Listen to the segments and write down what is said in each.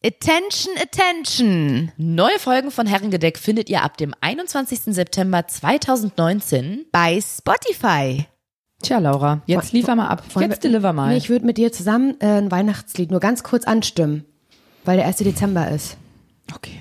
Attention, attention! Neue Folgen von Herrengedeck findet ihr ab dem 21. September 2019 bei Spotify. Tja, Laura, jetzt liefer mal ab. Jetzt deliver mal. Nee, ich würde mit dir zusammen ein Weihnachtslied nur ganz kurz anstimmen, weil der 1. Dezember ist. Okay.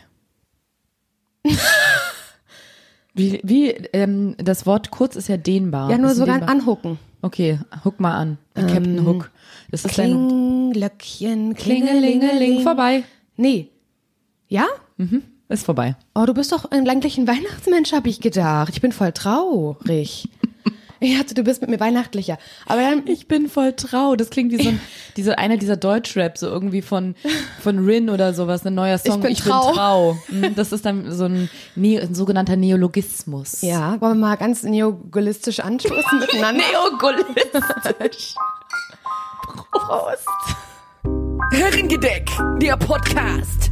Das Wort kurz ist ja dehnbar. Ja, nur so ganz anhucken. Okay, huck mal an. Captain Hook. Das ist Klingglöckchen, Klingelingeling. Vorbei. Nee. Ja? Ist vorbei. Oh, du bist doch eigentlich ein Weihnachtsmensch, habe ich gedacht. Ich bin voll traurig. Ich dachte, du bist mit mir weihnachtlicher. Aber dann, Ich bin voll trau. Das klingt wie so einer dieser Deutschrap, so irgendwie von Rin oder sowas, ein neuer Song. Ich bin trau. Das ist dann so ein sogenannter Neologismus. ja, wollen wir mal ganz neogolistisch anstoßen miteinander? Neogolistisch. Prost! Herrengedeck, der Podcast.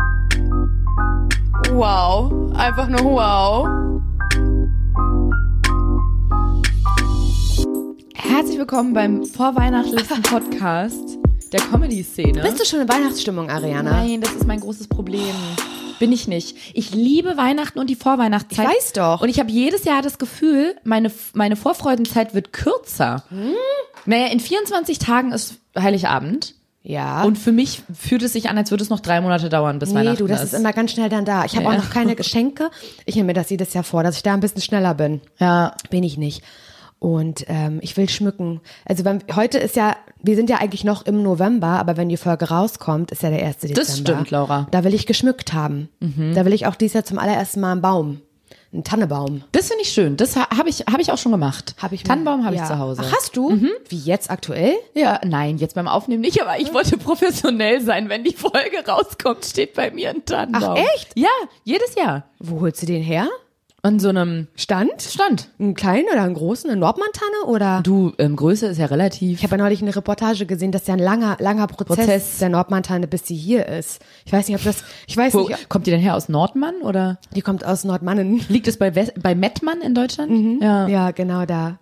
Wow, einfach nur wow. Herzlich willkommen beim vorweihnachtlichen Podcast der Comedy-Szene. Bist du schon in Weihnachtsstimmung, Ariana? Nein, das ist mein großes Problem. Bin ich nicht. Ich liebe Weihnachten und die Vorweihnachtszeit. Ich weiß doch. Und ich habe jedes Jahr das Gefühl, meine Vorfreudenzeit wird kürzer. Naja, in 24 Tagen ist Heiligabend. Ja. Und für mich fühlt es sich an, als würde es noch 3 Monate dauern, bis Weihnachten du, das ist immer ganz schnell dann da. Ich habe auch noch keine Geschenke. Ich nehme mir das jedes Jahr vor, dass ich da ein bisschen schneller bin. Ja. Bin ich nicht. Und ich will schmücken. Also heute ist ja, wir sind ja eigentlich noch im November, aber wenn die Folge rauskommt, ist ja der 1. Dezember. Das stimmt, Laura. Da will ich geschmückt haben. Da will ich auch dieses Jahr zum allerersten Mal einen Baum. Einen Tannebaum. Das finde ich schön. Das habe ich auch schon gemacht. Tannenbaum habe ich zu Hause. Ach, hast du? Wie jetzt aktuell? Ja, nein, jetzt beim Aufnehmen nicht, aber ich wollte professionell sein. Wenn die Folge rauskommt, steht bei mir ein Tannenbaum. Ach, echt? Ja, jedes Jahr. Wo holst du den her? An so einem Stand? Einen kleinen oder einen großen? Eine Nordmann-Tanne oder? Du, Größe ist ja relativ. Ich habe ja neulich eine Reportage gesehen, dass ja ein langer Prozess der Nordmann-Tanne, bis sie hier ist. Ich weiß nicht, ob das, Kommt die denn her aus Nordmann oder? Die kommt aus Nordmannen. Liegt es bei Mettmann in Deutschland? Ja, genau da.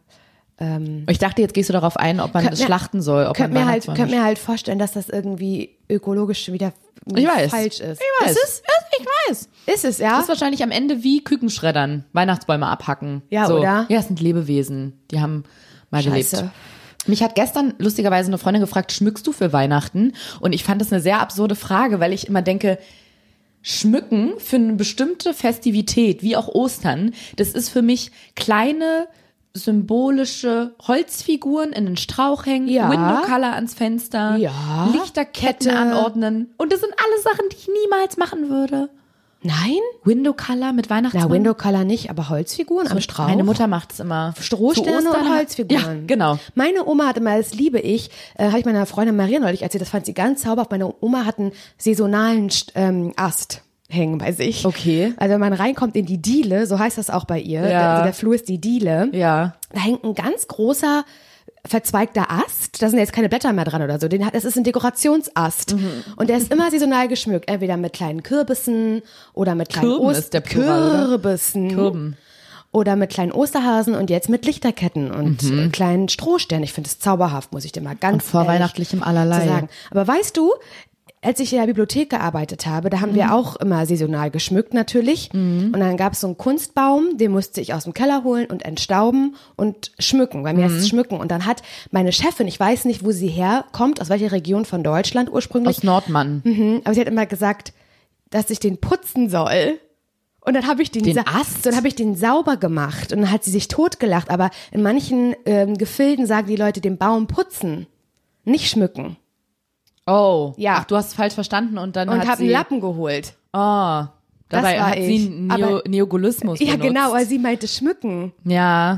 Ich dachte, jetzt gehst du darauf ein, ob man das schlachten soll. Könnt mir halt vorstellen, dass das irgendwie ökologisch wieder falsch ist. Ich weiß. Ich weiß. Ist es, ja? Das ist wahrscheinlich am Ende wie Kükenschreddern, Weihnachtsbäume abhacken. Ja, so. oder? Ja, es sind Lebewesen, die haben mal Scheiße. gelebt. Mich hat gestern lustigerweise eine Freundin gefragt, schmückst du für Weihnachten? Und ich fand das eine sehr absurde Frage, weil ich immer denke, schmücken für eine bestimmte Festivität, wie auch Ostern, das ist für mich kleine symbolische Holzfiguren in den Strauch hängen, Ja. Window-Color ans Fenster, Ja. Lichterketten Kette. anordnen. Und das sind alles Sachen, die ich niemals machen würde. Nein? Window-Color mit Weihnachtsmann. Na, Window-Color nicht, aber Holzfiguren am Strauch. Meine Mutter macht es immer. Strohsterne Zu Ostern. und Holzfiguren. Ja, genau. Meine Oma hat immer, das liebe ich, habe ich meiner Freundin Maria neulich erzählt, das fand sie ganz zauberhaft. Meine Oma hat einen saisonalen Ast hängen bei sich. Okay. Also wenn man reinkommt in die Diele, so heißt das auch bei ihr, Ja. also der Flur ist die Diele, Ja. da hängt ein ganz großer verzweigter Ast, da sind jetzt keine Blätter mehr dran oder so, das ist ein Dekorationsast und der ist immer saisonal geschmückt, entweder mit kleinen Kürbissen oder mit kleinen Kürben ist der Plural, oder? Kürbissen. Kürben. Oder mit kleinen Osterhasen und jetzt mit Lichterketten und kleinen Strohsternen. Ich finde es zauberhaft, muss ich dir mal ganz vorweihnachtlichem ehrlich allerlei. zu sagen. Aber weißt du, als ich in der Bibliothek gearbeitet habe, da haben wir auch immer saisonal geschmückt natürlich. Und dann gab es so einen Kunstbaum, den musste ich aus dem Keller holen und entstauben und schmücken. Bei mir ist es schmücken. Und dann hat meine Chefin, ich weiß nicht, wo sie herkommt, aus welcher Region von Deutschland ursprünglich. Aus Nordmann. Aber sie hat immer gesagt, dass ich den putzen soll. Und dann habe ich Den Ast? Dann habe ich den sauber gemacht und dann hat sie sich totgelacht. Aber in manchen Gefilden sagen die Leute den Baum putzen, nicht schmücken. Oh. Ja. Ach, du hast es falsch verstanden und dann Und hat habe sie... einen Lappen geholt. Oh. Dabei war hat ich. sie einen Aber- Neogolismus Ja, benutzt. genau, weil sie meinte schmücken. Ja.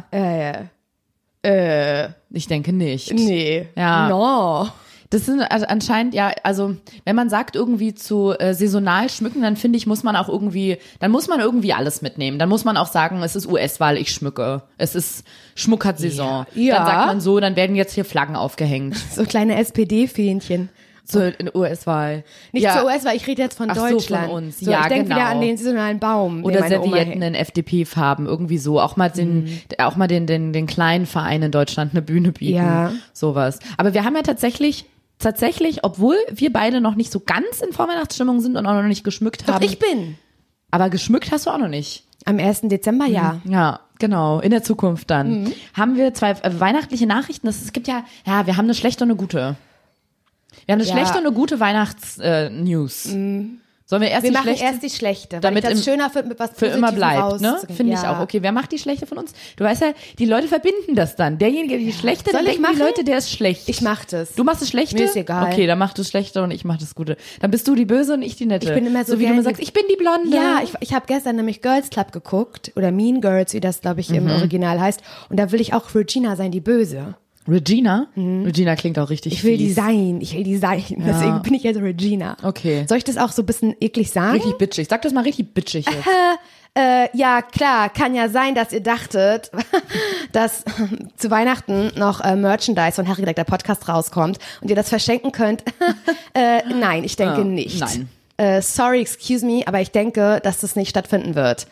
Ich denke nicht. Nee. Ja. No. Das sind anscheinend, ja, also wenn man sagt irgendwie zu saisonal schmücken, dann finde ich, muss man irgendwie alles mitnehmen. Dann muss man auch sagen, es ist US-Wahl, ich schmücke. Es ist Schmuck hat Saison. Ja. Dann sagt man so, dann werden jetzt hier Flaggen aufgehängt. So kleine SPD-Fähnchen. Zur US-Wahl. Nicht ja. zur US-Wahl, ich rede jetzt von Ach so, Deutschland. von uns. So, Ja, ich denke genau. wieder an den saisonalen Baum. Oder den meine Oma Servietten in FDP-Farben, irgendwie so. Auch mal den kleinen Verein in Deutschland eine Bühne bieten. Ja. Sowas. Aber wir haben ja tatsächlich tatsächlich, obwohl wir beide noch nicht so ganz in Vorweihnachtsstimmung sind und auch noch nicht geschmückt Doch, haben. ich bin. Aber geschmückt hast du auch noch nicht. Am 1. Dezember, ja. Ja, genau. In der Zukunft dann. Haben wir 2 weihnachtliche Nachrichten. Es gibt wir haben eine schlechte und eine gute. Wir haben eine schlechte und eine gute Weihnachts-News. Sollen wir erst Wir die machen schlechte? erst die schlechte, weil Damit ich das im- schöner finde, mit was Für immer Positivem bleibt, ne? rauszugehen. Finde ich auch. Okay, wer macht die schlechte von uns? Du weißt ja, die Leute verbinden das dann. Derjenige, der die schlechte, Soll dann ich denken die machen? Leute, der ist schlecht. Ich mach das. Du machst das Schlechte? Mir ist egal. Okay, dann machst du das Schlechte und ich mach das Gute. Dann bist du die Böse und ich die Nette. Ich bin immer so wie du gern mir sagst, ich bin die Blonde. Ja, ich habe gestern nämlich Girls Club geguckt oder Mean Girls, wie das, glaube ich, im Original heißt. Und da will ich auch Regina sein, die Böse. Regina? Regina klingt auch richtig Ich will die fies. sein, Deswegen bin ich jetzt Regina. Okay. Soll ich das auch so ein bisschen eklig sagen? Richtig bitchig. Sag das mal richtig bitchig jetzt. Ja, klar, kann ja sein, dass ihr dachtet, dass zu Weihnachten noch Merchandise von Harry Gedeck, der Podcast, rauskommt und ihr das verschenken könnt. Nein, ich denke nicht. nein. Sorry, excuse me, aber ich denke, dass das nicht stattfinden wird.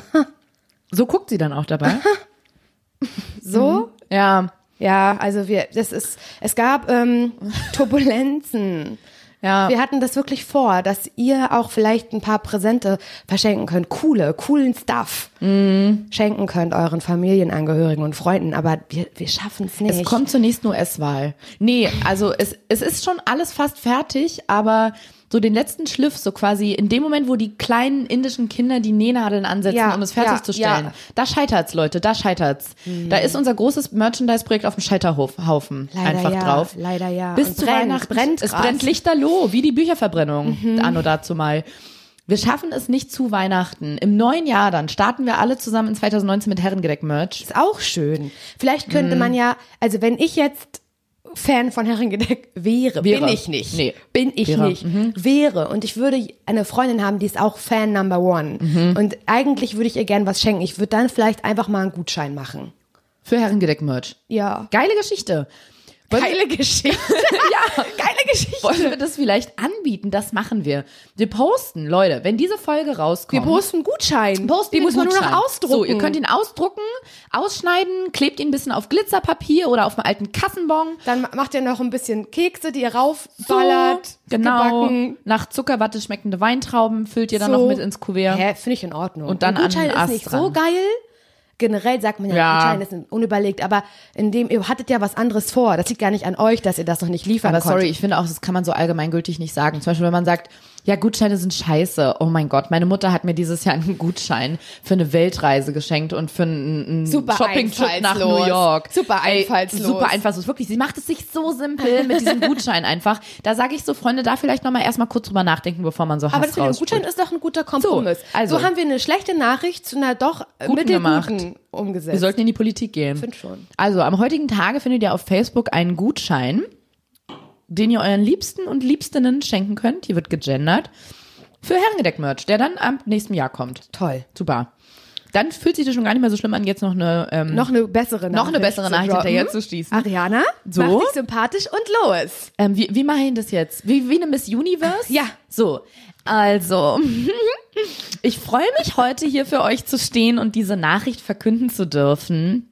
So guckt sie dann auch dabei. So? Ja. Ja, also es gab Turbulenzen. Ja. Wir hatten das wirklich vor, dass ihr auch vielleicht ein paar Präsente verschenken könnt. Coolen Stuff schenken könnt euren Familienangehörigen und Freunden. Aber wir schaffen es nicht. Es kommt zur nächsten US-Wahl. Nee, also es ist schon alles fast fertig, aber so den letzten Schliff, so quasi in dem Moment, wo die kleinen indischen Kinder die Nähnadeln ansetzen, Ja, um es fertigzustellen, ja. da scheitert's, Leute, da scheitert's. Da ist unser großes Merchandise-Projekt auf dem Scheiterhaufen einfach drauf. Leider ja. Bis Und zu Weihnachten. Es krass. brennt lichterloh, wie die Bücherverbrennung, anno dazu mal. Wir schaffen es nicht zu Weihnachten. Im neuen Jahr dann starten wir alle zusammen in 2019 mit Herrengedeck-Merch. Ist auch schön. Vielleicht könnte man ja, also wenn ich jetzt Fan von Herrengedeck wäre, bin ich nicht. Nee. Bin ich Wäre. nicht. Wäre. Und ich würde eine Freundin haben, die ist auch Fan Number One. Und eigentlich würde ich ihr gern was schenken. Ich würde dann vielleicht einfach mal einen Gutschein machen. Für Herrengedeck-Merch. Ja. Geile Geschichte. Geile Geschichte. Ja, Geile Geschichte. wollen wir das vielleicht anbieten? Das machen wir. Wir posten, Leute, wenn diese Folge rauskommt. Wir posten einen Gutschein. posten Die wir muss man nur Gutschein. noch ausdrucken. So, ihr könnt ihn ausdrucken, ausschneiden, klebt ihn ein bisschen auf Glitzerpapier oder auf einem alten Kassenbon. Dann macht ihr noch ein bisschen Kekse, die ihr raufballert. Genau. Gebacken. Nach Zuckerwatte schmeckende Weintrauben füllt ihr dann noch mit ins Kuvert. Hä, finde ich in Ordnung. Und dann ein Gutschein an den ist nicht Ast so ran. geil. Generell sagt man ja, Ja. Gutschein ist unüberlegt, aber ihr hattet ja was anderes vor. Das liegt gar nicht an euch, dass ihr das noch nicht liefern Aber konntet. sorry, ich finde auch, das kann man so allgemeingültig nicht sagen. Zum Beispiel, wenn man sagt, ja, Gutscheine sind scheiße. Oh mein Gott, meine Mutter hat mir dieses Jahr einen Gutschein für eine Weltreise geschenkt und für einen Super Shopping-Trip nach einfallslos. New York. Super einfallslos. Super einfallslos. Wirklich, sie macht es sich so simpel mit diesem Gutschein einfach. Da sage ich so, Freunde, da vielleicht nochmal erstmal kurz drüber nachdenken, bevor man so Hass Aber das mit dem raussprüht. Gutschein ist doch ein guter Kompromiss. So, also. So haben wir eine schlechte Nachricht zu einer doch Guten gemacht. mittelguten umgesetzt. Wir sollten in die Politik gehen. Find schon. Also, am heutigen Tage findet ihr auf Facebook einen Gutschein, den ihr euren Liebsten und Liebstinnen schenken könnt. Hier wird gegendert. Für Herrengedeck-Merch, der dann am nächsten Jahr kommt. Toll. Super. Dann fühlt sich das schon gar nicht mehr so schlimm an, jetzt noch eine Noch eine bessere Nachricht. Noch eine bessere zu Nachricht droppen. hinterher zu schießen. Ariana, So. mach dich sympathisch und los. Wie mache ich das jetzt? Wie eine Miss Universe? Ja. So, also, ich freue mich heute hier für euch zu stehen und diese Nachricht verkünden zu dürfen.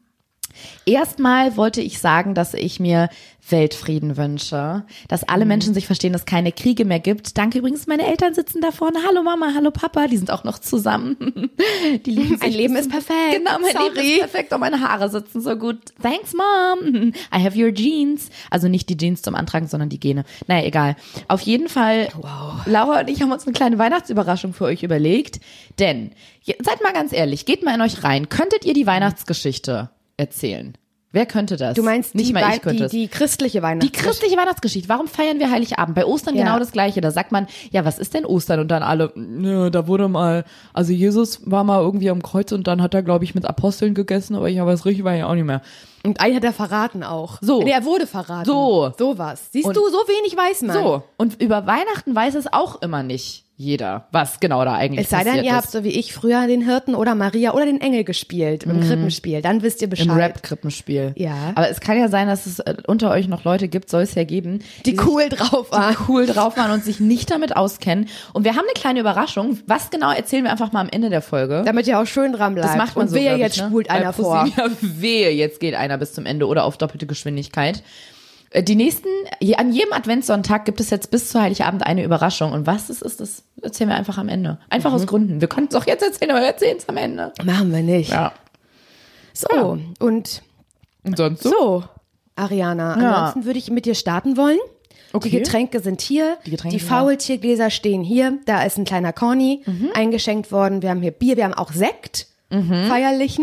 Erstmal wollte ich sagen, dass ich mir Weltfrieden wünsche, dass alle Menschen sich verstehen, dass es keine Kriege mehr gibt. Danke übrigens, meine Eltern sitzen da vorne. Hallo Mama, hallo Papa, die sind auch noch zusammen. Die lieben sich. Ein Leben ist perfekt. Genau, mein Leben ist perfekt und meine Haare sitzen so gut. Thanks, Mom. I have your jeans. Also nicht die Jeans zum Antragen, sondern die Gene. Naja, egal. Auf jeden Fall, Laura und ich haben uns eine kleine Weihnachtsüberraschung für euch überlegt. Denn, seid mal ganz ehrlich, geht mal in euch rein. Könntet ihr die Weihnachtsgeschichte erzählen? Wer könnte das? Du meinst nicht mal ich könnte es. die christliche Die Weihnachtsgeschichte? christliche Weihnachtsgeschichte. Warum feiern wir Heiligabend? Bei Ostern Ja. genau das Gleiche. Da sagt man, ja, was ist denn Ostern? Und dann alle, ja, da wurde mal, also Jesus war mal irgendwie am Kreuz und dann hat er, glaube ich, mit Aposteln gegessen, aber ich weiß richtig, war ja auch nicht mehr. Und einen hat er verraten auch. So. Nee, er wurde verraten. So. Sowas. Siehst Und- du, so wenig weiß man. So. Und über Weihnachten weiß es auch immer nicht jeder, was genau da eigentlich Es sei passiert denn, ihr ist. habt so wie ich früher den Hirten oder Maria oder den Engel gespielt im Krippenspiel. Dann wisst ihr Bescheid. Im Rap-Krippenspiel. Ja. Aber es kann ja sein, dass es unter euch noch Leute gibt, soll es ja geben, Die sich cool drauf waren. cool drauf waren und sich nicht damit auskennen. Und wir haben eine kleine Überraschung. Was genau erzählen wir einfach mal am Ende der Folge. Damit ihr auch schön dran bleibt. Das macht man und so, wehe, glaub ich, jetzt ne? spult Bei einer vor. ProSieben, ja, wehe, jetzt geht einer bis zum Ende oder auf doppelte Geschwindigkeit. Die nächsten, an jedem Adventssonntag gibt es jetzt bis zu Heiligabend eine Überraschung. Und was es ist, das erzählen wir einfach am Ende. Einfach aus Gründen. Wir können es auch jetzt erzählen, aber wir erzählen es am Ende. Machen wir nicht. Ja. So, und sonst so, Ariana, ansonsten würde ich mit dir starten wollen. Okay. Die Getränke sind hier, die Faultiergläser stehen hier, da ist ein kleiner Corny eingeschenkt worden, wir haben hier Bier, wir haben auch Sekt, feierlichen.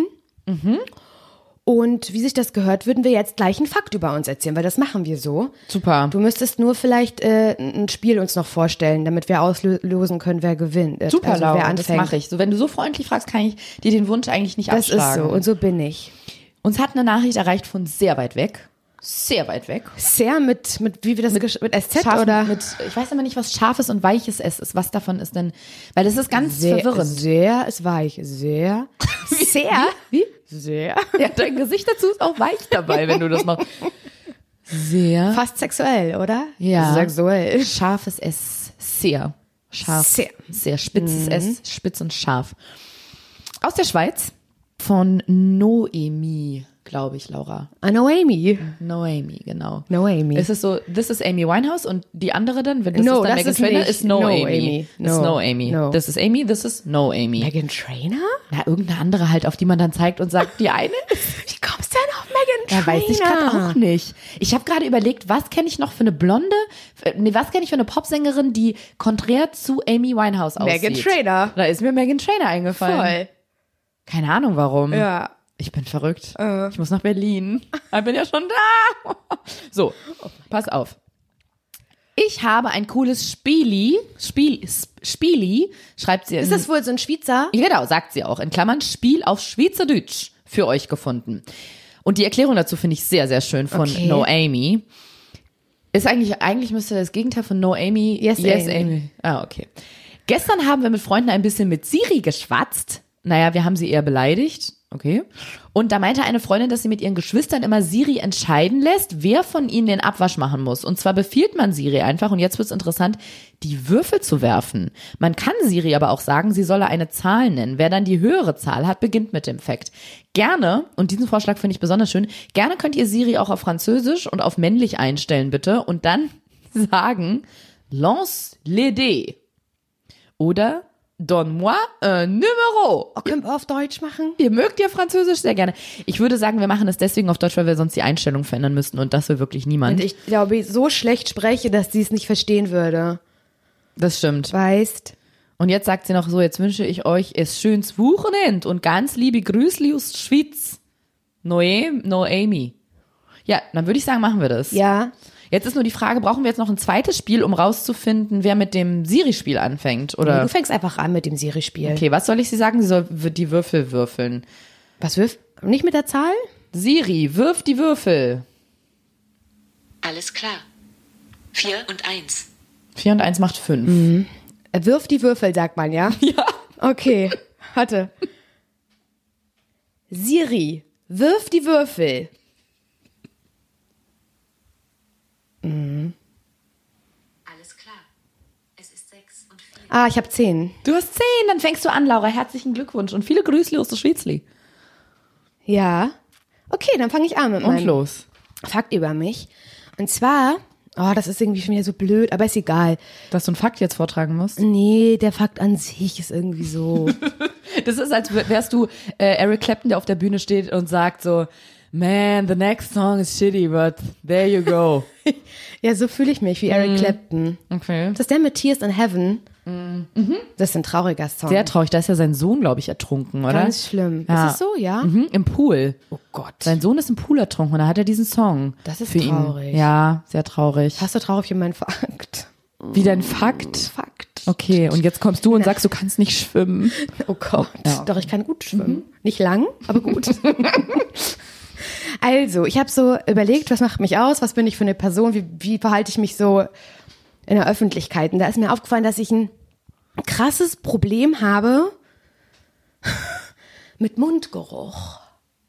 Und wie sich das gehört, würden wir jetzt gleich einen Fakt über uns erzählen, weil das machen wir so. Super. Du müsstest nur vielleicht ein Spiel uns noch vorstellen, damit wir auslosen können, wer gewinnt. Super, also, Laura, wer anfängt. das mache ich. So, wenn du so freundlich fragst, kann ich dir den Wunsch eigentlich nicht abschlagen. Das ist so und so bin ich. Uns hat eine Nachricht erreicht von sehr weit weg. Sehr weit weg. Sehr mit wie wir das mit SZ scharfen, oder? Ich weiß aber nicht, was scharfes und weiches S ist. Was davon ist denn? Weil das ist ganz verwirrend. Sehr ist weich. Sehr. Sehr? Wie? Sehr. Ja, dein Gesicht dazu ist auch weich dabei, wenn du das machst. Sehr. Fast sexuell, oder? Ja. Sexuell. Scharfes S. Sehr. Scharf. Sehr. Sehr spitzes S. Spitz und scharf. Aus der Schweiz. Von Noemi, glaube ich, Laura. Noemi. Noemi, genau. Noemi. Es ist so, this is Amy Winehouse und die andere dann, wenn das No, ist dann das Meghan ist Trainor, nicht ist No No Amy. Amy. Ist No. No Amy. No. Das ist Amy, this is No Amy. Meghan Trainor? Na, irgendeine andere halt, auf die man dann zeigt und sagt, die eine ist, Wie kommst du denn auf Meghan ja, Trainor? weiß ich gerade auch nicht. Ich habe gerade überlegt, was kenne ich noch für eine Blonde, was kenne ich für eine Popsängerin, die konträr zu Amy Winehouse aussieht. Meghan Trainor. Da ist mir Meghan Trainor eingefallen. Voll. Keine Ahnung warum. Ja. Ich bin verrückt. Ich muss nach Berlin. Ich bin ja schon da. So, pass auf. Ich habe ein cooles Spieli, schreibt sie. Ist das wohl so ein Schweizer? Genau, sagt sie auch. In Klammern Spiel auf Schweizerdeutsch für euch gefunden. Und die Erklärung dazu finde ich sehr, sehr schön von Okay. No Amy. Ist eigentlich müsste das Gegenteil von No Amy. Yes, Amy. Ah, okay. Gestern haben wir mit Freunden ein bisschen mit Siri geschwatzt. Naja, wir haben sie eher beleidigt. Okay. Und da meinte eine Freundin, dass sie mit ihren Geschwistern immer Siri entscheiden lässt, wer von ihnen den Abwasch machen muss. Und zwar befiehlt man Siri einfach, und jetzt wird's interessant, die Würfel zu werfen. Man kann Siri aber auch sagen, sie solle eine Zahl nennen. Wer dann die höhere Zahl hat, beginnt mit dem Fact. Gerne, und diesen Vorschlag finde ich besonders schön, gerne könnt ihr Siri auch auf Französisch und auf männlich einstellen, bitte. Und dann sagen, lance les dés. Oder donne-moi un numéro. Oh, können wir auf Deutsch machen? Ihr mögt ja Französisch sehr gerne. Ich würde sagen, wir machen es deswegen auf Deutsch, weil wir sonst die Einstellung verändern müssten und das will wirklich niemand. Und ich glaube, ich so schlecht spreche, dass sie es nicht verstehen würde. Das stimmt. Weißt? Und jetzt sagt sie noch so, jetzt wünsche ich euch es schönes Wochenende und ganz liebe Grüßli aus Schweiz. Noemi. Ja, dann würde ich sagen, machen wir das. Ja. Jetzt ist nur die Frage, brauchen wir jetzt noch ein zweites Spiel, um rauszufinden, wer mit dem Siri-Spiel anfängt? Oder? Du fängst einfach an mit dem Siri-Spiel. Okay, was soll ich sie sagen? Sie soll die Würfel würfeln. Was wirft? Nicht mit der Zahl? Siri, wirf die Würfel. Alles klar. 4 und 1. 4 und 1 macht 5. Wirf die Würfel, sagt man, ja? Ja. Okay, warte. Siri, wirf die Würfel. Alles klar. Es ist 6 und 4. Ah, ich habe 10. Du hast 10, dann fängst du an, Laura. Herzlichen Glückwunsch und viele Grüßli aus der Schweizli. Ja. Okay, dann fange ich an mit Und meinem los. Fakt über mich. Und zwar, oh, das ist irgendwie schon wieder so blöd, aber ist egal. Dass du einen Fakt jetzt vortragen musst. Nee, der Fakt an sich ist irgendwie so. Das ist, als wärst du Eric Clapton, der auf der Bühne steht und sagt so, man, the next song is shitty, but there you go. Ja, so fühle ich mich wie Eric Clapton. Okay. Das ist der mit Tears in Heaven. Das ist ein trauriger Song. Sehr traurig, da ist ja sein Sohn, glaube ich, ertrunken, oder? Ganz schlimm. Ja. Ist es so, ja? Im Pool. Oh Gott. Sein Sohn ist im Pool ertrunken und da hat er diesen Song. Das ist für traurig. Ihn. Ja, sehr traurig. Hast du traurig für meinen Fakt? Wie dein Fakt? Fakt. Okay, und jetzt kommst du und sagst, du kannst nicht schwimmen. Oh Gott. Ja. Doch, ich kann gut schwimmen. Nicht lang, aber gut. Also, ich habe so überlegt, was macht mich aus? Was bin ich für eine Person? Wie verhalte ich mich so in der Öffentlichkeit? Und da ist mir aufgefallen, dass ich ein krasses Problem habe mit Mundgeruch.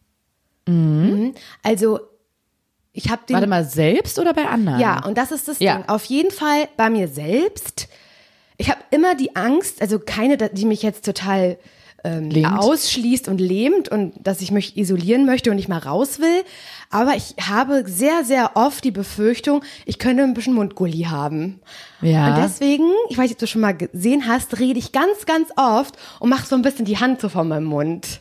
Also, ich habe den... Warte mal, selbst oder bei anderen? Ja, und das ist das Ja. Ding. Auf jeden Fall bei mir selbst. Ich habe immer die Angst, also keine, die mich jetzt total Lähmt. ausschließt und lähmt und dass ich mich isolieren möchte und nicht mal raus will. Aber ich habe sehr, sehr oft die Befürchtung, ich könnte ein bisschen Mundgulli haben. Ja. Und deswegen, ich weiß nicht, ob du schon mal gesehen hast, rede ich ganz, ganz oft und mache so ein bisschen die Hand so vor meinem Mund.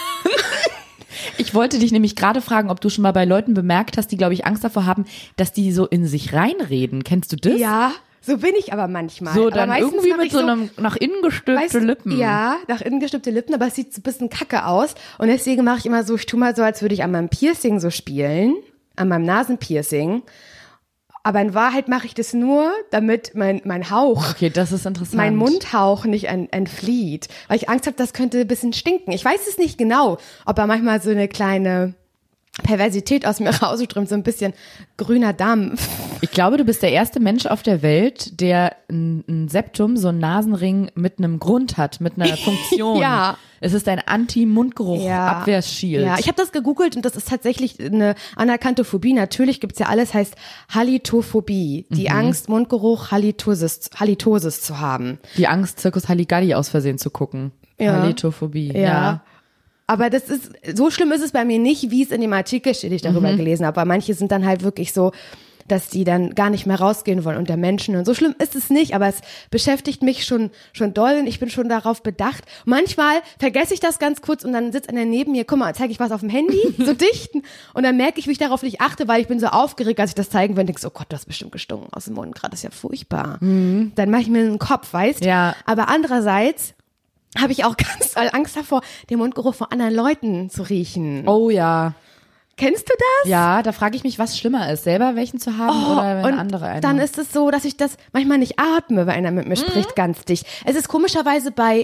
Ich wollte dich nämlich gerade fragen, ob du schon mal bei Leuten bemerkt hast, die, glaube ich, Angst davor haben, dass die so in sich reinreden. Kennst du das? Ja, so bin ich aber manchmal. So aber dann meistens irgendwie mach mit ich so einem nach innen gestülpte Lippen. Ja, nach innen gestülpte Lippen, aber es sieht so ein bisschen kacke aus. Und deswegen mache ich immer so, ich tue mal so, als würde ich an meinem Piercing so spielen, an meinem Nasenpiercing. Aber in Wahrheit mache ich das nur, damit mein Hauch, Okay, das ist interessant. mein Mundhauch nicht entflieht. Weil ich Angst habe, das könnte ein bisschen stinken. Ich weiß es nicht genau, ob da manchmal so eine kleine Perversität aus mir rausströmt, so ein bisschen grüner Dampf. Ich glaube, du bist der erste Mensch auf der Welt, der ein Septum, so einen Nasenring mit einem Grund hat, mit einer Funktion. Ja. Es ist ein Anti-Mundgeruch-Abwehrschild. Ja, ich habe das gegoogelt und das ist tatsächlich eine anerkannte Phobie. Natürlich gibt's ja alles, heißt Halitophobie. Die Angst, Mundgeruch, Halitosis zu haben. Die Angst, Zirkus Halligalli aus Versehen zu gucken. Ja. Halitophobie. Ja. Aber das ist, so schlimm ist es bei mir nicht, wie es in dem Artikel steht, den ich darüber gelesen habe. Aber manche sind dann halt wirklich so, dass die dann gar nicht mehr rausgehen wollen unter Menschen. Und so schlimm ist es nicht, aber es beschäftigt mich schon doll und ich bin schon darauf bedacht. Manchmal vergesse ich das ganz kurz und dann sitzt einer neben mir, guck mal, zeige ich was auf dem Handy, so dicht. Und dann merke ich, wie ich darauf nicht achte, weil ich bin so aufgeregt, als ich das zeigen will und denke so, oh Gott, du hast bestimmt gestunken aus dem Mund, gerade ist ja furchtbar. Dann mache ich mir einen Kopf, weißt? Ja. Aber andererseits habe ich auch ganz doll Angst davor, den Mundgeruch von anderen Leuten zu riechen. Oh ja. Kennst du das? Ja, da frage ich mich, was schlimmer ist, selber welchen zu haben oder wenn und andere einen dann haben. ist es so, dass ich das manchmal nicht atme, wenn einer mit mir spricht, ganz dicht. Es ist komischerweise bei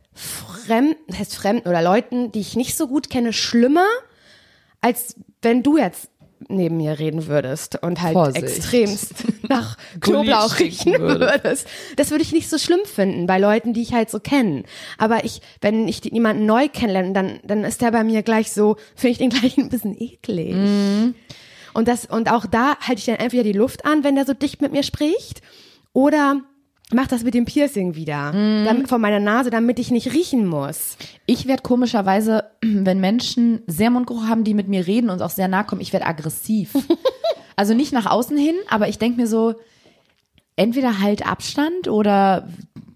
Fremden oder Leuten, die ich nicht so gut kenne, schlimmer, als wenn du jetzt neben mir reden würdest und halt Vorsicht. extremst nach Knoblauch riechen würdest. Das würde ich nicht so schlimm finden bei Leuten, die ich halt so kenne. Aber wenn ich jemanden neu kennenlerne, dann ist der bei mir gleich so, finde ich den gleich ein bisschen eklig. Und auch da halte ich dann entweder die Luft an, wenn der so dicht mit mir spricht, oder mach das mit dem Piercing wieder, von meiner Nase, damit ich nicht riechen muss. Ich werde komischerweise, wenn Menschen sehr Mundgeruch haben, die mit mir reden und auch sehr nahe kommen, ich werde aggressiv. Also nicht nach außen hin, aber ich denke mir so, entweder halt Abstand oder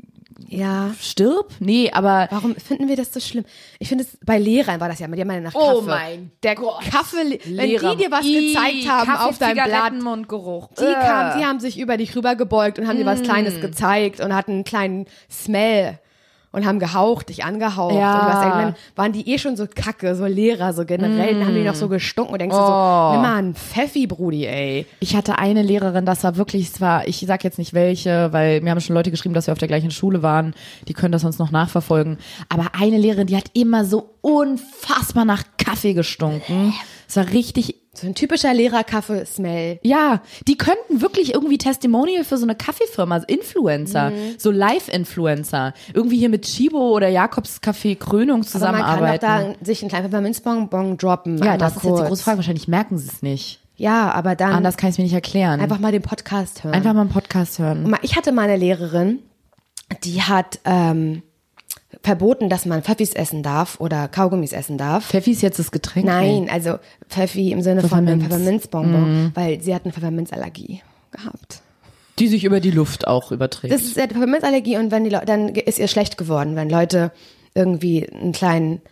Ja. stirb. Nee, aber Warum finden wir das so schlimm? Ich finde es, bei Lehrern war das ja immer, die haben ja nach Kaffee. Oh mein Der Gott. Kaffee, wenn die dir was gezeigt haben auf deinem Blatt, Mundgeruch. die haben sich über dich rübergebeugt und haben dir was Kleines gezeigt und hatten einen kleinen Smell und haben gehaucht, dich angehaucht. Ja. Und dann waren die schon so kacke, so Lehrer, so generell, dann haben die noch so gestunken und denkst du so, nimm mal einen Pfeffi, Brudi, ey. Ich hatte eine Lehrerin, das war wirklich, ich sag jetzt nicht welche, weil mir haben schon Leute geschrieben, dass wir auf der gleichen Schule waren, die können das sonst noch nachverfolgen. Aber eine Lehrerin, die hat immer so unfassbar nach Kaffee gestunken. Es war richtig, So ein typischer Lehrer-Kaffee-Smell. ja, die könnten wirklich irgendwie Testimonial für so eine Kaffeefirma, also Influencer, so Live-Influencer, irgendwie hier mit Chibo oder Jakobs Café Krönung Aber man kann doch zusammenarbeiten. da sich einen kleinen Pfefferminzbonbon droppen. Ja, einmal das ist jetzt die kurz. große Frage. Wahrscheinlich merken sie es nicht. Ja, aber dann Anders kann ich es mir nicht erklären. einfach mal den Podcast hören. Einfach mal einen Podcast hören. Ich hatte mal eine Lehrerin, die hat verboten, dass man Pfeffis essen darf oder Kaugummis essen darf. Pfeffi ist jetzt das Getränk? Nein, also Pfeffi im Sinne von einem Pfefferminz. Pfefferminzbonbon, weil sie hat eine Pfefferminzallergie gehabt. Die sich über die Luft auch überträgt. Das ist eine Pfefferminzallergie und wenn dann ist ihr schlecht geworden, wenn Leute irgendwie einen kleinen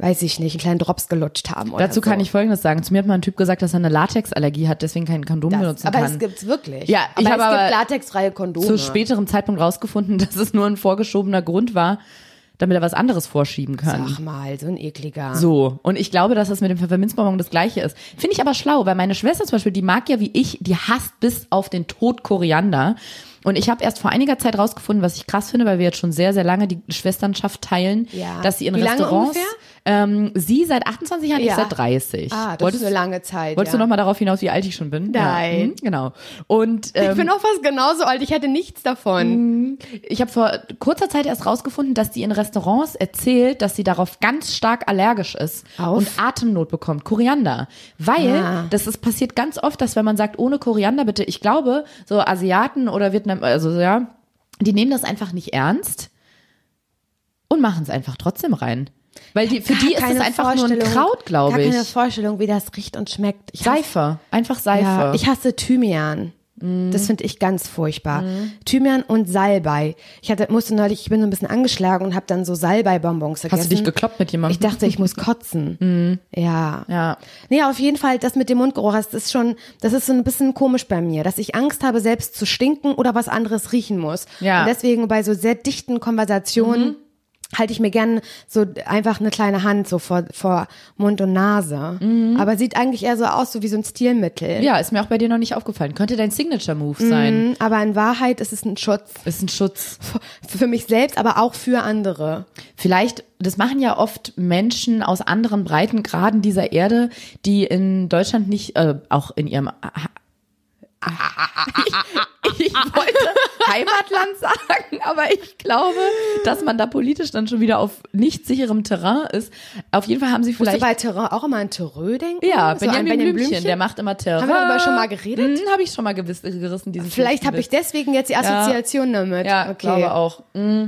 Drops gelutscht haben. Oder Dazu so. kann ich Folgendes sagen. Zu mir hat mal ein Typ gesagt, dass er eine Latexallergie hat, deswegen kein Kondom benutzen aber kann. es gibt's wirklich. Ja, ich aber habe es aber gibt latexfreie Kondome. zu späterem Zeitpunkt rausgefunden, dass es nur ein vorgeschobener Grund war, damit er was anderes vorschieben kann. Sag mal, so ein ekliger. So, und ich glaube, dass das mit dem Pfefferminzbonbon das Gleiche ist. Finde ich aber schlau, weil meine Schwester zum Beispiel, die mag ja wie ich, die hasst bis auf den Tod Koriander. Und ich habe erst vor einiger Zeit rausgefunden, was ich krass finde, weil wir jetzt schon sehr, sehr lange die Schwesternschaft teilen, Ja. dass sie in Wie lange Restaurants, ungefähr? sie seit 28 Jahren, ich Ja. seit 30. Ah, das ist eine lange Zeit. Wolltest du noch mal darauf hinaus, wie alt ich schon bin? Nein. Ja, genau. Und Ich bin auch fast genauso alt, ich hätte nichts davon. ich habe vor kurzer Zeit erst rausgefunden, dass die in Restaurants erzählt, dass sie darauf ganz stark allergisch ist Auf? und Atemnot bekommt. Koriander. Weil passiert ganz oft, dass wenn man sagt, ohne Koriander bitte, ich glaube, so Asiaten oder Vietnam, also ja, die nehmen das einfach nicht ernst. und machen es einfach trotzdem rein. Weil für die ist es Keine einfach nur ein Vorstellung- Kraut, glaube Gar keine ich. Vorstellung, wie das riecht und schmeckt. Seife, einfach Seife. Ja, ich hasse Thymian. Das finde ich ganz furchtbar. Thymian und Salbei. Ich bin so ein bisschen angeschlagen und habe dann so Salbei-Bonbons gegessen. Hast du dich gekloppt mit jemandem? Ich dachte, ich muss kotzen. Ja. Ja. Nee, auf jeden Fall, das mit dem Mundgeruch, das ist so ein bisschen komisch bei mir, dass ich Angst habe, selbst zu stinken oder was anderes riechen muss. Ja. Und deswegen bei so sehr dichten Konversationen halte ich mir gern so einfach eine kleine Hand so vor Mund und Nase. Aber sieht eigentlich eher so aus, so wie so ein Stilmittel. Ja, ist mir auch bei dir noch nicht aufgefallen. Könnte dein Signature-Move sein. Aber in Wahrheit ist es ein Schutz Ist ein Schutz. für mich selbst, aber auch für andere. Vielleicht, das machen ja oft Menschen aus anderen Breitengraden dieser Erde, die in Deutschland nicht, auch in ihrem ich wollte Heimatland sagen, aber ich glaube, dass man da politisch dann schon wieder auf nicht sicherem Terrain ist. Auf jeden Fall haben sie Musst du vielleicht... bei Terrain auch immer an Terrain denken? Ja, So an Benjamin Blümchen, der macht immer Terrain. Haben wir darüber schon mal geredet? Habe ich schon mal gerissen, diesen Vielleicht schlechten habe ich Witz. deswegen jetzt die Assoziation damit. Ja, okay. glaube auch.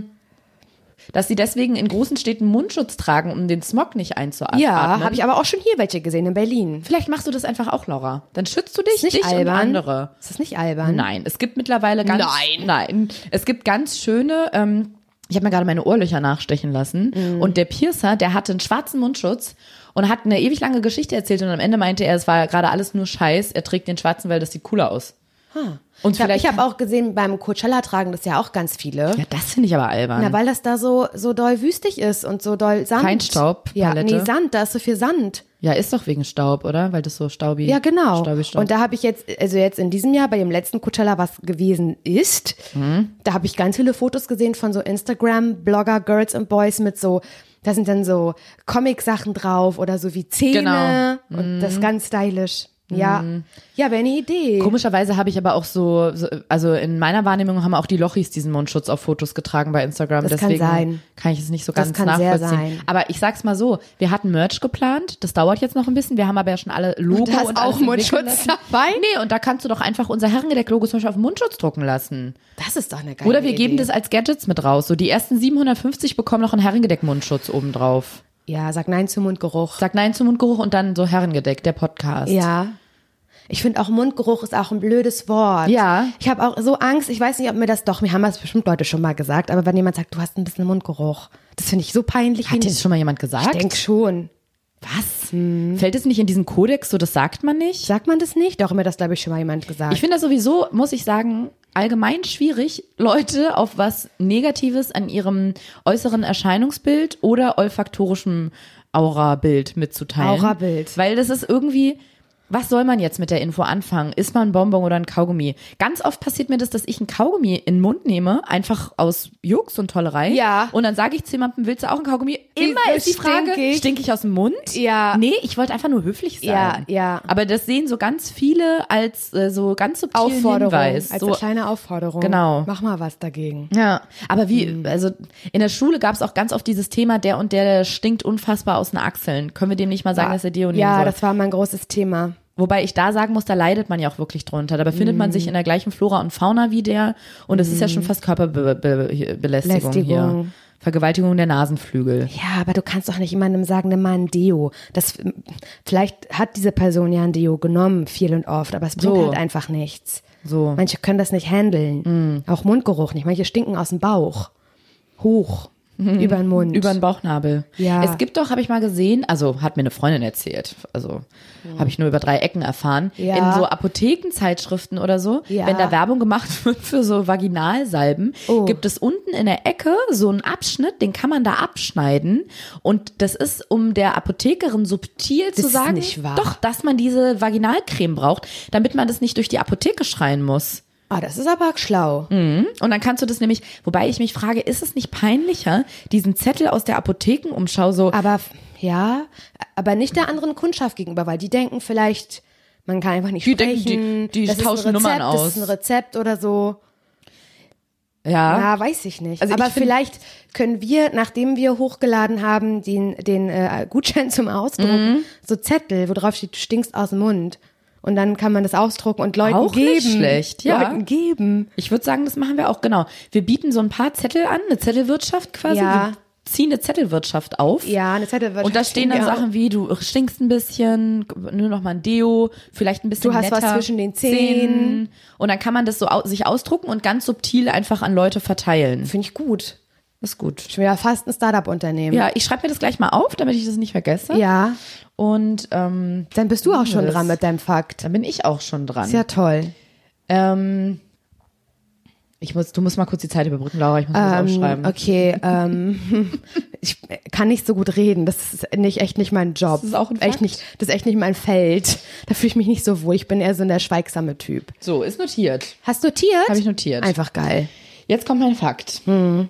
Dass sie deswegen in großen Städten Mundschutz tragen, um den Smog nicht einzuatmen. Ja, habe ich aber auch schon hier welche gesehen in Berlin. Vielleicht machst du das einfach auch, Laura. Dann schützt du dich, Ist nicht dich albern? und andere. Ist das nicht albern? Nein, es gibt mittlerweile Nein. Es gibt ganz schöne, ich habe mir gerade meine Ohrlöcher nachstechen lassen und der Piercer, der hatte einen schwarzen Mundschutz und hat eine ewig lange Geschichte erzählt und am Ende meinte er, es war gerade alles nur Scheiß, er trägt den schwarzen, weil das sieht cooler aus. Und Ich habe auch gesehen, beim Coachella tragen das ja auch ganz viele. Ja, das finde ich aber albern. Na, weil das da so doll wüstig ist und so doll Sand. Feinstaub, Ja, Palette. nee, Sand, da ist so viel Sand. Ja, ist doch wegen Staub, oder? Weil das so staubig Ja, genau. Staub. Und da habe ich jetzt in diesem Jahr bei dem letzten Coachella, was gewesen ist, da habe ich ganz viele Fotos gesehen von so Instagram-Blogger, Girls and Boys mit so, da sind dann so Comic-Sachen drauf oder so wie Zähne und das ist ganz stylisch. Ja, ja, wäre eine Idee. Komischerweise habe ich aber auch also in meiner Wahrnehmung haben auch die Lochis diesen Mundschutz auf Fotos getragen bei Instagram. Das kann Deswegen sein. kann ich es nicht so Das ganz kann sehr nachvollziehen. sein. Aber ich sag's mal so, wir hatten Merch geplant, das dauert jetzt noch ein bisschen. Wir haben aber ja schon alle Logo Und da ist und auch alles entwickeln Mundschutz lassen. dabei? Nee, und da kannst du doch einfach unser Herrengedeck-Logo zum Beispiel auf den Mundschutz drucken lassen. Das ist doch eine geile Oder wir geben Idee. das als Gadgets mit raus. So die ersten 750 bekommen noch einen Herrengedeck-Mundschutz obendrauf. Ja, sag Nein zum Mundgeruch. Sag Nein zum Mundgeruch und dann so Herrengedeck, der Podcast. Ja. Ich finde auch Mundgeruch ist auch ein blödes Wort. Ja. Ich habe auch so Angst, ich weiß nicht, ob mir das mir haben das bestimmt Leute schon mal gesagt, aber wenn jemand sagt, du hast ein bisschen Mundgeruch, das finde ich so peinlich. Hat dir das schon mal jemand gesagt? Ich denke schon. Was? Fällt es nicht in diesen Kodex, so das sagt man nicht? Sagt man das nicht? Doch, mir das, glaube ich, schon mal jemand gesagt. Ich finde das sowieso, muss ich sagen, allgemein schwierig, Leute auf was Negatives an ihrem äußeren Erscheinungsbild oder olfaktorischem Aura-Bild mitzuteilen. Aura-Bild. Weil das ist irgendwie... Was soll man jetzt mit der Info anfangen? Ist man ein Bonbon oder ein Kaugummi? Ganz oft passiert mir das, dass ich ein Kaugummi in den Mund nehme, einfach aus Jux und Tollerei. Ja. Und dann sage ich zu jemandem, willst du auch ein Kaugummi? Immer Wieso ist die Frage, stinkig? stink ich aus dem Mund? Ja. Nee, ich wollte einfach nur höflich sein. Ja, ja. Aber das sehen so ganz viele als so ganz subtilen Aufforderung, Hinweis. als So, eine kleine Aufforderung. Genau. Mach mal was dagegen. ja, aber also in der Schule gab es auch ganz oft dieses Thema, der und der stinkt unfassbar aus den Achseln. Können wir dem nicht mal sagen, dass er Deo nehmen Ja, soll? das war mein großes Thema. Wobei ich da sagen muss, da leidet man ja auch wirklich drunter. Da befindet man sich in der gleichen Flora und Fauna wie der. Und es ist ja schon fast Körperbelästigung hier. Belästigung. Vergewaltigung der Nasenflügel. Ja, aber du kannst doch nicht jemandem sagen, nimm mal ein Deo. Vielleicht hat diese Person ja ein Deo genommen, viel und oft, aber es bringt So. halt einfach nichts. So. Manche können das nicht handeln. Auch Mundgeruch nicht. Manche stinken aus dem Bauch. Hoch. Über den Mund. Über den Bauchnabel. Ja. Es gibt doch, habe ich mal gesehen, also hat mir eine Freundin erzählt, also habe ich nur über 3 Ecken erfahren, Ja. in so Apothekenzeitschriften oder so, Ja. wenn da Werbung gemacht wird für so Vaginalsalben, Oh. gibt es unten in der Ecke so einen Abschnitt, den kann man da abschneiden und das ist, um der Apothekerin subtil zu ist sagen, nicht wahr. doch, dass man diese Vaginalcreme braucht, damit man das nicht durch die Apotheke schreien muss. Ah, das ist aber schlau. Und dann kannst du das nämlich, wobei ich mich frage, ist es nicht peinlicher, diesen Zettel aus der Apothekenumschau so, Aber ja, aber nicht der anderen Kundschaft gegenüber, weil die denken vielleicht, man kann einfach nicht Die denken, sprechen. die das ist ein tauschen Rezept, Nummern Das aus. ist ein Rezept oder so. ja, Ja, weiß ich nicht. Also aber ich find- vielleicht können wir, nachdem wir hochgeladen haben, den Gutschein zum Ausdrucken, so Zettel, wo drauf steht, du stinkst aus dem Mund. Und dann kann man das ausdrucken und Leuten Auch geben. nicht schlecht, ja. Leuten geben. ich würde sagen, das machen wir auch, genau. Wir bieten so ein paar Zettel an, eine Zettelwirtschaft quasi. Ja. Wir ziehen eine Zettelwirtschaft auf. Ja, eine Zettelwirtschaft. Und da stehen dann ja. Sachen wie, du stinkst ein bisschen, nur noch mal ein Deo, vielleicht ein bisschen Du hast netter, was zwischen den Zähnen. Und dann kann man das so sich ausdrucken und ganz subtil einfach an Leute verteilen. Finde ich gut. Das ist gut. Schon wieder fast ein Startup-Unternehmen. Ja, ich schreibe mir das gleich mal auf, damit ich das nicht vergesse. Ja. Und Dann bist du auch schon das. dran mit deinem Fakt. dann bin ich auch schon dran. Ist ja toll. Du musst mal kurz die Zeit überbrücken, Laura, ich muss das aufschreiben. Okay, ich kann nicht so gut reden. Das ist echt nicht mein Job. Das ist auch ein echt Fakt. nicht, das ist echt nicht mein Feld. Da fühle ich mich nicht so wohl. Ich bin eher so der schweigsame Typ. So, ist notiert. Hast du notiert? Habe ich notiert. Einfach geil. Jetzt kommt mein Fakt.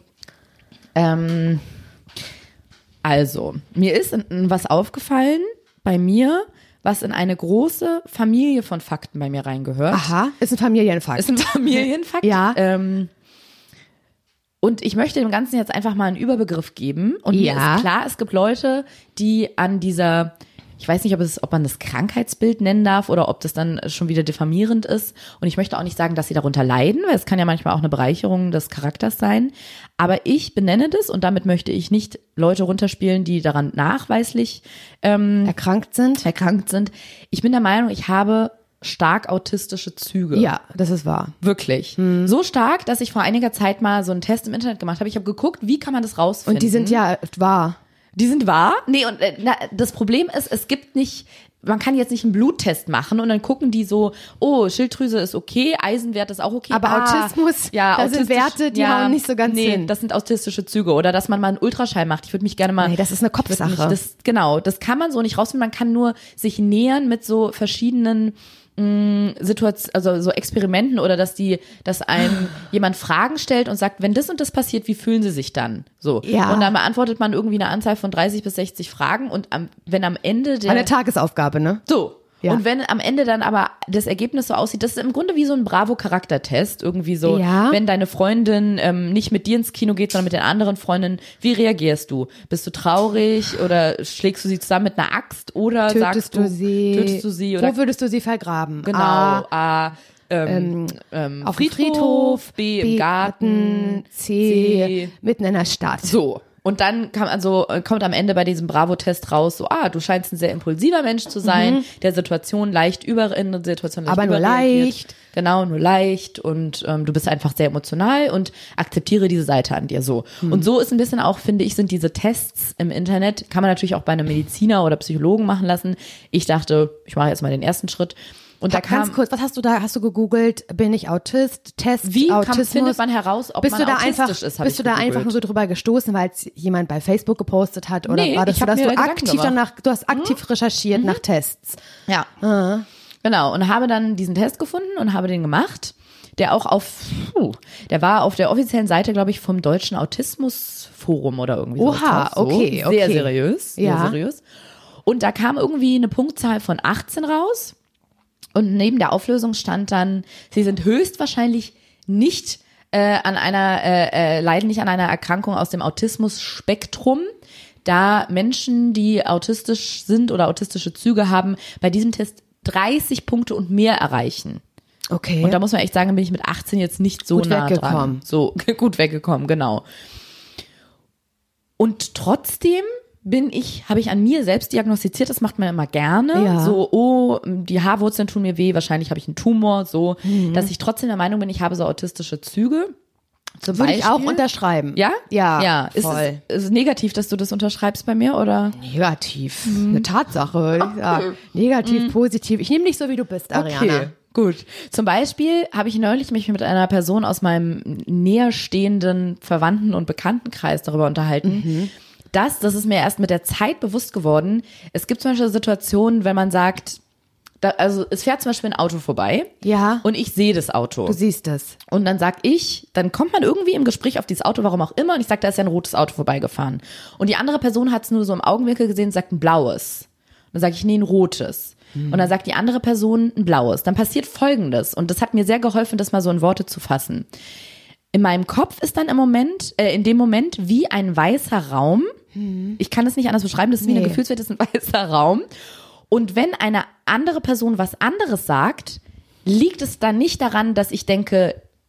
Also, mir ist was aufgefallen bei mir, was in eine große Familie von Fakten bei mir reingehört. Aha, ist ein Familienfakt. Ist ein Familienfakt. Ja. Und ich möchte dem Ganzen jetzt einfach mal einen Überbegriff geben. Und mir Ja. ist klar, es gibt Leute, die an dieser, ich weiß nicht, ob man das Krankheitsbild nennen darf oder ob das dann schon wieder diffamierend ist. Und ich möchte auch nicht sagen, dass sie darunter leiden, weil es kann ja manchmal auch eine Bereicherung des Charakters sein. Aber ich benenne das und damit möchte ich nicht Leute runterspielen, die daran nachweislich erkrankt sind? erkrankt sind. Ich bin der Meinung, ich habe stark autistische Züge. Ja, das ist wahr. Wirklich. So stark, dass ich vor einiger Zeit mal so einen Test im Internet gemacht habe. Ich habe geguckt, wie kann man das rausfinden. Und die sind ja wahr. Die sind wahr? Nee, und das Problem ist, es gibt nicht, man kann jetzt nicht einen Bluttest machen und dann gucken die so, oh, Schilddrüse ist okay, Eisenwert ist auch okay. Aber Autismus, da sind Werte, die hauen nicht so ganz hin. Das sind autistische Züge. Oder dass man mal einen Ultraschall macht. Ich würde mich gerne mal... Nee, das ist eine Kopfsache. Das kann man so nicht rausfinden. Man kann nur sich nähern mit so verschiedenen Situationen, also so Experimenten oder dass einem jemand Fragen stellt und sagt, wenn das und das passiert, wie fühlen sie sich dann? So. Ja. Und dann beantwortet man irgendwie eine Anzahl von 30 bis 60 Fragen und wenn am Ende Eine Tagesaufgabe, ne? so. Ja. Und wenn am Ende dann aber das Ergebnis so aussieht, das ist im Grunde wie so ein Bravo-Charaktertest, irgendwie so, Ja. wenn deine Freundin nicht mit dir ins Kino geht, sondern mit den anderen Freundinnen, wie reagierst du? Bist du traurig oder schlägst du sie zusammen mit einer Axt oder Tötest du sie? oder Wo würdest du sie vergraben? genau, A, auf dem Friedhof, B im Garten, C, mitten in der Stadt. so. Und dann kommt am Ende bei diesem Bravo-Test raus, so, du scheinst ein sehr impulsiver Mensch zu sein, der Situation leicht in eine Situation leicht Aber nur überreagiert. leicht. Genau, nur leicht und du bist einfach sehr emotional und akzeptiere diese Seite an dir so. Und so ist ein bisschen auch, finde ich, sind diese Tests im Internet, kann man natürlich auch bei einem Mediziner oder Psychologen machen lassen. Ich dachte, ich mache jetzt mal den ersten Schritt. Und da Ganz kurz, was hast du da? Hast du gegoogelt? Bin ich Autist? Test wie Autismus? findet man heraus, ob bist man du da autistisch einfach, ist? Bist du da einfach nur so drüber gestoßen, weil es jemand bei Facebook gepostet hat? Oder Nee, war das ich so, hab dass mir du Gedanken aktiv gemacht. du hast aktiv recherchiert nach Tests? Ja. Genau. Und habe dann diesen Test gefunden und habe den gemacht, der auch der war auf der offiziellen Seite, glaube ich, vom Deutschen Autismusforum oder irgendwie so. Oha, okay, okay. Sehr seriös, sehr Ja. seriös. Und da kam irgendwie eine Punktzahl von 18 raus. Und neben der Auflösung stand dann, sie sind höchstwahrscheinlich nicht leiden nicht an einer Erkrankung aus dem Autismus-Spektrum, da Menschen, die autistisch sind oder autistische Züge haben, bei diesem Test 30 Punkte und mehr erreichen. Okay. Und da muss man echt sagen, bin ich mit 18 jetzt nicht so Gut nah dran. weggekommen. So gut weggekommen, genau. Und trotzdem habe ich an mir selbst diagnostiziert, das macht man immer gerne, Ja. so, die Haarwurzeln tun mir weh, wahrscheinlich habe ich einen Tumor, so, dass ich trotzdem der Meinung bin, ich habe so autistische Züge. Zum Würde ich auch Beispiel. unterschreiben. Ja? Ja, Ja. Ist voll. es negativ, dass du das unterschreibst bei mir, oder? Negativ. Eine Tatsache, würde ich sagen. Negativ, positiv. Ich nehme dich so, wie du bist, Ariana. Okay, gut. Zum Beispiel habe ich neulich mich mit einer Person aus meinem näherstehenden Verwandten- und Bekanntenkreis darüber unterhalten. Das ist mir erst mit der Zeit bewusst geworden. Es gibt zum Beispiel Situationen, wenn man sagt, also es fährt zum Beispiel ein Auto vorbei. Ja. Und ich sehe das Auto. Du siehst es. Und dann dann kommt man irgendwie im Gespräch auf dieses Auto, warum auch immer, und ich sage, da ist ja ein rotes Auto vorbeigefahren. Und die andere Person hat es nur so im Augenwinkel gesehen und sagt ein blaues. Und dann sage ich, nee, ein rotes. Und dann sagt die andere Person ein blaues. Dann passiert Folgendes. Und das hat mir sehr geholfen, das mal so in Worte zu fassen. In meinem Kopf ist dann in dem Moment wie ein weißer Raum. Ich kann es nicht anders beschreiben, das ist wie eine Gefühlswelt, das ist ein weißer Raum. Und wenn eine andere Person was anderes sagt, liegt es dann nicht daran, dass ich denke,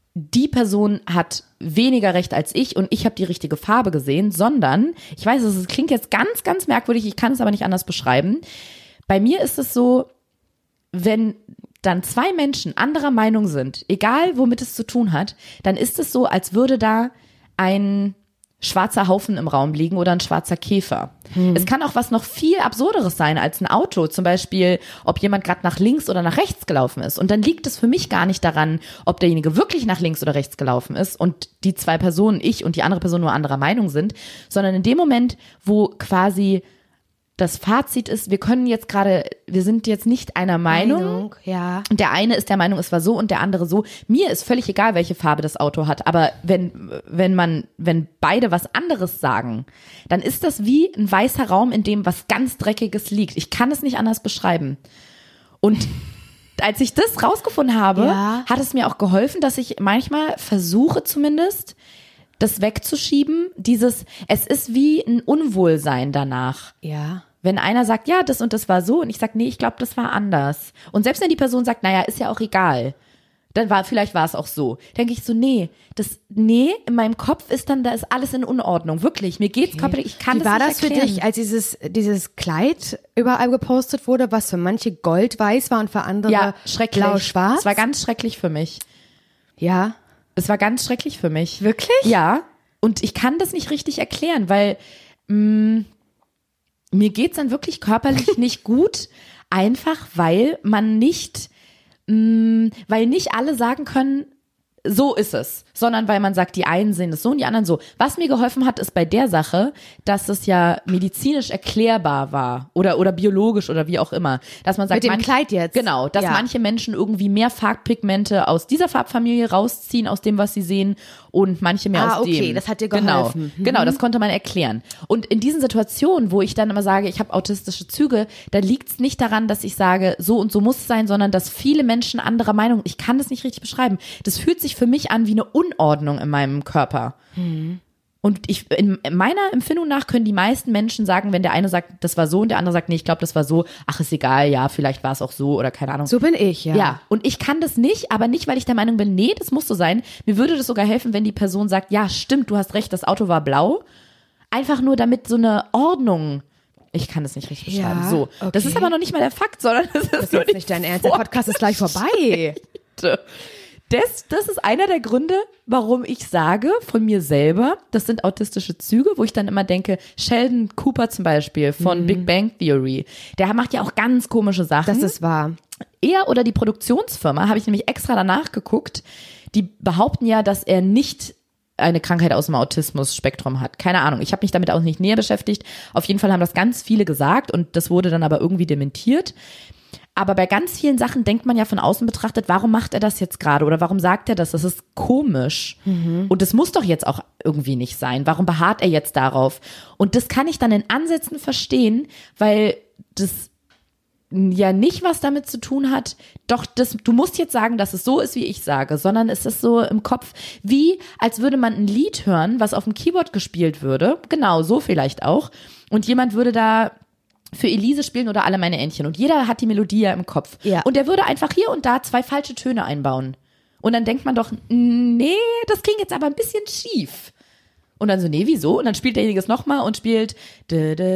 die Person hat weniger Recht als ich und ich habe die richtige Farbe gesehen, sondern, ich weiß, es klingt jetzt ganz, ganz merkwürdig, ich kann es aber nicht anders beschreiben. Bei mir ist es so, wenn dann zwei Menschen anderer Meinung sind, egal womit es zu tun hat, dann ist es so, als würde da ein schwarzer Haufen im Raum liegen oder ein schwarzer Käfer. Es kann auch was noch viel Absurderes sein als ein Auto. Zum Beispiel, ob jemand gerade nach links oder nach rechts gelaufen ist. Und dann liegt es für mich gar nicht daran, ob derjenige wirklich nach links oder rechts gelaufen ist und die zwei Personen, ich und die andere Person, nur anderer Meinung sind, sondern in dem Moment, wo quasi das Fazit ist, wir sind jetzt nicht einer Meinung. Ja. Und der eine ist der Meinung, es war so und der andere so. Mir ist völlig egal, welche Farbe das Auto hat. Aber wenn beide was anderes sagen, dann ist das wie ein weißer Raum, in dem was ganz Dreckiges liegt. Ich kann es nicht anders beschreiben. Und als ich das rausgefunden habe, hat es mir auch geholfen, dass ich manchmal versuche zumindest, das wegzuschieben. Es ist wie ein Unwohlsein danach. Ja. Wenn einer sagt, ja, das und das war so und ich sage, nee, ich glaube, das war anders. Und selbst wenn die Person sagt, naja, ist ja auch egal, vielleicht war es auch so, denke ich so, nee, in meinem Kopf da ist alles in Unordnung, wirklich, mir geht's körperlich, ich kann Wie das war nicht das für erklären. dich, als dieses Kleid überall gepostet wurde, was für manche goldweiß war und für andere Ja, schrecklich. blau-schwarz? Es war ganz schrecklich für mich. Ja. Es war ganz schrecklich für mich. Wirklich? Ja. Und ich kann das nicht richtig erklären, weil mir geht's dann wirklich körperlich nicht gut, einfach weil nicht alle sagen können, so ist es, sondern weil man sagt, die einen sehen es so und die anderen so. Was mir geholfen hat, ist bei der Sache, dass es ja medizinisch erklärbar war oder biologisch oder wie auch immer, dass man sagt, mit dem Kleid jetzt. Genau, dass manche Menschen irgendwie mehr Farbpigmente aus dieser Farbfamilie rausziehen, aus dem, was sie sehen, und manche mehr aus dem. Okay, das hat dir geholfen. Genau, das konnte man erklären. Und in diesen Situationen, wo ich dann immer sage, ich habe autistische Züge, da liegt es nicht daran, dass ich sage, so und so muss es sein, sondern dass viele Menschen anderer Meinung, ich kann das nicht richtig beschreiben, das fühlt sich für mich an wie eine Unordnung in meinem Körper. Und in meiner Empfindung nach können die meisten Menschen sagen, wenn der eine sagt, das war so und der andere sagt, nee, ich glaube, das war so, ach, ist egal, ja, vielleicht war es auch so oder keine Ahnung. So bin ich, ja. Ja, und ich kann das nicht, aber nicht, weil ich der Meinung bin, nee, das muss so sein. Mir würde das sogar helfen, wenn die Person sagt, ja, stimmt, du hast recht, das Auto war blau. Einfach nur damit so eine Ordnung, ich kann das nicht richtig beschreiben. Ja, So, okay. das ist aber noch nicht mal der Fakt, sondern das ist nur jetzt nicht dein Ernst, der Podcast ist gleich vorbei. Das ist einer der Gründe, warum ich sage von mir selber, das sind autistische Züge, wo ich dann immer denke, Sheldon Cooper zum Beispiel von Big Bang Theory, der macht ja auch ganz komische Sachen. Das ist wahr. Er oder die Produktionsfirma, habe ich nämlich extra danach geguckt, die behaupten ja, dass er nicht eine Krankheit aus dem Autismus-Spektrum hat. Keine Ahnung, ich habe mich damit auch nicht näher beschäftigt. Auf jeden Fall haben das ganz viele gesagt und das wurde dann aber irgendwie dementiert. Aber bei ganz vielen Sachen denkt man ja von außen betrachtet, warum macht er das jetzt gerade oder warum sagt er das? Das ist komisch. Und das muss doch jetzt auch irgendwie nicht sein. Warum beharrt er jetzt darauf? Und das kann ich dann in Ansätzen verstehen, weil das ja nicht was damit zu tun hat, doch du musst jetzt sagen, dass es so ist, wie ich sage, sondern es ist so im Kopf, wie als würde man ein Lied hören, was auf dem Keyboard gespielt würde, genau, so vielleicht auch, und jemand würde da für Elise spielen oder Alle meine Entchen und jeder hat die Melodie ja im Kopf. Ja. Und der würde einfach hier und da 2 falsche Töne einbauen. Und dann denkt man doch, nee, das klingt jetzt aber ein bisschen schief. Und dann so, nee, wieso? Und dann spielt derjenige es nochmal und spielt und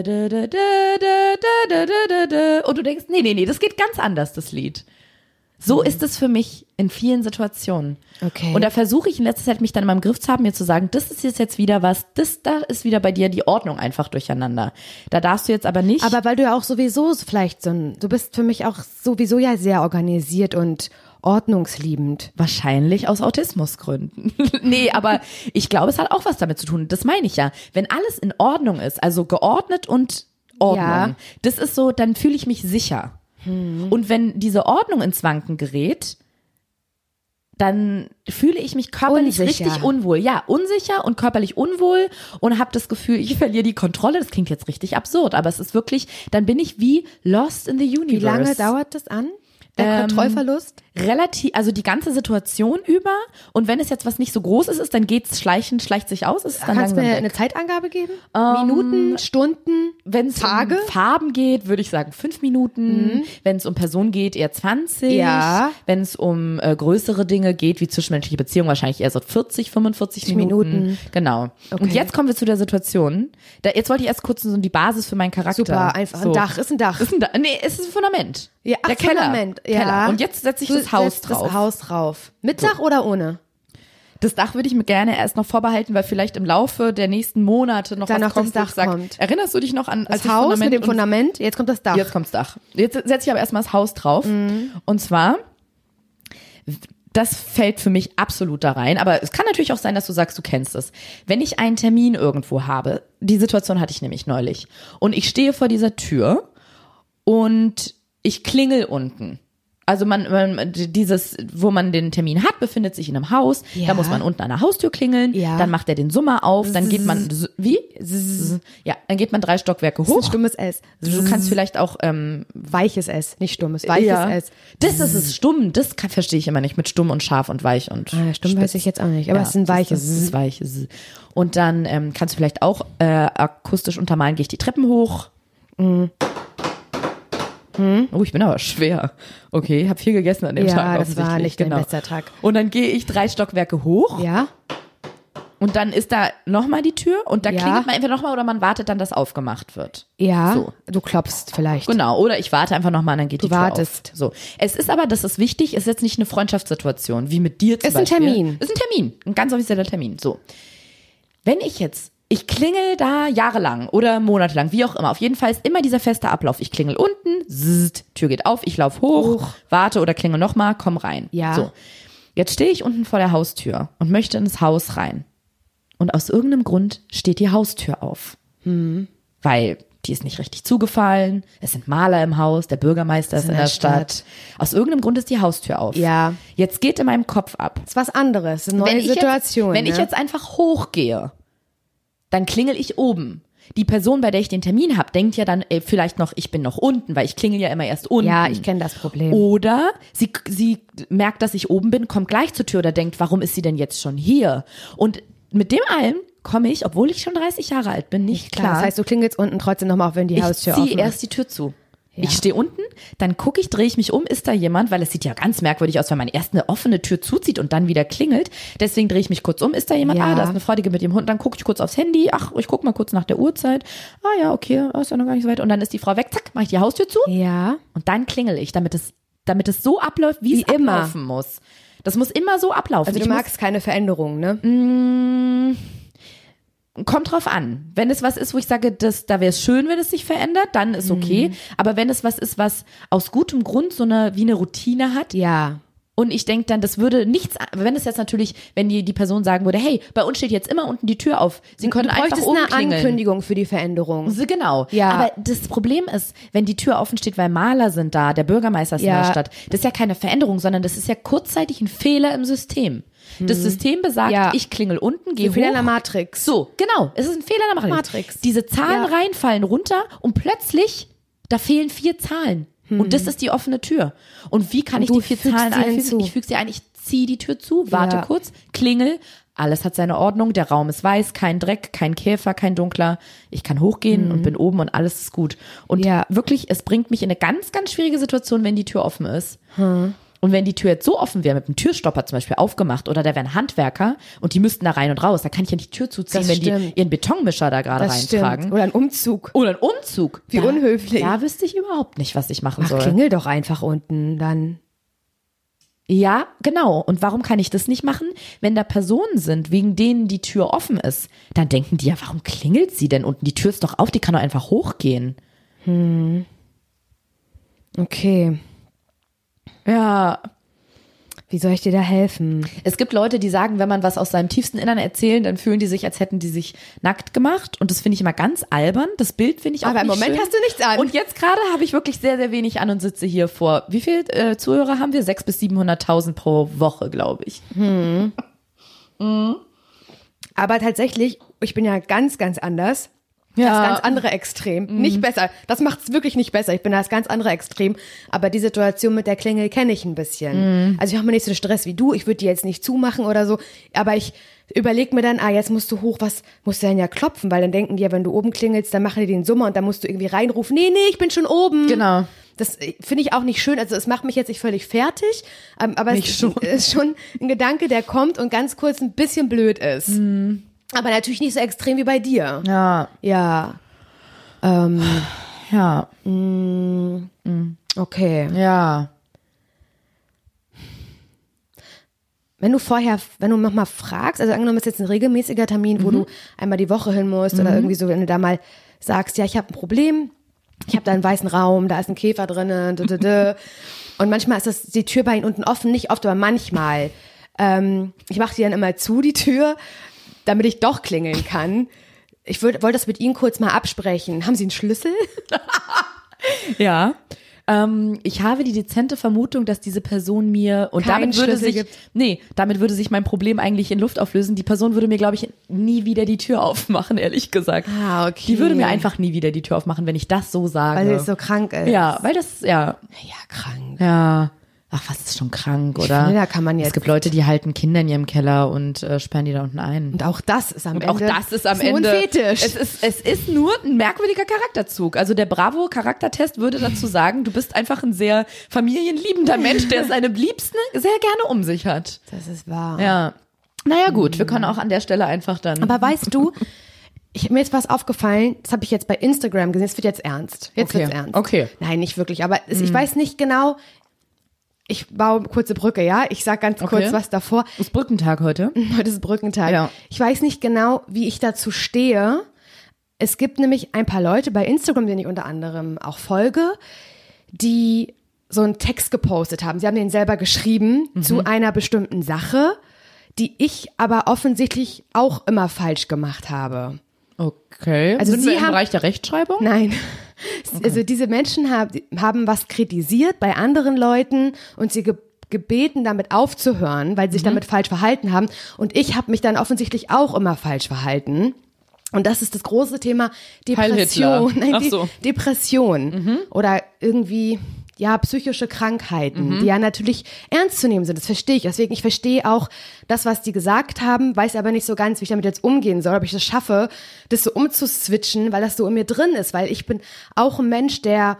du denkst, nee, das geht ganz anders, das Lied. So ist es für mich in vielen Situationen. Okay. Und da versuche ich in letzter Zeit, mich dann in meinem Griff zu haben, mir zu sagen, das ist jetzt wieder was, da ist wieder bei dir die Ordnung einfach durcheinander. Da darfst du jetzt aber nicht. Aber weil du ja auch sowieso vielleicht du bist für mich auch sowieso ja sehr organisiert und ordnungsliebend. Wahrscheinlich aus Autismusgründen. Nee, aber ich glaube, es hat auch was damit zu tun. Das meine ich ja. Wenn alles in Ordnung ist, also geordnet und Ordnung, Ja. das ist so, dann fühle ich mich sicher. Und wenn diese Ordnung ins Wanken gerät, dann fühle ich mich körperlich Unsicher. richtig unwohl. Ja, unsicher und körperlich unwohl und habe das Gefühl, ich verliere die Kontrolle. Das klingt jetzt richtig absurd, aber es ist wirklich, dann bin ich wie lost in the universe. Wie lange dauert das an? Der Kontrollverlust? Relativ, also die ganze Situation über. Und wenn es jetzt was nicht so Großes ist, dann geht's schleicht sich aus. Ist es dann Kannst du langsam mir weg. eine Zeitangabe geben? Minuten, Stunden, Wenn es Tage? um Farben geht, würde ich sagen 5 Minuten. Wenn es um Personen geht, eher 20. Ja. Wenn es um größere Dinge geht, wie zwischenmenschliche Beziehungen, wahrscheinlich eher so 40, 45 Minuten. Genau. Okay. Und jetzt kommen wir zu der Situation. Jetzt wollte ich erst kurz so die Basis für meinen Charakter. Super, einfach ein Dach, ist ein Dach. Nee, es ist ein Fundament. Ja, ach, der Keller. Fundament, ja. Keller. Und jetzt setze ich Du das Haus setzt drauf. Das Haus drauf. Mit Dach oder ohne? Das Dach würde ich mir gerne erst noch vorbehalten, weil vielleicht im Laufe der nächsten Monate noch Dann was noch kommt, das wo Dach ich sag, kommt. Erinnerst du dich noch an als Das Haus Fundament mit dem und- Fundament, jetzt kommt das Dach. Jetzt kommt's Dach. Jetzt setze ich aber erstmal das Haus drauf. Und zwar, das fällt für mich absolut da rein. Aber es kann natürlich auch sein, dass du sagst, du kennst es. Wenn ich einen Termin irgendwo habe, die Situation hatte ich nämlich neulich. Und ich stehe vor dieser Tür und ich klingel unten. Also dieses, wo man den Termin hat, befindet sich in einem Haus. Ja. Da muss man unten an der Haustür klingeln. Ja. Dann macht er den Summer auf. Dann geht man, wie? Ja, dann geht man 3 Stockwerke Das ist ein hoch. stummes S. Du kannst vielleicht auch, Weiches S, nicht stummes, weiches ja. S. Das ist es, stumm. Das verstehe ich immer nicht mit stumm und scharf und weich und Stumm spitz. weiß ich jetzt auch nicht, aber es ist ein weiches. Das ist weich. Und dann kannst du vielleicht auch akustisch untermalen, gehe ich die Treppen hoch. Oh, ich bin aber schwer. Okay, habe viel gegessen an dem Ja, Tag. das war offensichtlich, nicht dein bester Tag. Und dann gehe ich 3 Stockwerke hoch Ja? und dann ist da nochmal die Tür und da Ja. klingelt man entweder nochmal oder man wartet dann, dass aufgemacht wird. Ja. So. Du klopfst vielleicht. Genau, oder ich warte einfach nochmal und dann geht Du die Tür wartest. auf. So. Es ist aber, das ist wichtig, es ist jetzt nicht eine Freundschaftssituation, wie mit dir zum Ist ein Beispiel. Termin. Ist ein Termin, ein ganz offizieller Termin. So. Wenn ich klingel da jahrelang oder monatelang, wie auch immer. Auf jeden Fall ist immer dieser feste Ablauf. Ich klingel unten, Tür geht auf, ich laufe hoch, warte oder klingel nochmal, komm rein. Ja. So. Jetzt stehe ich unten vor der Haustür und möchte ins Haus rein. Und aus irgendeinem Grund steht die Haustür auf. Weil die ist nicht richtig zugefallen, es sind Maler im Haus, der Bürgermeister ist in der Stadt. Aus irgendeinem Grund ist die Haustür auf. Ja. Jetzt geht in meinem Kopf ab. Das ist was anderes, eine neue Situation. Wenn ich ne? jetzt einfach hochgehe, dann klingel ich oben. Die Person, bei der ich den Termin habe, denkt ja dann vielleicht noch, ich bin noch unten, weil ich klingel ja immer erst unten. Ja, ich kenne das Problem. Oder sie merkt, dass ich oben bin, kommt gleich zur Tür oder denkt, warum ist sie denn jetzt schon hier? Und mit dem allem komme ich, obwohl ich schon 30 Jahre alt bin, nicht klar. Das heißt, du klingelst unten trotzdem nochmal auf, wenn die Ich Haustür offen ziehe ist. erst die Tür zu. Ja. Ich stehe unten, dann gucke ich, drehe ich mich um, ist da jemand, weil es sieht ja ganz merkwürdig aus, wenn man erst eine offene Tür zuzieht und dann wieder klingelt. Deswegen drehe ich mich kurz um, ist da jemand? Ja. Ah, da ist eine Freudige mit dem Hund. Dann gucke ich kurz aufs Handy, ach, ich gucke mal kurz nach der Uhrzeit. Ah ja, okay, ist ja noch gar nicht so weit. Und dann ist die Frau weg, zack, mache ich die Haustür zu Ja. und dann klingel ich, damit es so abläuft, wie es immer. ablaufen muss. Das muss immer so ablaufen. Also du Ich muss- magst keine Veränderung, ne? Kommt drauf an. Wenn es was ist, wo ich sage, da wäre es schön, wenn es sich verändert, dann ist okay. Aber wenn es was ist, was aus gutem Grund wie eine Routine hat Ja. und ich denke dann, das würde nichts, wenn es jetzt natürlich, wenn die Person sagen würde, hey, bei uns steht jetzt immer unten die Tür auf, Sie können Du einfach bräuchtest oben eine klingeln. Ankündigung für die Veränderung. Genau. Ja. Aber das Problem ist, wenn die Tür offen steht, weil Maler sind da, der Bürgermeister ist in Ja. der Stadt, das ist ja keine Veränderung, sondern das ist ja kurzzeitig ein Fehler im System. Das System besagt, Ja. ich klingel unten, gehe So viel hoch. in der Matrix. So, genau. Es ist ein Fehler in der Matrix. Diese Zahlen Ja. reinfallen runter und plötzlich, da fehlen 4 Zahlen. Und das ist die offene Tür. Und wie kann Und ich du die 4 fügst Zahlen sie einfügen? hinzu. Ich füge sie ein, ich ziehe die Tür zu, warte Ja. kurz, klingel. Alles hat seine Ordnung, der Raum ist weiß, kein Dreck, kein Käfer, kein dunkler. Ich kann hochgehen und bin oben und alles ist gut. Und Ja. wirklich, es bringt mich in eine ganz, ganz schwierige Situation, wenn die Tür offen ist. Und wenn die Tür jetzt so offen wäre, mit einem Türstopper zum Beispiel aufgemacht oder da wären Handwerker und die müssten da rein und raus, da kann ich ja nicht die Tür zuziehen, Das wenn stimmt. die ihren Betonmischer da gerade Das reintragen. stimmt. Oder ein Umzug. Oder ein Umzug. Wie unhöflich. Da wüsste ich überhaupt nicht, was ich machen Ach, soll. klingel doch einfach unten dann. Ja, genau. Und warum kann ich das nicht machen? Wenn da Personen sind, wegen denen die Tür offen ist, dann denken die ja, warum klingelt sie denn unten? Die Tür ist doch auf, die kann doch einfach hochgehen. Okay. Ja. Wie soll ich dir da helfen? Es gibt Leute, die sagen, wenn man was aus seinem tiefsten Innern erzählen, dann fühlen die sich, als hätten die sich nackt gemacht. Und das finde ich immer ganz albern. Das Bild finde ich auch Aber im nicht Moment schön. hast du nichts an. Und jetzt gerade habe ich wirklich sehr, sehr wenig an und sitze hier vor. Wie viele Zuhörer haben wir? 600.000 bis 700.000 pro Woche, glaube ich. Aber tatsächlich, ich bin ja ganz, ganz anders. Das ganz andere Extrem. Nicht besser. Das macht's wirklich nicht besser. Ich bin das ganz andere Extrem. Aber die Situation mit der Klingel kenne ich ein bisschen. Also ich mache mir nicht so Stress wie du. Ich würde die jetzt nicht zumachen oder so. Aber ich überleg mir dann, jetzt musst du hoch, was musst du denn ja klopfen? Weil dann denken die ja, wenn du oben klingelst, dann machen die den Summer und dann musst du irgendwie reinrufen. Nee, ich bin schon oben. Genau. Das finde ich auch nicht schön. Also es macht mich jetzt nicht völlig fertig. Aber es ist schon ein Gedanke, der kommt und ganz kurz ein bisschen blöd ist. Aber natürlich nicht so extrem wie bei dir. Ja. Ja. Ja. Okay. Ja. Wenn du nochmal fragst, also angenommen ist jetzt ein regelmäßiger Termin, wo du einmal die Woche hin musst oder irgendwie so, wenn du da mal sagst, ja, ich habe ein Problem, ich habe da einen weißen Raum, da ist ein Käfer drinnen, und manchmal ist die Tür bei ihnen unten offen, nicht oft, aber manchmal. Ich mache die dann immer zu, die Tür, damit ich doch klingeln kann. Ich wollte das mit Ihnen kurz mal absprechen. Haben Sie einen Schlüssel? Ja. Ich habe die dezente Vermutung, dass diese Person mir, und damit würde sich mein Problem eigentlich in Luft auflösen. Die Person würde mir, glaube ich, nie wieder die Tür aufmachen, ehrlich gesagt. Ah, okay. Die würde mir einfach nie wieder die Tür aufmachen, wenn ich das so sage. Weil sie so krank ist. Ja, weil das, ja. Ja, krank. Ja. Ach, was ist schon krank, oder? Ich finde, da kann man jetzt. Es gibt Leute, die halten Kinder in ihrem Keller und sperren die da unten ein. Und auch das ist am Ende. Auch das ist am nur Ende. Ein Fetisch. Es ist nur ein merkwürdiger Charakterzug. Also der Bravo-Charaktertest würde dazu sagen, du bist einfach ein sehr familienliebender Mensch, der seine Liebsten sehr gerne um sich hat. Das ist wahr. Ja. Naja, gut, wir können auch an der Stelle einfach dann. Aber weißt du, mir ist was aufgefallen, das habe ich jetzt bei Instagram gesehen, es wird jetzt ernst. Jetzt wird's ernst. Okay. Nein, nicht wirklich, aber ich weiß nicht genau. Ich baue eine kurze Brücke, ja? Ich sag ganz kurz was davor. Ist Brückentag heute? Heute ist Brückentag. Ja. Ich weiß nicht genau, wie ich dazu stehe. Es gibt nämlich ein paar Leute bei Instagram, denen ich unter anderem auch folge, die so einen Text gepostet haben. Sie haben den selber geschrieben zu einer bestimmten Sache, die ich aber offensichtlich auch immer falsch gemacht habe. Okay. Also sind wir im Bereich der Rechtschreibung? Nein. Okay. Also diese Menschen haben was kritisiert bei anderen Leuten und sie gebeten, damit aufzuhören, weil sie sich damit falsch verhalten haben. Und ich habe mich dann offensichtlich auch immer falsch verhalten. Und das ist das große Thema Depression. Nein, Depression. Oder irgendwie, ja, psychische Krankheiten, die ja natürlich ernst zu nehmen sind. Das verstehe ich. Deswegen, ich verstehe auch das, was die gesagt haben, weiß aber nicht so ganz, wie ich damit jetzt umgehen soll, ob ich das schaffe, das so umzuswitchen, weil das so in mir drin ist. Weil ich bin auch ein Mensch, der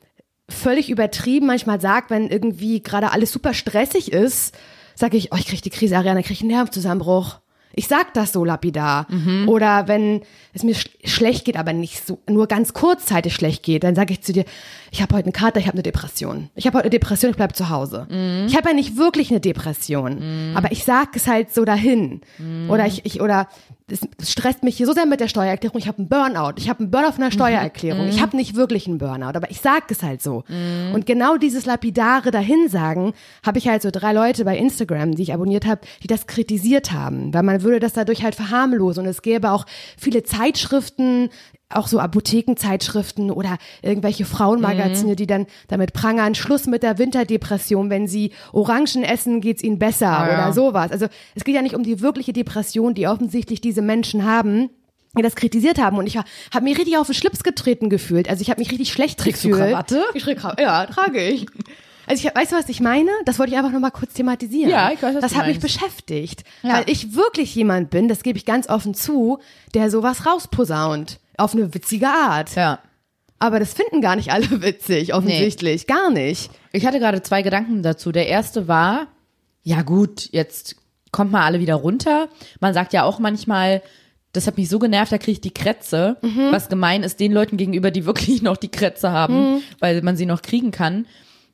völlig übertrieben manchmal sagt, wenn irgendwie gerade alles super stressig ist, sage ich, ich kriege die Krise, Ariana, kriege ich einen Nervenzusammenbruch. Ich sag das so lapidar. Oder wenn es mir schlecht geht, aber nicht so, nur ganz kurzzeitig schlecht geht, dann sage ich zu dir, ich habe heute einen Kater, ich habe eine Depression. Ich habe heute eine Depression, ich bleib zu Hause. Ich habe ja nicht wirklich eine Depression, aber ich sag es halt so dahin. Oder oder es stresst mich hier so sehr mit der Steuererklärung, ich habe einen Burnout. Ich habe einen Burnout von der Steuererklärung. Ich habe nicht wirklich einen Burnout, aber ich sag es halt so. Und genau dieses lapidare Dahinsagen habe ich halt so 3 Leute bei Instagram, die ich abonniert habe, die das kritisiert haben, weil man würde das dadurch halt verharmlosen. Und es gäbe auch viele Zeitschriften, auch so Apothekenzeitschriften oder irgendwelche Frauenmagazine, die dann damit prangern, Schluss mit der Winterdepression, wenn sie Orangen essen, geht's ihnen besser oder sowas. Also es geht ja nicht um die wirkliche Depression, die offensichtlich diese Menschen haben, die das kritisiert haben. Und ich habe mich richtig auf den Schlips getreten gefühlt. Also ich habe mich richtig schlecht gefühlt. Trägst du Krawatte? Ich trage Krawatte. Ja, trage ich. Also weißt du, was ich meine? Das wollte ich einfach noch mal kurz thematisieren. Ja, ich weiß, was das du hat mich meinst. beschäftigt, Ja. weil ich wirklich jemand bin, das gebe ich ganz offen zu, der sowas rausposaunt. Auf eine witzige Art. Ja. Aber das finden gar nicht alle witzig, offensichtlich. Gar nicht. Ich hatte gerade 2 Gedanken dazu. Der erste war, ja gut, jetzt kommt mal alle wieder runter. Man sagt ja auch manchmal, das hat mich so genervt, da kriege ich die Krätze, was gemein ist den Leuten gegenüber, die wirklich noch die Krätze haben, weil man sie noch kriegen kann.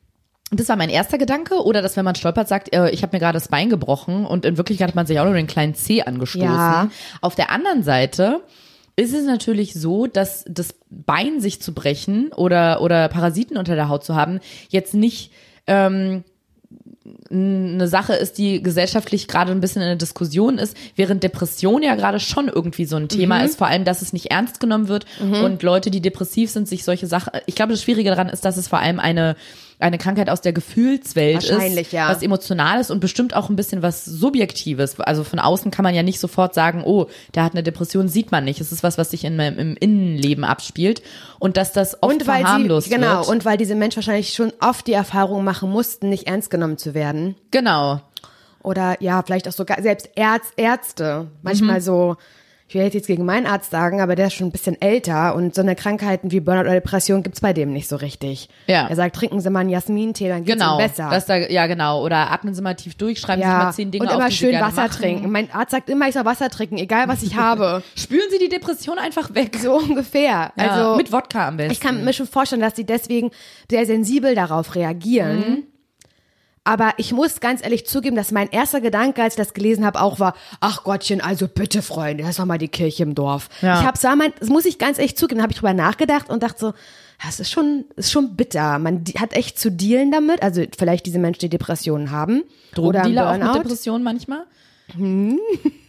Das war mein erster Gedanke. Oder dass, wenn man stolpert, sagt, ich habe mir gerade das Bein gebrochen und in Wirklichkeit hat man sich auch nur den kleinen Zeh angestoßen. Ja. Auf der anderen Seite ist es natürlich so, dass das Bein sich zu brechen oder Parasiten unter der Haut zu haben jetzt nicht eine Sache ist, die gesellschaftlich gerade ein bisschen in der Diskussion ist, während Depression ja gerade schon irgendwie so ein Thema ist, vor allem, dass es nicht ernst genommen wird und Leute, die depressiv sind, sich solche Sachen, ich glaube, das Schwierige daran ist, dass es vor allem eine eine Krankheit aus der Gefühlswelt ist, Wahrscheinlich, ja. was emotional ist und bestimmt auch ein bisschen was Subjektives. Also von außen kann man ja nicht sofort sagen, oh, der hat eine Depression, sieht man nicht. Es ist was sich im Innenleben abspielt und dass das oft verharmlost wird. Genau, und weil diese Menschen wahrscheinlich schon oft die Erfahrung machen mussten, nicht ernst genommen zu werden. Genau. Oder ja, vielleicht auch sogar selbst Ärzte. Manchmal so, ich will jetzt gegen meinen Arzt sagen, aber der ist schon ein bisschen älter und so eine Krankheiten wie Burnout oder Depression gibt's bei dem nicht so richtig. Ja. Er sagt, trinken Sie mal einen Jasmintee, dann geht's Genau, Ihnen besser. ja genau. Oder atmen Sie mal tief durch, schreiben Sie mal 10 Dinge und auf, immer die schön Sie gerne Wasser machen. trinken. Mein Arzt sagt immer, ich soll Wasser trinken, egal was ich habe. Spülen Sie die Depression einfach weg. So ungefähr. Ja, Also mit Wodka am besten. ich kann mir schon vorstellen, dass die deswegen sehr sensibel darauf reagieren. Aber ich muss ganz ehrlich zugeben, dass mein erster Gedanke, als ich das gelesen habe, auch war, ach Gottchen, also bitte Freunde, das war mal die Kirche im Dorf. Ja. Das muss ich ganz ehrlich zugeben, da habe ich drüber nachgedacht und dachte so, das ist schon bitter. Man hat echt zu dealen damit, also vielleicht diese Menschen, die Depressionen haben. Oder einen Drogendealer auch Burnout. mit Depressionen manchmal? Und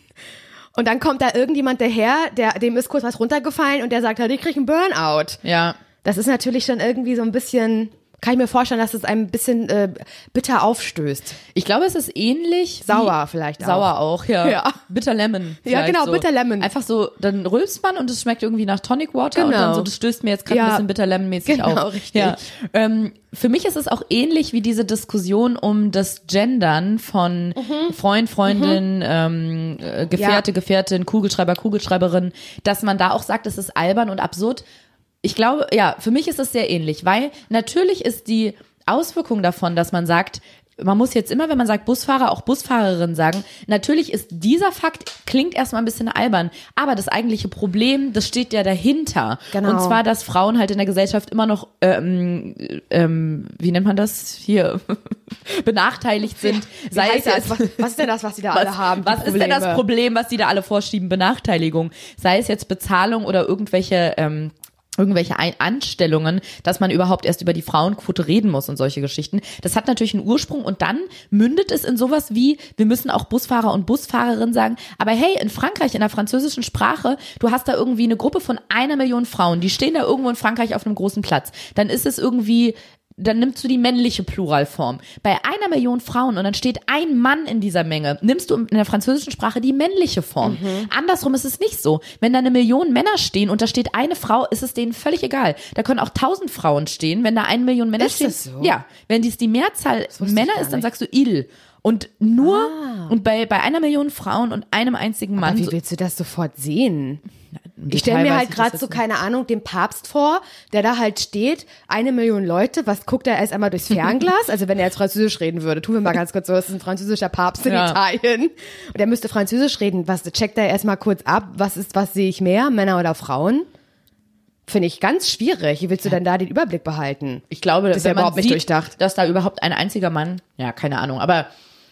dann kommt da irgendjemand daher, dem ist kurz was runtergefallen und der sagt halt, ich krieg einen Burnout. Ja. Das ist natürlich schon irgendwie so ein bisschen, kann ich mir vorstellen, dass es ein bisschen bitter aufstößt. Ich glaube, es ist ähnlich. Sauer vielleicht auch. Sauer auch, ja. Ja. Bitter Lemon. Ja, genau, so. Bitter Lemon. Einfach so, dann rülpst man und es schmeckt irgendwie nach Tonic Water und Genau. dann so, das stößt mir jetzt gerade Ja. ein bisschen Bitter Lemon-mäßig Genau, auf. richtig. Ja. Für mich ist es auch ähnlich wie diese Diskussion um das Gendern von Freund, Freundin, Gefährte, Gefährtin, Kugelschreiber, Kugelschreiberin, dass man da auch sagt, es ist albern und absurd. Ich glaube, ja, für mich ist es sehr ähnlich, weil natürlich ist die Auswirkung davon, dass man sagt, man muss jetzt immer, wenn man sagt Busfahrer, auch Busfahrerin sagen. Natürlich ist dieser Fakt, klingt erstmal ein bisschen albern, aber das eigentliche Problem, das steht ja dahinter. Genau. Und zwar, dass Frauen halt in der Gesellschaft immer noch, wie nennt man das hier, benachteiligt sind. Sei es jetzt, was ist denn das, was die da alle haben? Was ist denn das Problem, was die da alle vorschieben? Benachteiligung. Sei es jetzt Bezahlung oder irgendwelche Anstellungen, dass man überhaupt erst über die Frauenquote reden muss und solche Geschichten. Das hat natürlich einen Ursprung und dann mündet es in sowas wie, wir müssen auch Busfahrer und Busfahrerinnen sagen, aber hey, in Frankreich, in der französischen Sprache, du hast da irgendwie eine Gruppe von 1 Million Frauen, die stehen da irgendwo in Frankreich auf einem großen Platz. Dann ist es irgendwie, dann nimmst du die männliche Pluralform. Bei 1 Million Frauen und dann steht ein Mann in dieser Menge, nimmst du in der französischen Sprache die männliche Form. Andersrum ist es nicht so. Wenn da 1 Million Männer stehen und da steht eine Frau, ist es denen völlig egal. Da können auch 1000 Frauen stehen, wenn da 1 Million Männer Ist stehen. das so? Ja, wenn dies die Mehrzahl wusste Männer ich gar ist, dann nicht. sagst du il. Und nur, und bei 1 Million Frauen und einem einzigen Mann. Aber wie willst du das sofort sehen? im Ich stelle Detail mir weiß halt ich gerade das so, jetzt keine Ahnung, den Papst vor, der da halt steht, 1 Million Leute, was guckt er erst einmal durchs Fernglas? Also wenn er jetzt Französisch reden würde, tun wir mal ganz kurz so, das ist ein französischer Papst in Ja. Italien. Und er müsste Französisch reden, was checkt er erstmal kurz ab, was sehe ich mehr, Männer oder Frauen? Finde ich ganz schwierig. Wie willst du denn da den Überblick behalten? Ich glaube, Das ist ja wenn man überhaupt nicht sieht, durchdacht. dass da überhaupt ein einziger Mann, ja, keine Ahnung, aber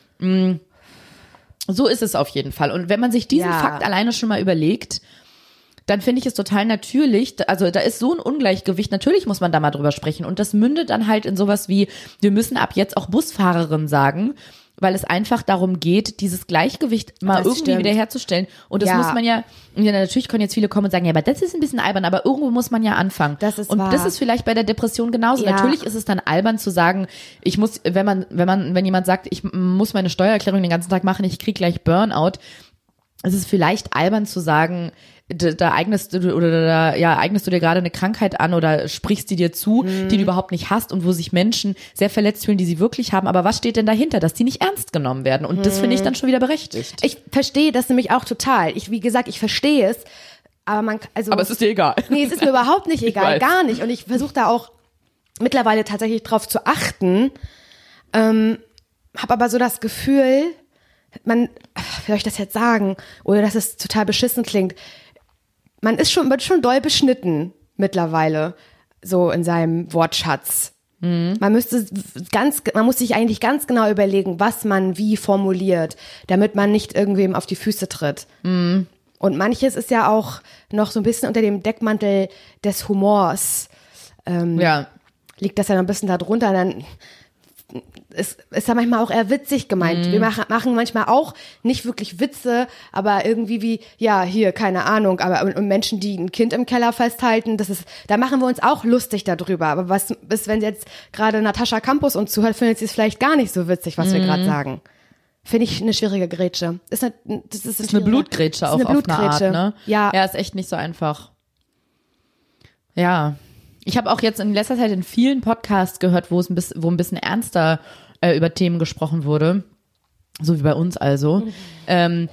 so ist es auf jeden Fall. Und wenn man sich diesen Ja. Fakt alleine schon mal überlegt, dann finde ich es total natürlich, also da ist so ein Ungleichgewicht, natürlich muss man da mal drüber sprechen und das mündet dann halt in sowas wie, wir müssen ab jetzt auch Busfahrerin sagen, weil es einfach darum geht, dieses Gleichgewicht mal Das irgendwie stimmt. wiederherzustellen und das Ja. muss man ja, natürlich können jetzt viele kommen und sagen, ja, aber das ist ein bisschen albern, aber irgendwo muss man ja anfangen. Das ist und wahr. das ist vielleicht bei der Depression genauso. Ja. Natürlich ist es dann albern zu sagen, ich muss, wenn jemand sagt, ich muss meine Steuererklärung den ganzen Tag machen, ich krieg gleich Burnout, es ist vielleicht albern zu sagen, da eignest du dir gerade eine Krankheit an oder sprichst die dir zu, die du überhaupt nicht hast und wo sich Menschen sehr verletzt fühlen, die sie wirklich haben. Aber was steht denn dahinter, dass die nicht ernst genommen werden? Und das finde ich dann schon wieder berechtigt. Ich verstehe das nämlich auch total. Wie gesagt, ich verstehe es, aber Aber es ist dir egal. Nee, es ist mir überhaupt nicht egal, weiß. gar nicht. Und ich versuche da auch mittlerweile tatsächlich drauf zu achten. Habe aber so das Gefühl, wie soll ich das jetzt sagen, ohne dass es total beschissen klingt, wird schon doll beschnitten mittlerweile, so in seinem Wortschatz. Man muss sich eigentlich ganz genau überlegen, was man wie formuliert, damit man nicht irgendwem auf die Füße tritt. Und manches ist ja auch noch so ein bisschen unter dem Deckmantel des Humors. Ja. Liegt das ja noch ein bisschen da drunter, dann ist ja manchmal auch eher witzig gemeint. Wir machen manchmal auch nicht wirklich Witze, aber irgendwie wie, ja, hier, keine Ahnung, aber und Menschen, die ein Kind im Keller festhalten, da machen wir uns auch lustig darüber. Aber was ist, wenn jetzt gerade Natascha Campus uns zuhört, findet sie es vielleicht gar nicht so witzig, was wir gerade sagen. Finde ich eine schwierige Grätsche. Das ist eine Blutgrätsche auch auf eine Art, ne? Ja. Ja, ist echt nicht so einfach. Ja. Ich habe auch jetzt in letzter Zeit in vielen Podcasts gehört, wo ein bisschen ernster über Themen gesprochen wurde. So wie bei uns also. Ganz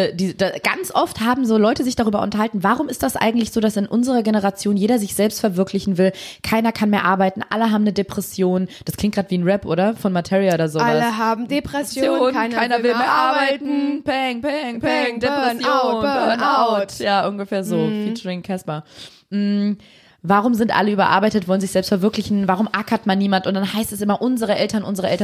oft haben so Leute sich darüber unterhalten, warum ist das eigentlich so, dass in unserer Generation jeder sich selbst verwirklichen will, keiner kann mehr arbeiten, alle haben eine Depression. Das klingt gerade wie ein Rap, oder? Von Materia oder sowas. Alle haben Depression, keiner will mehr arbeiten. Peng, peng, peng, Depression, Burnout. Ja, ungefähr so, featuring Casper. Warum sind alle überarbeitet, wollen sich selbst verwirklichen, warum ackert man niemand? Und dann heißt es immer unsere Eltern.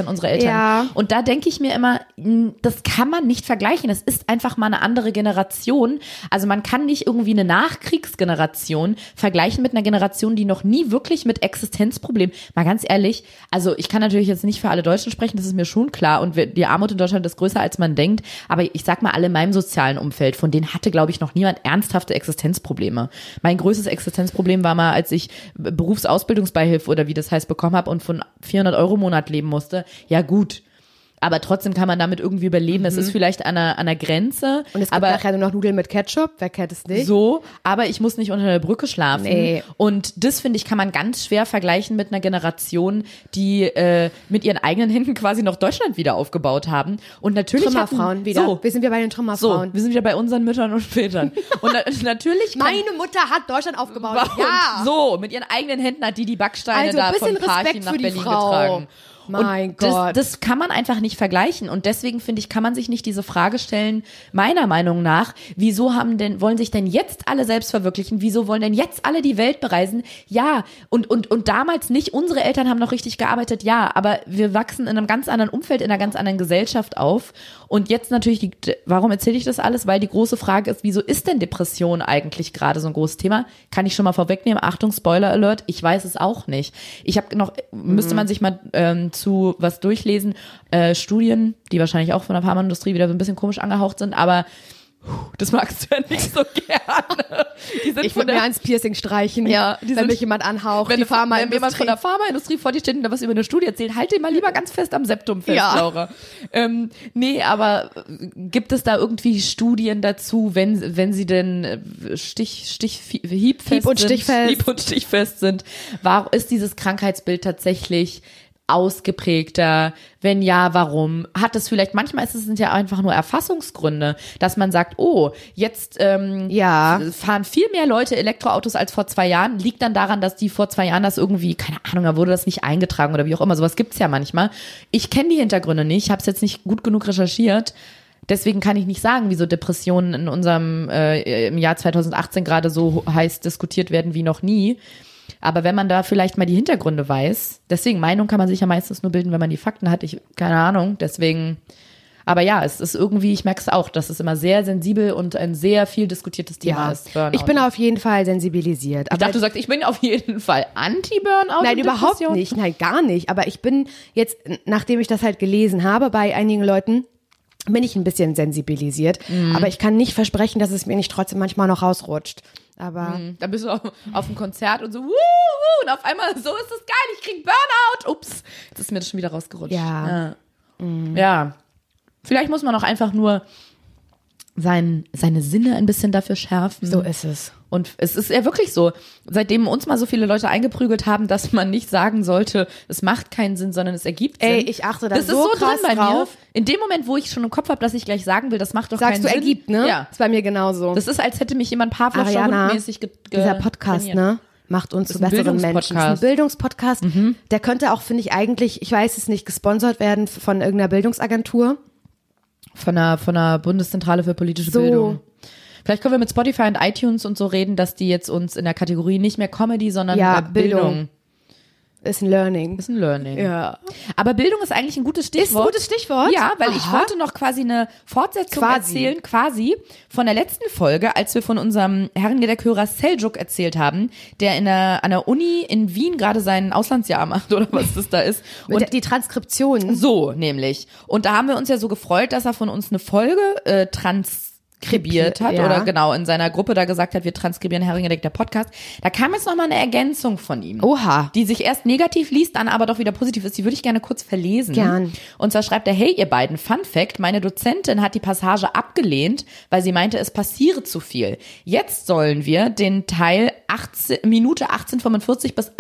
Ja. Und da denke ich mir immer, das kann man nicht vergleichen. Das ist einfach mal eine andere Generation. Also man kann nicht irgendwie eine Nachkriegsgeneration vergleichen mit einer Generation, die noch nie wirklich mit Existenzproblemen, mal ganz ehrlich, also ich kann natürlich jetzt nicht für alle Deutschen sprechen, das ist mir schon klar. Und die Armut in Deutschland ist größer, als man denkt. Aber ich sag mal, alle in meinem sozialen Umfeld, von denen hatte, glaube ich, noch niemand ernsthafte Existenzprobleme. Mein größtes Existenzproblem war mal, als ich Berufsausbildungsbeihilfe oder wie das heißt bekommen habe und von 400 € im Monat leben musste. Ja gut, aber trotzdem kann man damit irgendwie überleben. Es ist vielleicht an einer Grenze. Und es gibt aber nachher nur noch Nudeln mit Ketchup, wer kennt es nicht? So, aber ich muss nicht unter der Brücke schlafen. Nee. Und das, finde ich, kann man ganz schwer vergleichen mit einer Generation, die mit ihren eigenen Händen quasi noch Deutschland wieder aufgebaut haben. Und natürlich Trümmerfrauen wieder. So, Wir sind wieder bei den Trümmerfrauen. wir sind wieder bei unseren Müttern und Vätern. Und natürlich Meine Mutter hat Deutschland aufgebaut. Und Ja. so, mit ihren eigenen Händen hat die Backsteine Also, da von bisschen Parchim Respekt nach für die Berlin Frau. getragen. Mein und Gott. Das kann man einfach nicht vergleichen. Und deswegen, finde ich, kann man sich nicht diese Frage stellen, meiner Meinung nach, wieso wollen sich denn jetzt alle selbst verwirklichen? Wieso wollen denn jetzt alle die Welt bereisen? Ja, und damals nicht. Unsere Eltern haben noch richtig gearbeitet, ja, aber wir wachsen in einem ganz anderen Umfeld, in einer ganz anderen Gesellschaft auf. Und jetzt natürlich, warum erzähle ich das alles? Weil die große Frage ist, wieso ist denn Depression eigentlich gerade so ein großes Thema? Kann ich schon mal vorwegnehmen? Achtung, Spoiler Alert, ich weiß es auch nicht. Müsste man sich mal zu was durchlesen, Studien, die wahrscheinlich auch von der Pharmaindustrie wieder so ein bisschen komisch angehaucht sind, aber das magst du ja nicht so gerne. Ich würde mir ans Piercing streichen, Ja, wenn mich jemand anhaucht. wenn Die jemand von Pharmaindustrie. der Pharmaindustrie vor dir steht und da was über eine Studie erzählt, halt den mal lieber ganz fest am Septum fest, Ja. Laura. Nee, aber gibt es da irgendwie Studien dazu, wenn sie denn hieb- und stichfest sind, ist dieses Krankheitsbild tatsächlich ausgeprägter? Wenn ja, warum? Manchmal sind ja einfach nur Erfassungsgründe, dass man sagt, oh, jetzt fahren viel mehr Leute Elektroautos als vor 2 Jahren, liegt dann daran, dass die vor 2 Jahren das irgendwie, keine Ahnung, da wurde das nicht eingetragen oder wie auch immer, sowas gibt's ja manchmal. Ich kenne die Hintergründe nicht, habe es jetzt nicht gut genug recherchiert, deswegen kann ich nicht sagen, wieso Depressionen in unserem im Jahr 2018 gerade so heiß diskutiert werden wie noch nie. Aber wenn man da vielleicht mal die Hintergründe weiß, deswegen Meinung kann man sich ja meistens nur bilden, wenn man die Fakten hat. Keine Ahnung, deswegen. Aber ja, es ist irgendwie, ich merke es auch, dass es immer sehr sensibel und ein sehr viel diskutiertes Thema ist. Burnout. Ich bin auf jeden Fall sensibilisiert. Ich dachte, du sagst, ich bin auf jeden Fall anti-Burnout. Nein, und überhaupt Depression. nicht. Nein, gar nicht. Aber ich bin jetzt, nachdem ich das halt gelesen habe bei einigen Leuten, bin ich ein bisschen sensibilisiert. Aber ich kann nicht versprechen, dass es mir nicht trotzdem manchmal noch rausrutscht. Aber Da bist du auf dem Konzert und so, und auf einmal, so ist es geil, ich krieg Burnout. Ups, jetzt ist mir das schon wieder rausgerutscht. Ja. Ja. Vielleicht muss man auch einfach nur seine Sinne ein bisschen dafür schärfen. so ist es. Und es ist ja wirklich so, seitdem uns mal so viele Leute eingeprügelt haben, dass man nicht sagen sollte, es macht keinen Sinn, sondern es ergibt Sinn. Ey, ich achte da das so ist so krass drin bei drauf. mir. In dem Moment, wo ich schon im Kopf habe, dass ich gleich sagen will, das macht doch Sagst keinen du, Sinn. ergibt, ne? Ja. Ist bei mir genauso. Das ist, als hätte mich jemand Pavlovscher Ariana, Hund-mäßig dieser Podcast, trainiert. ne? Macht uns zu ist ein besseren Menschen. Das ist ein Bildungspodcast. Der könnte auch, finde ich, eigentlich, ich weiß es nicht, gesponsert werden von irgendeiner Bildungsagentur. Von der Bundeszentrale für politische Bildung. Vielleicht können wir mit Spotify und iTunes und so reden, dass die jetzt uns in der Kategorie nicht mehr Comedy, sondern Ja, Bildung. Ist ein Learning. Ist ein Learning. Ja. Aber Bildung ist eigentlich ein gutes Stichwort. Ist ein gutes Stichwort? Ja, weil ich Aha. wollte noch quasi eine Fortsetzung Quasi. erzählen, quasi von der letzten Folge, als wir von unserem Herrengedeck-Hörer Seljuk erzählt haben, der an der Uni in Wien gerade sein Auslandsjahr macht oder was das da ist. Und Die Transkription. so nämlich. Und da haben wir uns ja so gefreut, dass er von uns eine Folge transkribiert hat Ja. oder genau in seiner Gruppe da gesagt hat, wir transkribieren Herrengedeck, der Podcast. Da kam jetzt nochmal eine Ergänzung von ihm. Oha. Die sich erst negativ liest, dann aber doch wieder positiv ist. Die würde ich gerne kurz verlesen. Gern. Und zwar schreibt er, hey ihr beiden, Fun Fact, meine Dozentin hat die Passage abgelehnt, weil sie meinte, es passiere zu viel. Jetzt sollen wir den Teil Minute 18:45 bis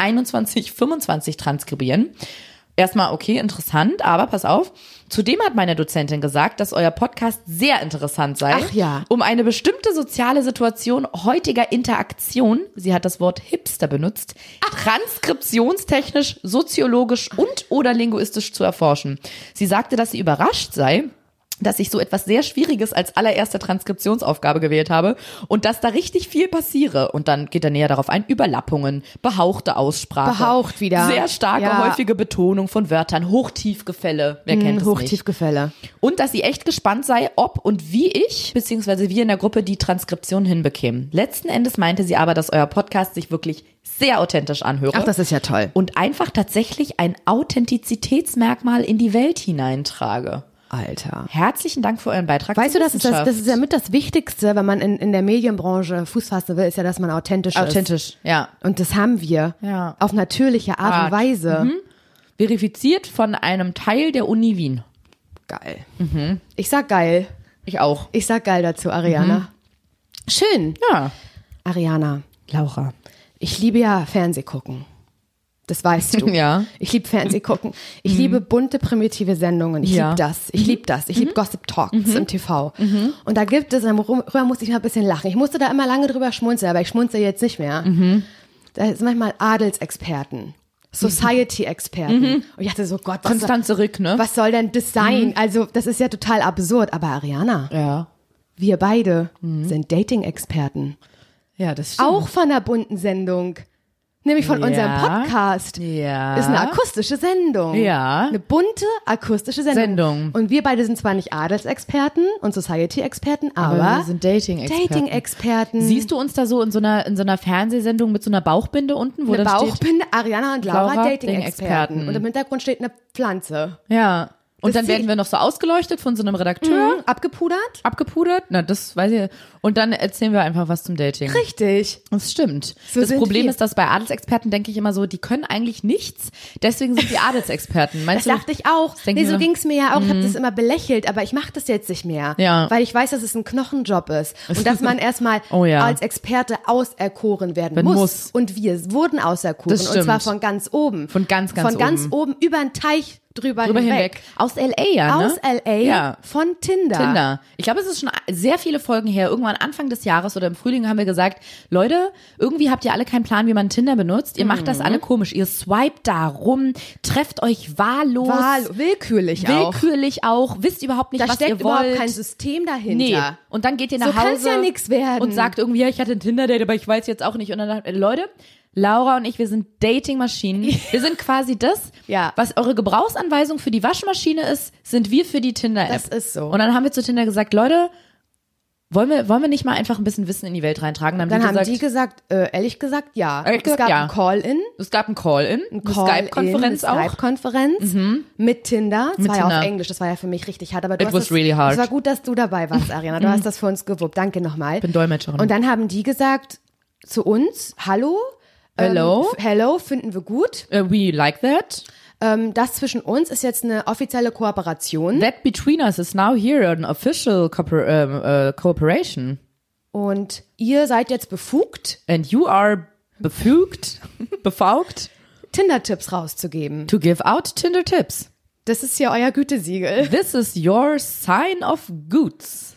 21:25 transkribieren. Erstmal, okay, interessant, aber pass auf. Zudem hat meine Dozentin gesagt, dass euer Podcast sehr interessant sei, Ach ja. um eine bestimmte soziale Situation heutiger Interaktion, sie hat das Wort Hipster benutzt, transkriptionstechnisch, soziologisch und oder linguistisch zu erforschen. Sie sagte, dass sie überrascht sei, dass ich so etwas sehr Schwieriges als allererste Transkriptionsaufgabe gewählt habe und dass da richtig viel passiere. Und dann geht er näher darauf ein, Überlappungen, behauchte Aussprache. Behaucht wieder. Sehr starke, Ja. häufige Betonung von Wörtern, Hochtiefgefälle, wer kennt es nicht. Hochtiefgefälle. Und dass sie echt gespannt sei, ob und wie ich, beziehungsweise wir in der Gruppe die Transkription hinbekämen. Letzten Endes meinte sie aber, dass euer Podcast sich wirklich sehr authentisch anhöre. Ach, das ist ja toll. Und einfach tatsächlich ein Authentizitätsmerkmal in die Welt hineintrage. Alter. Herzlichen Dank für euren Beitrag. Weißt zur du, das Wissenschaft. ist ja mit das Wichtigste, wenn man in der Medienbranche Fuß fassen will, ist ja, dass man authentisch ist. authentisch, ja. Und das haben wir. Ja. Auf natürliche Art und Weise. Verifiziert von einem Teil der Uni Wien. Geil. Ich sag geil. Ich auch. Ich sag geil dazu, Ariana. Schön. Ja. Ariana, Laura. ich liebe ja Fernsehgucken. Das weißt du. Ja. Ich liebe Fernsehgucken. Ich liebe bunte, primitive Sendungen. Ich Ja. liebe das. Ich liebe das. Ich liebe Gossip Talks im TV. Und da gibt es, darüber musste ich mal ein bisschen lachen. Ich musste da immer lange drüber schmunzeln, aber ich schmunzel jetzt nicht mehr. Da ist manchmal Adelsexperten. Society-Experten. Und ich dachte so, Gott, Konstanze Rick, ne? was soll denn das sein? Also, das ist ja total absurd. Aber Ariana, Ja. wir beide sind Dating-Experten. Ja, das stimmt. Auch von einer bunten Sendung. Nämlich von unserem Ja. Podcast. Ja. Ist eine akustische Sendung. Ja. Eine bunte, akustische Sendung. Und wir beide sind zwar nicht Adelsexperten und Society-Experten, aber wir sind Dating-Experten. Dating-Experten. Siehst du uns da so in so einer Fernsehsendung mit so einer Bauchbinde unten, wo eine dann steht? Bauchbinde, Ariana und Laura, Laura, Dating-Experten. Dating-Experten. Und im Hintergrund steht eine Pflanze. Ja. Und Das dann werden sehe- wir noch so ausgeleuchtet von so einem Redakteur, Abgepudert? abgepudert. Na, das weiß ich. Und dann erzählen wir einfach was zum Dating. Richtig. Das stimmt. So das sind Problem wir. ist, dass bei Adelsexperten denke ich immer so, die können eigentlich nichts, deswegen sind die Adelsexperten. Das Meinst du? dachte ich auch. denken Nee, so wir- ging's mir ja auch. Ich habe das immer belächelt, aber ich mache das jetzt nicht mehr. Ja. Weil ich weiß, dass es ein Knochenjob ist. Und dass man erstmal Oh ja. als Experte auserkoren werden Werden muss. muss. Und wir wurden auserkoren. Das Und zwar stimmt. von ganz oben. Von ganz oben über den Teich drüber hinweg. Aus LA, ja, ne? Aus LA Ja. von Tinder. Tinder. Ich glaube, es ist schon sehr viele Folgen her. Irgendwann Anfang des Jahres oder im Frühling haben wir gesagt, Leute, irgendwie habt ihr alle keinen Plan, wie man Tinder benutzt. Ihr macht das alle komisch. Ihr swiped da rum, trefft euch wahllos. Willkürlich auch. Wisst überhaupt nicht, Da was ihr steckt wollt. überhaupt kein System dahinter. Nee. Und dann geht ihr nach So kann's Hause ja nix werden. und sagt irgendwie, ja, ich hatte ein Tinder-Date, aber ich weiß jetzt auch nicht. Und dann Leute, Laura und ich, wir sind Dating-Maschinen. Wir sind quasi das, Ja. was eure Gebrauchsanweisung für die Waschmaschine ist, sind wir für die Tinder-App. Das ist so. Und dann haben wir zu Tinder gesagt, Leute, wollen wir nicht mal einfach ein bisschen Wissen in die Welt reintragen? Dann haben die gesagt, ehrlich gesagt, ja. Ehrlich Es gesagt, gab ja. ein Call-In. Es gab ein Call-In, eine Skype-Konferenz auch. Skype-Konferenz mit Tinder. Das Mit war ja Tinder. auf Englisch, das war ja für mich richtig hart. Aber du It hast was das, really hard. Es war gut, dass du dabei warst, Ariana. Du hast das für uns gewuppt. Danke nochmal. Bin Dolmetscherin. Und dann haben die gesagt zu uns, hallo. Hello. Hello, finden wir gut. We like that. Das zwischen uns ist jetzt eine offizielle Kooperation. That between us is now here an official cooperation. Und ihr seid jetzt befugt, And you are befaugt Tinder-Tipps rauszugeben. to give out Tinder tips. Das ist ja euer Gütesiegel. This is your sign of goods.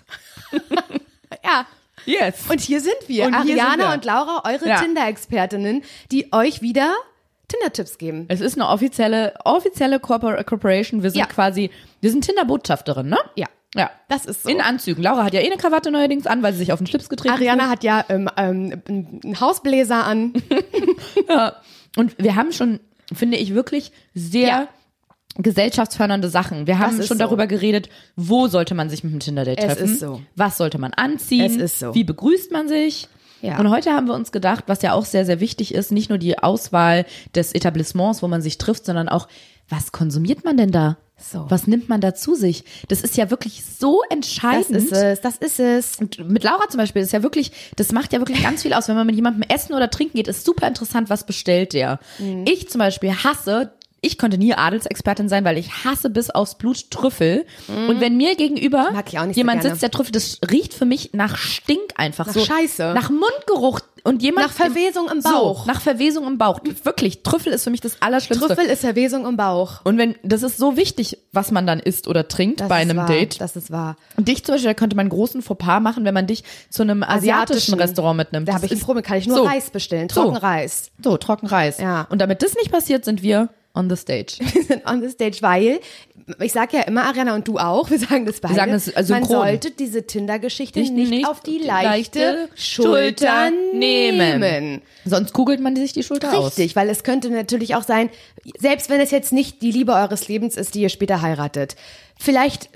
Ja. Yes. Und hier sind wir, Und hier Ariana sind wir. und Laura, eure Ja. Tinder-Expertinnen, die euch wieder Tinder-Tipps geben. Es ist eine offizielle Corporation. Wir sind Ja. quasi, wir sind Tinder-Botschafterin, ne? Ja. Ja. Das ist so. In Anzügen. Laura hat ja eine Krawatte neuerdings an, weil sie sich auf den Schlips getreten Ariana hat ja einen Hausbläser an. Ja. Und wir haben schon finde ich wirklich sehr Ja. gesellschaftsfördernde Sachen. Wir haben Das ist schon so. darüber geredet, wo sollte man sich mit dem Tinder-Date Es treffen? ist so. Was sollte man anziehen? Es ist so. Wie begrüßt man sich? Ja. Und heute haben wir uns gedacht, was ja auch sehr, sehr wichtig ist, nicht nur die Auswahl des Etablissements, wo man sich trifft, sondern auch, was konsumiert man denn da? So. Was nimmt man da zu sich? Das ist ja wirklich so entscheidend. Das ist es. Und mit Laura zum Beispiel ist ja wirklich, das macht ja wirklich ganz viel aus. Wenn man mit jemandem essen oder trinken geht, ist super interessant, was bestellt der. Mhm. Ich zum Beispiel hasse, ich konnte nie Adelsexpertin sein, weil ich hasse bis aufs Blut Trüffel. Und wenn mir gegenüber Mag ich auch nicht so jemand gerne. sitzt, der Trüffel, das riecht für mich nach Stink einfach. Nach so, Scheiße. Nach Mundgeruch. Und jemand Nach Verwesung im Bauch. So, nach Verwesung im Bauch. Wirklich, Trüffel ist für mich das Allerschlimmste. Trüffel ist Verwesung im Bauch. Und das ist so wichtig, was man dann isst oder trinkt bei einem wahr. Date. Das ist wahr. Und dich zum Beispiel, da könnte man einen großen Fauxpas machen, wenn man dich zu einem asiatischen Restaurant mitnimmt. Da Das habe ich ein ist Problem, kann ich nur so. Reis bestellen, So. Trockenreis. So, Trockenreis. Ja. Und damit das nicht passiert, sind wir on the stage. Wir sind on the stage, weil, ich sag ja immer, Ariana und du auch, wir sagen das beide, sagen das man synchron. sollte diese Tinder-Geschichte Nicht nicht auf die leichte Schulter nehmen. Sonst kugelt man sich die Schulter aus. Richtig, weil es könnte natürlich auch sein, selbst wenn es jetzt nicht die Liebe eures Lebens ist, die ihr später heiratet, vielleicht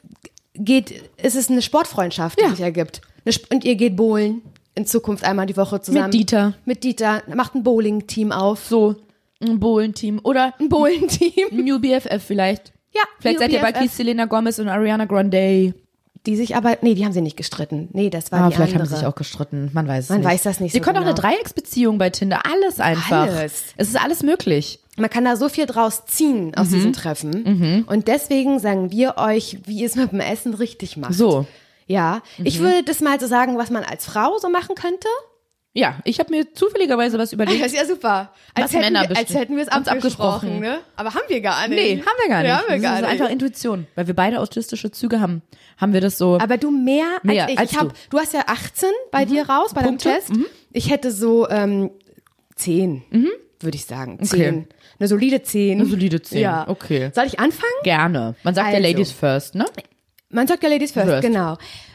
ist es eine Sportfreundschaft, die Ja. sich ergibt. Und ihr geht bowlen in Zukunft einmal die Woche zusammen. Mit Dieter. Macht ein Bowling-Team auf. So, ein Bowlen-Team. Oder Ein Bowling-Team. ein New BFF vielleicht. Ja, Vielleicht New seid ihr bei BFF. Selena Gomez und Ariana Grande. Die sich aber, nee, die haben sie nicht gestritten. Nee, das war die Vielleicht andere. haben sie sich auch gestritten. Man weiß es Man nicht. weiß das nicht Ihr so könnt auch eine genau. Dreiecksbeziehung bei Tinder. Alles einfach. Alles. Es ist alles möglich. Man kann da so viel draus ziehen aus diesem Treffen. Und deswegen sagen wir euch, wie ihr es mit dem Essen richtig macht. So. Ja, ich würde das mal so sagen, was man als Frau so machen könnte. Ja, ich habe mir zufälligerweise was überlegt. Das ist ja super. Was Männer als hätten wir es uns abgesprochen. ne? Aber haben wir gar nicht. Nee, haben wir gar nicht. Ja, haben wir gar das ist nicht. einfach Intuition. Weil wir beide autistische Züge haben, haben wir das so. Aber du mehr als ich. als Du hast ja 18 bei dir raus, bei Punkte? deinem Test. Ich hätte so 10, würde ich sagen. 10. Okay. Eine solide 10. Eine solide 10, Ja. okay. Soll ich anfangen? Gerne. Man sagt ja Also. Ladies first, ne? Man sagt ja Ladies first, First. genau.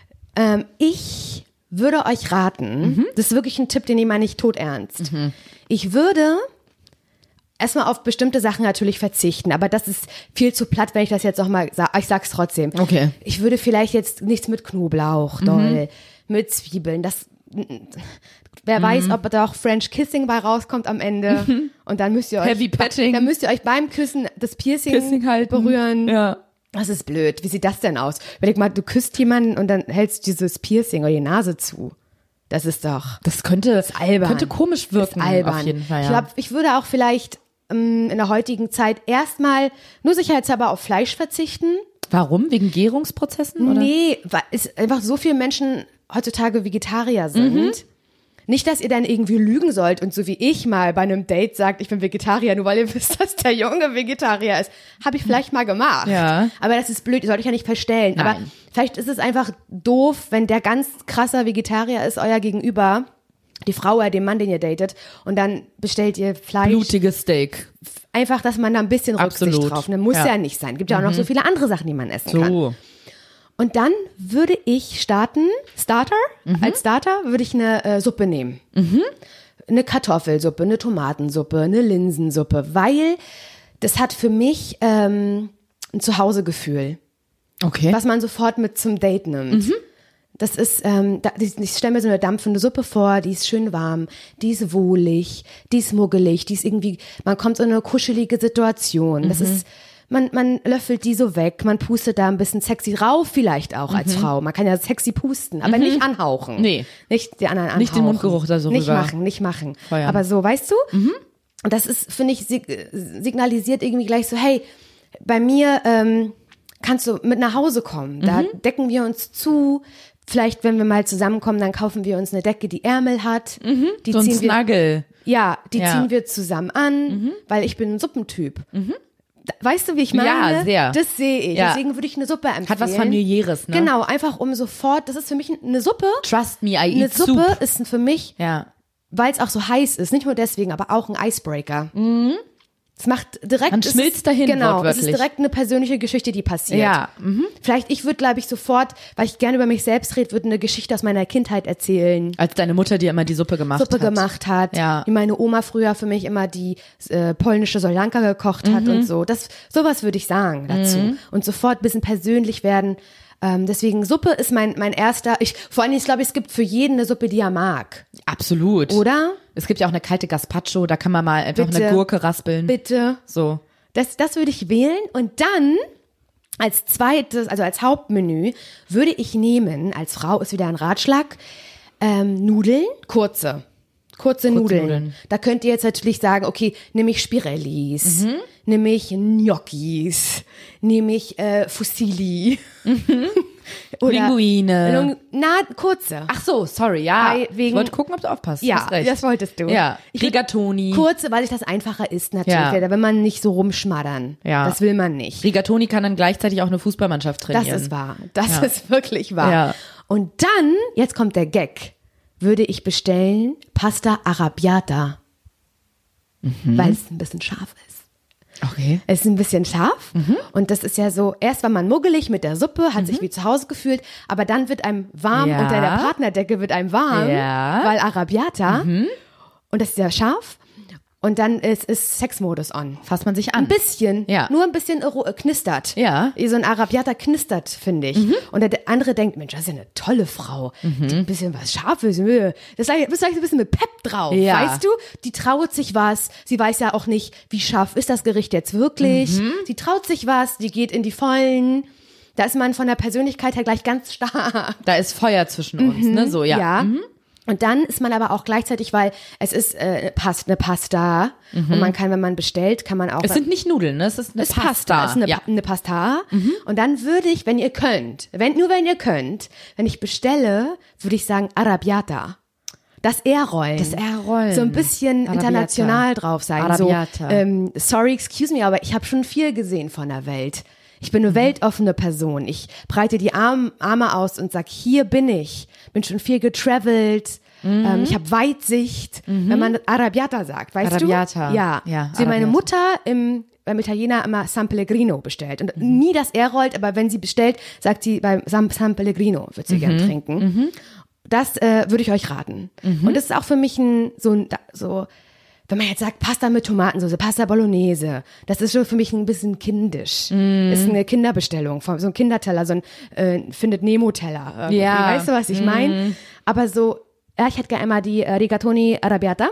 Ich würde euch raten, das ist wirklich ein Tipp, den ihr mal nicht todernst. Ich würde erstmal auf bestimmte Sachen natürlich verzichten, aber das ist viel zu platt, wenn ich das jetzt nochmal sage. Ich sag's trotzdem. Okay. Ich würde vielleicht jetzt nichts mit Knoblauch, doll, mit Zwiebeln, wer weiß, ob da auch French Kissing bei rauskommt am Ende. Und dann müsst ihr euch, Heavy Petting. dann müsst ihr euch beim Küssen das Piercing Kissing halten. berühren. Ja. Das ist blöd. Wie sieht das denn aus? Überleg mal, du küsst jemanden und dann hältst dieses Piercing oder die Nase zu. Das ist doch Das könnte albern. könnte komisch wirken. ist albern. Auf jeden Fall, ja. Ich glaube, ich würde auch vielleicht in der heutigen Zeit erstmal nur sicherheitshalber auf Fleisch verzichten. Warum? Wegen Gärungsprozessen? Oder? Nee, weil es einfach so viele Menschen heutzutage Vegetarier sind. Nicht, dass ihr dann irgendwie lügen sollt und so wie ich mal bei einem Date sagt, ich bin Vegetarier, nur weil ihr wisst, dass der Junge Vegetarier ist. Habe ich vielleicht mal gemacht. Ja. Aber das ist blöd, ihr sollt euch ja nicht verstellen. Nein. Aber vielleicht ist es einfach doof, wenn der ganz krasser Vegetarier ist, euer Gegenüber, die Frau oder den Mann, den ihr datet, und dann bestellt ihr Fleisch. Blutiges Steak. Einfach, dass man da ein bisschen Rücksicht Absolut. drauf nimmt. Muss Ja. ja nicht sein. Gibt ja auch noch so viele andere Sachen, die man essen kann. So. Und dann würde ich als Starter würde ich eine Suppe nehmen. Eine Kartoffelsuppe, eine Tomatensuppe, eine Linsensuppe, weil das hat für mich ein Zuhausegefühl, Okay. was man sofort mit zum Date nimmt. Das ist, ich stelle mir so eine dampfende Suppe vor, die ist schön warm, die ist wohlig, die ist muggelig, die ist irgendwie, man kommt in eine kuschelige Situation. Das ist, man löffelt die so weg, man pustet da ein bisschen sexy rauf, vielleicht auch als Frau. Man kann ja sexy pusten, aber nicht anhauchen. Nee. Nicht die anderen anhauchen. Nicht den Mundgeruch da so Nicht rüber. nicht machen. Feuern. Aber so, weißt du? Und das ist, finde ich, signalisiert irgendwie gleich so, hey, bei mir kannst du mit nach Hause kommen. Da decken wir uns zu. Vielleicht, wenn wir mal zusammenkommen, dann kaufen wir uns eine Decke, die Ärmel hat. Die So ein ziehen wir, Snuggle. ja, die Ja. ziehen wir zusammen an, weil ich bin ein Suppentyp. Weißt du, wie ich meine? Ja, sehr. Das sehe ich. Ja. Deswegen würde ich eine Suppe empfehlen. Hat was Familiäres, ne? Genau, einfach um sofort, das ist für mich eine Suppe. Trust me, I Eine eat Suppe soup. ist für mich, Ja. weil es auch so heiß ist, nicht nur deswegen, aber auch ein Icebreaker. Es macht direkt. Man schmilzt dahin, genau, wortwörtlich. es ist direkt eine persönliche Geschichte, die passiert. Ja. Vielleicht, ich würde, glaube ich, sofort, weil ich gerne über mich selbst rede, würde eine Geschichte aus meiner Kindheit erzählen. Als deine Mutter dir immer die Suppe gemacht hat. Ja. Wie meine Oma früher für mich immer die polnische Soljanka gekocht hat und so. Sowas würde ich sagen dazu. Und sofort ein bisschen persönlich werden. Deswegen Suppe ist mein erster. Vor allem, ich glaube, es gibt für jeden eine Suppe, die er mag. Absolut. Oder? Es gibt ja auch eine kalte Gazpacho, da kann man mal einfach eine Gurke raspeln. Bitte. So. Das würde ich wählen. Und dann als zweites, also als Hauptmenü, würde ich nehmen, als Frau ist wieder ein Ratschlag, Nudeln, kurze Nudeln. Da könnt ihr jetzt natürlich sagen, okay, nehme ich Spirellis, nehme ich Gnocchis, nehme ich Fusilli. Oder Linguine. Kurze. Ach so, sorry, ja. Ich wollte gucken, ob du aufpasst. Ja, das wolltest du. Ja, Rigatoni. Kurze, weil sich das einfacher ist natürlich. Ja. Da will man nicht so rumschmaddern. Ja. Das will man nicht. Rigatoni kann dann gleichzeitig auch eine Fußballmannschaft trainieren. Das ist wahr. Das ist wirklich wahr. Ja. Und dann, jetzt kommt der Gag, würde ich bestellen Pasta Arrabbiata. Weil es ein bisschen scharf ist. Okay. Es ist ein bisschen scharf und das ist ja so, erst war man muggelig mit der Suppe, hat sich wie zu Hause gefühlt, aber dann wird einem warm, unter der Partnerdecke wird einem warm, weil Arrabbiata und das ist ja scharf und dann ist Sexmodus on. Fasst man sich an. Ein bisschen, nur ein bisschen knistert. Ja. So ein Arrabbiata knistert, finde ich. Und der andere denkt, Mensch, das ist ja eine tolle Frau, die ein bisschen was Scharfes, das ist ein bisschen mit Pep drauf, weißt du? Die traut sich was, sie weiß ja auch nicht, wie scharf ist das Gericht jetzt wirklich. Sie traut sich was, die geht in die Vollen. Da ist man von der Persönlichkeit her gleich ganz stark. Da ist Feuer zwischen uns, ne? So, ja. Und dann ist man aber auch gleichzeitig, weil es ist eine Pasta und man kann, wenn man bestellt, kann man auch... Es sind nicht Nudeln, ne? Es ist eine Pasta. Es ist eine Pasta. Und dann würde ich, wenn ihr könnt, wenn ich bestelle, würde ich sagen Arrabbiata. Das R-Rollen. So ein bisschen international drauf sein. Arrabbiata. So, sorry, excuse me, aber ich habe schon viel gesehen von der Welt. Ich bin eine weltoffene Person. Ich breite die Arme aus und sag, hier bin ich. Bin schon viel getravelt. Ich habe Weitsicht. Wenn man Arrabbiata sagt, weißt Arrabbiata. du? Ja. Sie meine Mutter beim Italiener immer San Pellegrino bestellt. Und nie das R rollt, aber wenn sie bestellt, sagt sie beim San Pellegrino, wird sie gern trinken. Das würde ich euch raten. Und das ist auch für mich so, wenn man jetzt sagt, Pasta mit Tomatensauce, Pasta Bolognese, das ist schon für mich ein bisschen kindisch. Ist eine Kinderbestellung, so ein Kinderteller, so ein Findet Nemo-Teller. Weißt du, was ich meine? Aber so, ich hätte gerne einmal die Rigatoni Arrabbiata.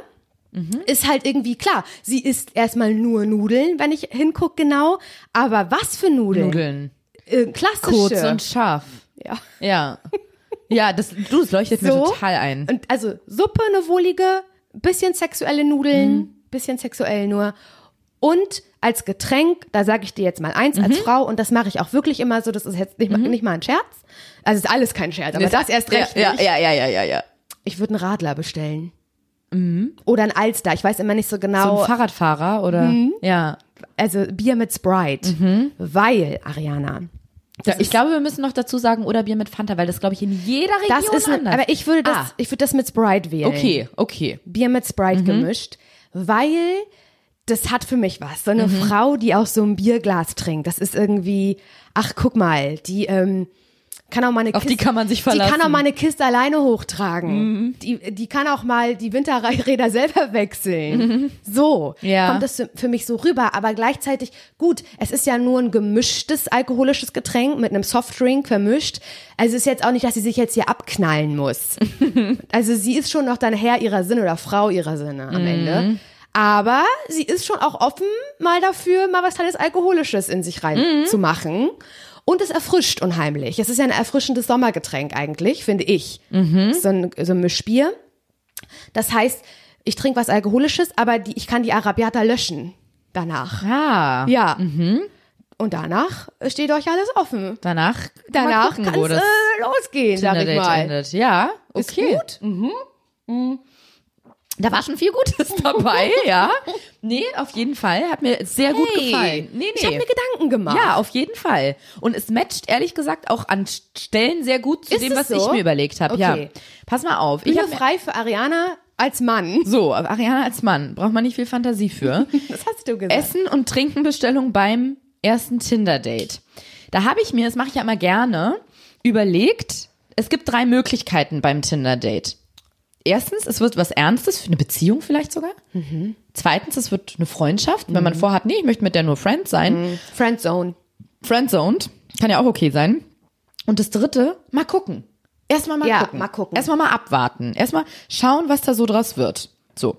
Ist halt irgendwie klar, sie isst erstmal nur Nudeln, wenn ich hingucke genau. Aber was für Nudeln? Klassische. Kurz und scharf. Ja. Ja, das leuchtet mir total ein. Und also Suppe, eine wohlige, bisschen sexuelle Nudeln, bisschen sexuell nur. Und als Getränk, da sage ich dir jetzt mal eins als Frau, und das mache ich auch wirklich immer so, das ist jetzt nicht mal ein Scherz. Also ist alles kein Scherz, aber das erst recht nicht. Ja. Ich würde einen Radler bestellen. Oder ein Alster, ich weiß immer nicht so genau. So ein Fahrradfahrer oder? Ja. Also Bier mit Sprite, weil, Ariana, ich glaube, wir müssen noch dazu sagen, oder Bier mit Fanta, weil das, glaube ich, in jeder Region anders. Aber ich würde das mit Sprite wählen. Okay. Bier mit Sprite gemischt, weil das hat für mich was. So eine Frau, die aus so einem Bierglas trinkt, das ist irgendwie, ach, guck mal, die kann auch mal eine Kiste, auf die kann man sich verlassen. Die kann auch mal eine Kiste alleine hochtragen. Die kann auch mal die Winterräder selber wechseln. So kommt das für mich so rüber. Aber gleichzeitig, gut, es ist ja nur ein gemischtes alkoholisches Getränk mit einem Softdrink vermischt. Also es ist jetzt auch nicht, dass sie sich jetzt hier abknallen muss. Also sie ist schon noch dann Herr ihrer Sinne oder Frau ihrer Sinne am Ende. Aber sie ist schon auch offen mal dafür, mal was kleines Alkoholisches in sich rein zu machen. Und es erfrischt unheimlich. Es ist ja ein erfrischendes Sommergetränk eigentlich, finde ich. So ein Mischbier. Das heißt, ich trinke was Alkoholisches, aber ich kann die Arrabbiata löschen danach. Ja. Und danach steht euch alles offen. Danach kann es losgehen, sag ich mal. Endet. Ja, okay. Ist gut. Da war schon viel Gutes dabei, ja. Nee, auf jeden Fall. Hat mir sehr gut gefallen. Nee. Ich habe mir Gedanken gemacht. Ja, auf jeden Fall. Und es matcht, ehrlich gesagt, auch an Stellen sehr gut zu dem, was ich mir überlegt habe. Okay. Ja. Pass mal auf. Bühne frei für Ariana. als Mann. So, Ariana als Mann, braucht man nicht viel Fantasie für. Das hast du gesagt. Essen und Trinkenbestellung beim ersten Tinder-Date. Da habe ich mir, das mache ich ja immer gerne, überlegt, es gibt 3 Möglichkeiten beim Tinder-Date. Erstens, es wird was Ernstes, für eine Beziehung vielleicht sogar. Zweitens, es wird eine Freundschaft, wenn man vorhat, nee, ich möchte mit der nur Friend sein. Friendzone. Friendzoned, kann ja auch okay sein. Und das Dritte, mal gucken. Erstmal mal gucken. Mal gucken. Erstmal mal abwarten. Erstmal schauen, was da so draus wird. So.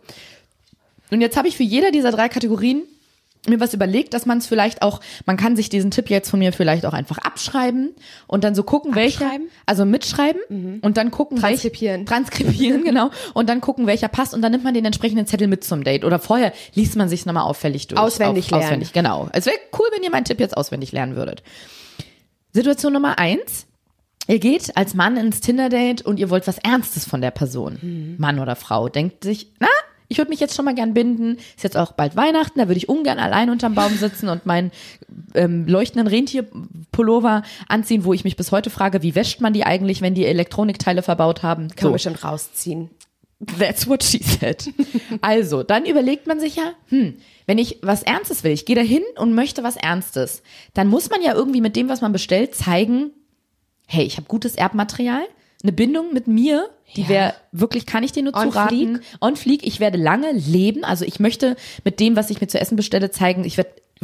Und jetzt habe ich für jede dieser 3 Kategorien mir was überlegt, dass man es vielleicht auch, man kann sich diesen Tipp jetzt von mir vielleicht auch einfach abschreiben und dann so gucken, welcher, also mitschreiben und dann gucken, transkribieren, genau, und dann gucken, welcher passt und dann nimmt man den entsprechenden Zettel mit zum Date oder vorher liest man sich nochmal auffällig durch. Auswendig lernen. Auswendig, genau. Es wäre cool, wenn ihr meinen Tipp jetzt auswendig lernen würdet. Situation Nummer 1. Ihr geht als Mann ins Tinder-Date und ihr wollt was Ernstes von der Person. Mann oder Frau denkt sich, na, ich würde mich jetzt schon mal gern binden. Ist jetzt auch bald Weihnachten, da würde ich ungern allein unterm Baum sitzen und meinen leuchtenden Rentierpullover anziehen, wo ich mich bis heute frage, wie wäscht man die eigentlich, wenn die Elektronikteile verbaut haben? Kann man bestimmt rausziehen. That's what she said. Also, dann überlegt man sich ja, wenn ich was Ernstes will, ich gehe da hin und möchte was Ernstes, dann muss man ja irgendwie mit dem, was man bestellt, zeigen, hey, ich habe gutes Erbmaterial, eine Bindung mit mir, die wäre wirklich, kann ich dir nur zuraten. On fleek, ich werde lange leben, also ich möchte mit dem, was ich mir zu essen bestelle, zeigen, ich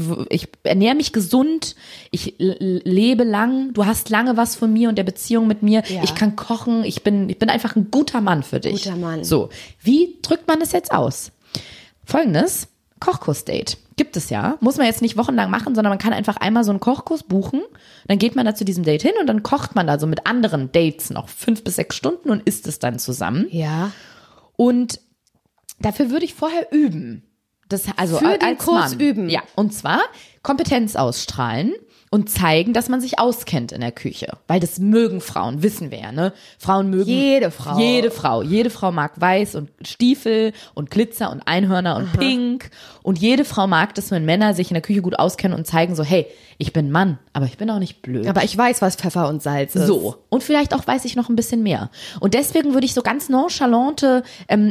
ernähre mich gesund, ich lebe lang, du hast lange was von mir und der Beziehung mit mir, ich kann kochen, ich bin einfach ein guter Mann für dich. Guter Mann. So, wie drückt man das jetzt aus? Folgendes, Kochkurs-Date. Gibt es ja. Muss man jetzt nicht wochenlang machen, sondern man kann einfach einmal so einen Kochkurs buchen. Dann geht man da zu diesem Date hin und dann kocht man da so mit anderen Dates noch 5 bis 6 Stunden und isst es dann zusammen. Ja. Und dafür würde ich vorher üben. Das, also für den als Kurs Mann. üben. Ja, und zwar Kompetenz ausstrahlen und zeigen, dass man sich auskennt in der Küche. Weil das mögen Frauen, wissen wir ja, ne? Frauen mögen Jede Frau. Jede Frau mag weiß und Stiefel und Glitzer und Einhörner und Pink. Und jede Frau mag das, wenn Männer sich in der Küche gut auskennen und zeigen so, hey, ich bin Mann, aber ich bin auch nicht blöd. Aber ich weiß, was Pfeffer und Salz ist. So. Und vielleicht auch weiß ich noch ein bisschen mehr. Und deswegen würde ich so ganz nonchalante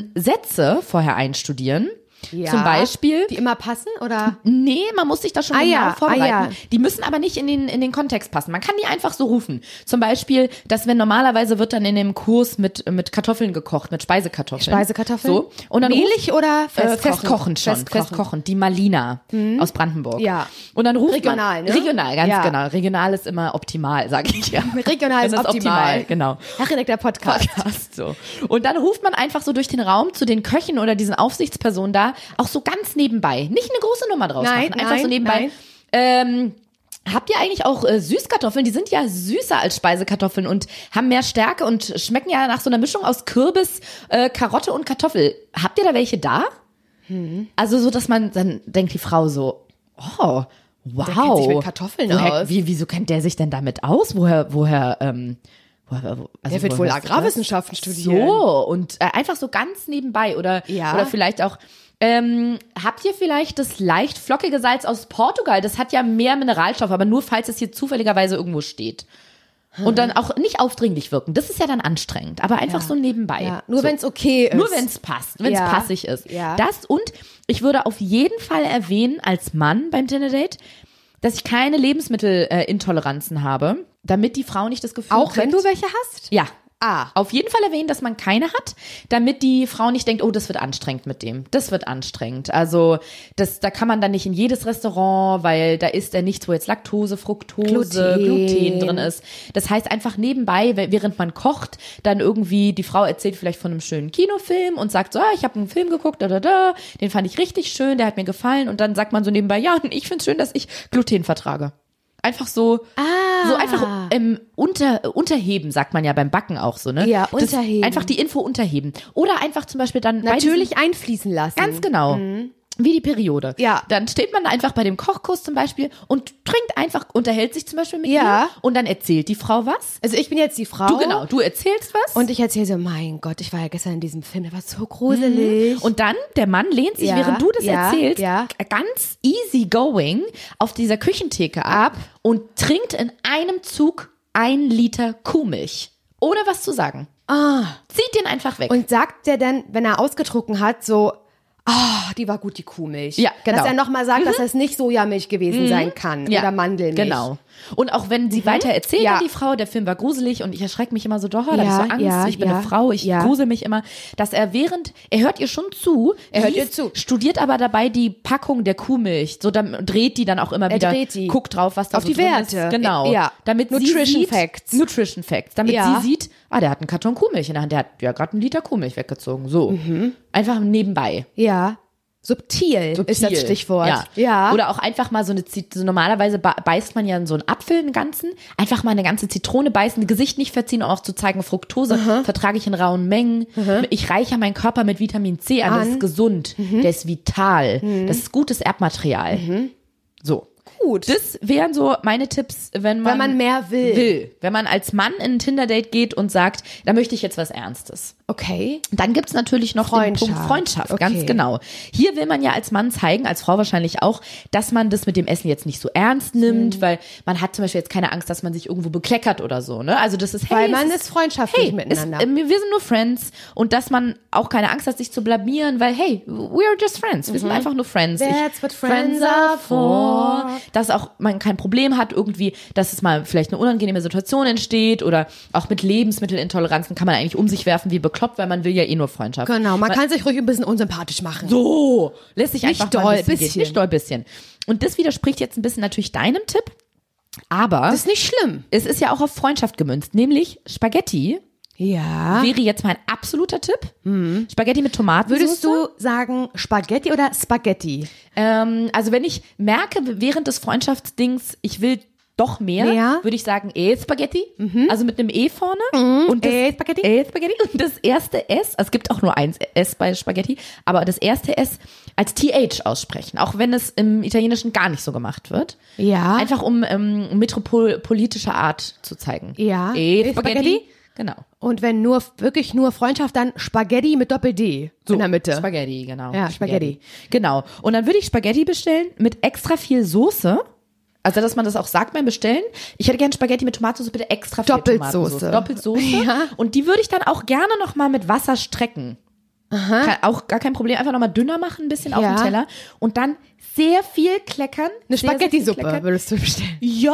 Sätze vorher einstudieren. Ja. Zum Beispiel. Die immer passen, oder? Nee, man muss sich da schon genau vorbereiten. ja. Die müssen aber nicht in den Kontext passen. Man kann die einfach so rufen. Zum Beispiel, dass wenn normalerweise wird dann in dem Kurs mit Kartoffeln gekocht, mit Speisekartoffeln. Speisekartoffeln? So. Und dann mehlig oder festkochend schon. Festkochend. Die Malina aus Brandenburg. Ja. Und dann ruft Regional, man. ne? Regional, ganz Ja. genau. Regional ist immer optimal, sage ich ja. Regional ist Das optimal. Genau. Herr Redeck, der Podcast. So. Und dann ruft man einfach so durch den Raum zu den Köchen oder diesen Aufsichtspersonen da, auch so ganz nebenbei. Nicht eine große Nummer draus machen, einfach so nebenbei. Habt ihr eigentlich auch Süßkartoffeln? Die sind ja süßer als Speisekartoffeln und haben mehr Stärke und schmecken ja nach so einer Mischung aus Kürbis, Karotte und Kartoffel. Habt ihr da welche da? Also so, dass man, dann denkt die Frau so, oh, wow. Der kennt sich mit Kartoffeln aus. Wieso kennt der sich denn damit aus? Der wird wohl Agrarwissenschaften studieren. So, und einfach so ganz nebenbei oder vielleicht auch, habt ihr vielleicht das leicht flockige Salz aus Portugal? Das hat ja mehr Mineralstoff, aber nur falls es hier zufälligerweise irgendwo steht. Und dann auch nicht aufdringlich wirken. Das ist ja dann anstrengend, aber einfach so nebenbei. Ja. Nur so. wenn es okay ist. Nur wenn es passt, wenn es passig ist. Ja. Das und ich würde auf jeden Fall erwähnen, als Mann beim Tinder-Date, dass ich keine Lebensmittelintoleranzen habe, damit die Frau nicht das Gefühl Auch kriegt, wenn du welche hast? ja. Ah. Auf jeden Fall erwähnen, dass man keine hat, damit die Frau nicht denkt, oh, das wird anstrengend mit dem. Das wird anstrengend. Also da kann man dann nicht in jedes Restaurant, weil da ist ja nichts, wo jetzt Laktose, Fructose, Gluten drin ist. Das heißt einfach nebenbei, während man kocht, dann irgendwie die Frau erzählt vielleicht von einem schönen Kinofilm und sagt so, ich habe einen Film geguckt, den fand ich richtig schön, der hat mir gefallen. Und dann sagt man so nebenbei, ja, und ich finde es schön, dass ich Gluten vertrage. Einfach so einfach unterheben, sagt man ja beim Backen auch so, ne? Ja, unterheben. Einfach die Info unterheben. Oder einfach zum Beispiel dann natürlich einfließen lassen. Ganz genau. Wie die Periode. Ja. Dann steht man da einfach bei dem Kochkurs zum Beispiel und trinkt einfach, unterhält sich zum Beispiel mit ihr und dann erzählt die Frau was. Also ich bin jetzt die Frau. Du erzählst was. Und ich erzähle so, mein Gott, ich war ja gestern in diesem Film, der war so gruselig. Und dann, der Mann lehnt sich, während du das erzählst, ganz easy going auf dieser Küchentheke ab und trinkt in einem Zug 1 Liter Kuhmilch. Ohne was zu sagen. Zieht den einfach weg. Und sagt der dann, wenn er ausgetrunken hat, so, die war gut, die Kuhmilch. Ja, genau. Dass er nochmal sagt, dass es nicht Sojamilch gewesen sein kann oder Mandelmilch. Genau. Und auch wenn sie weiter erzählt an die Frau, der Film war gruselig und ich erschrecke mich immer so, da habe ich so Angst, ich bin eine Frau, ich grusel mich immer, dass er hört ihr schon zu, studiert aber dabei die Packung der Kuhmilch, so dann dreht die dann auch immer wieder, guckt drauf, was da auf so die drin Werte. ist. Genau. Ja. Damit Nutrition sie sieht, Facts. Nutrition Facts. Damit sie sieht, der hat einen Karton Kuhmilch in der Hand, der hat ja gerade einen Liter Kuhmilch weggezogen. So. Einfach nebenbei. Ja. Subtil ist das Stichwort. Ja. Oder auch einfach mal so normalerweise beißt man ja in so einen Apfel, einen ganzen, einfach mal eine ganze Zitrone beißen, Gesicht nicht verziehen, um auch zu zeigen, Fructose vertrage ich in rauen Mengen. Ich reichere meinen Körper mit Vitamin C an, das ist gesund, der ist vital, das ist gutes Erbmaterial. So. Gut. Das wären so meine Tipps, wenn man mehr will. Wenn man als Mann in ein Tinder-Date geht und sagt, da möchte ich jetzt was Ernstes. Okay. Dann gibt's natürlich noch den Punkt Freundschaft, ganz genau. Hier will man ja als Mann zeigen, als Frau wahrscheinlich auch, dass man das mit dem Essen jetzt nicht so ernst nimmt, weil man hat zum Beispiel jetzt keine Angst, dass man sich irgendwo bekleckert oder so, ne? Also das ist, weil man ist freundschaftlich miteinander. Wir sind nur Friends und dass man auch keine Angst hat, sich zu blamieren, weil hey, we're just friends. Wir sind einfach nur Friends. That's what friends are for. Dass auch man kein Problem hat irgendwie, dass es mal vielleicht eine unangenehme Situation entsteht oder auch mit Lebensmittelintoleranzen kann man eigentlich um sich werfen wie bekloppt, weil man will ja eh nur Freundschaft. Genau, man kann sich ruhig ein bisschen unsympathisch machen. So, lässt sich nicht einfach doll, mal ein bisschen. bisschen. Nicht doll, bisschen. Und das widerspricht jetzt ein bisschen natürlich deinem Tipp, aber das ist nicht schlimm. Es ist ja auch auf Freundschaft gemünzt, nämlich Spaghetti. Ja. Wäre jetzt mein absoluter Tipp. Spaghetti mit Tomatensauce. Würdest du sagen Spaghetti oder Spaghetti? Also wenn ich merke während des Freundschaftsdings, ich will doch mehr, würde ich sagen Spaghetti, also mit einem E vorne. Und das Spaghetti. Spaghetti. Und das erste S, also es gibt auch nur eins S bei Spaghetti, aber das erste S als TH aussprechen, auch wenn es im Italienischen gar nicht so gemacht wird. Ja. Einfach um metropolitischer Art zu zeigen. Ja. Spaghetti. Genau. Und wenn wirklich nur Freundschaft, dann Spaghetti mit Doppel-D in der Mitte. Spaghetti, genau. Ja, Spaghetti. Genau. Und dann würde ich Spaghetti bestellen mit extra viel Soße. Also, dass man das auch sagt beim Bestellen. Ich hätte gerne Spaghetti mit Tomatensauce, bitte extra viel Tomatensauce. Doppelsoße. Ja. Und die würde ich dann auch gerne noch mal mit Wasser strecken. Auch gar kein Problem. Einfach noch mal dünner machen, ein bisschen auf dem Teller. Und dann sehr viel kleckern. Eine Spaghetti-Suppe würdest du bestellen. Ja,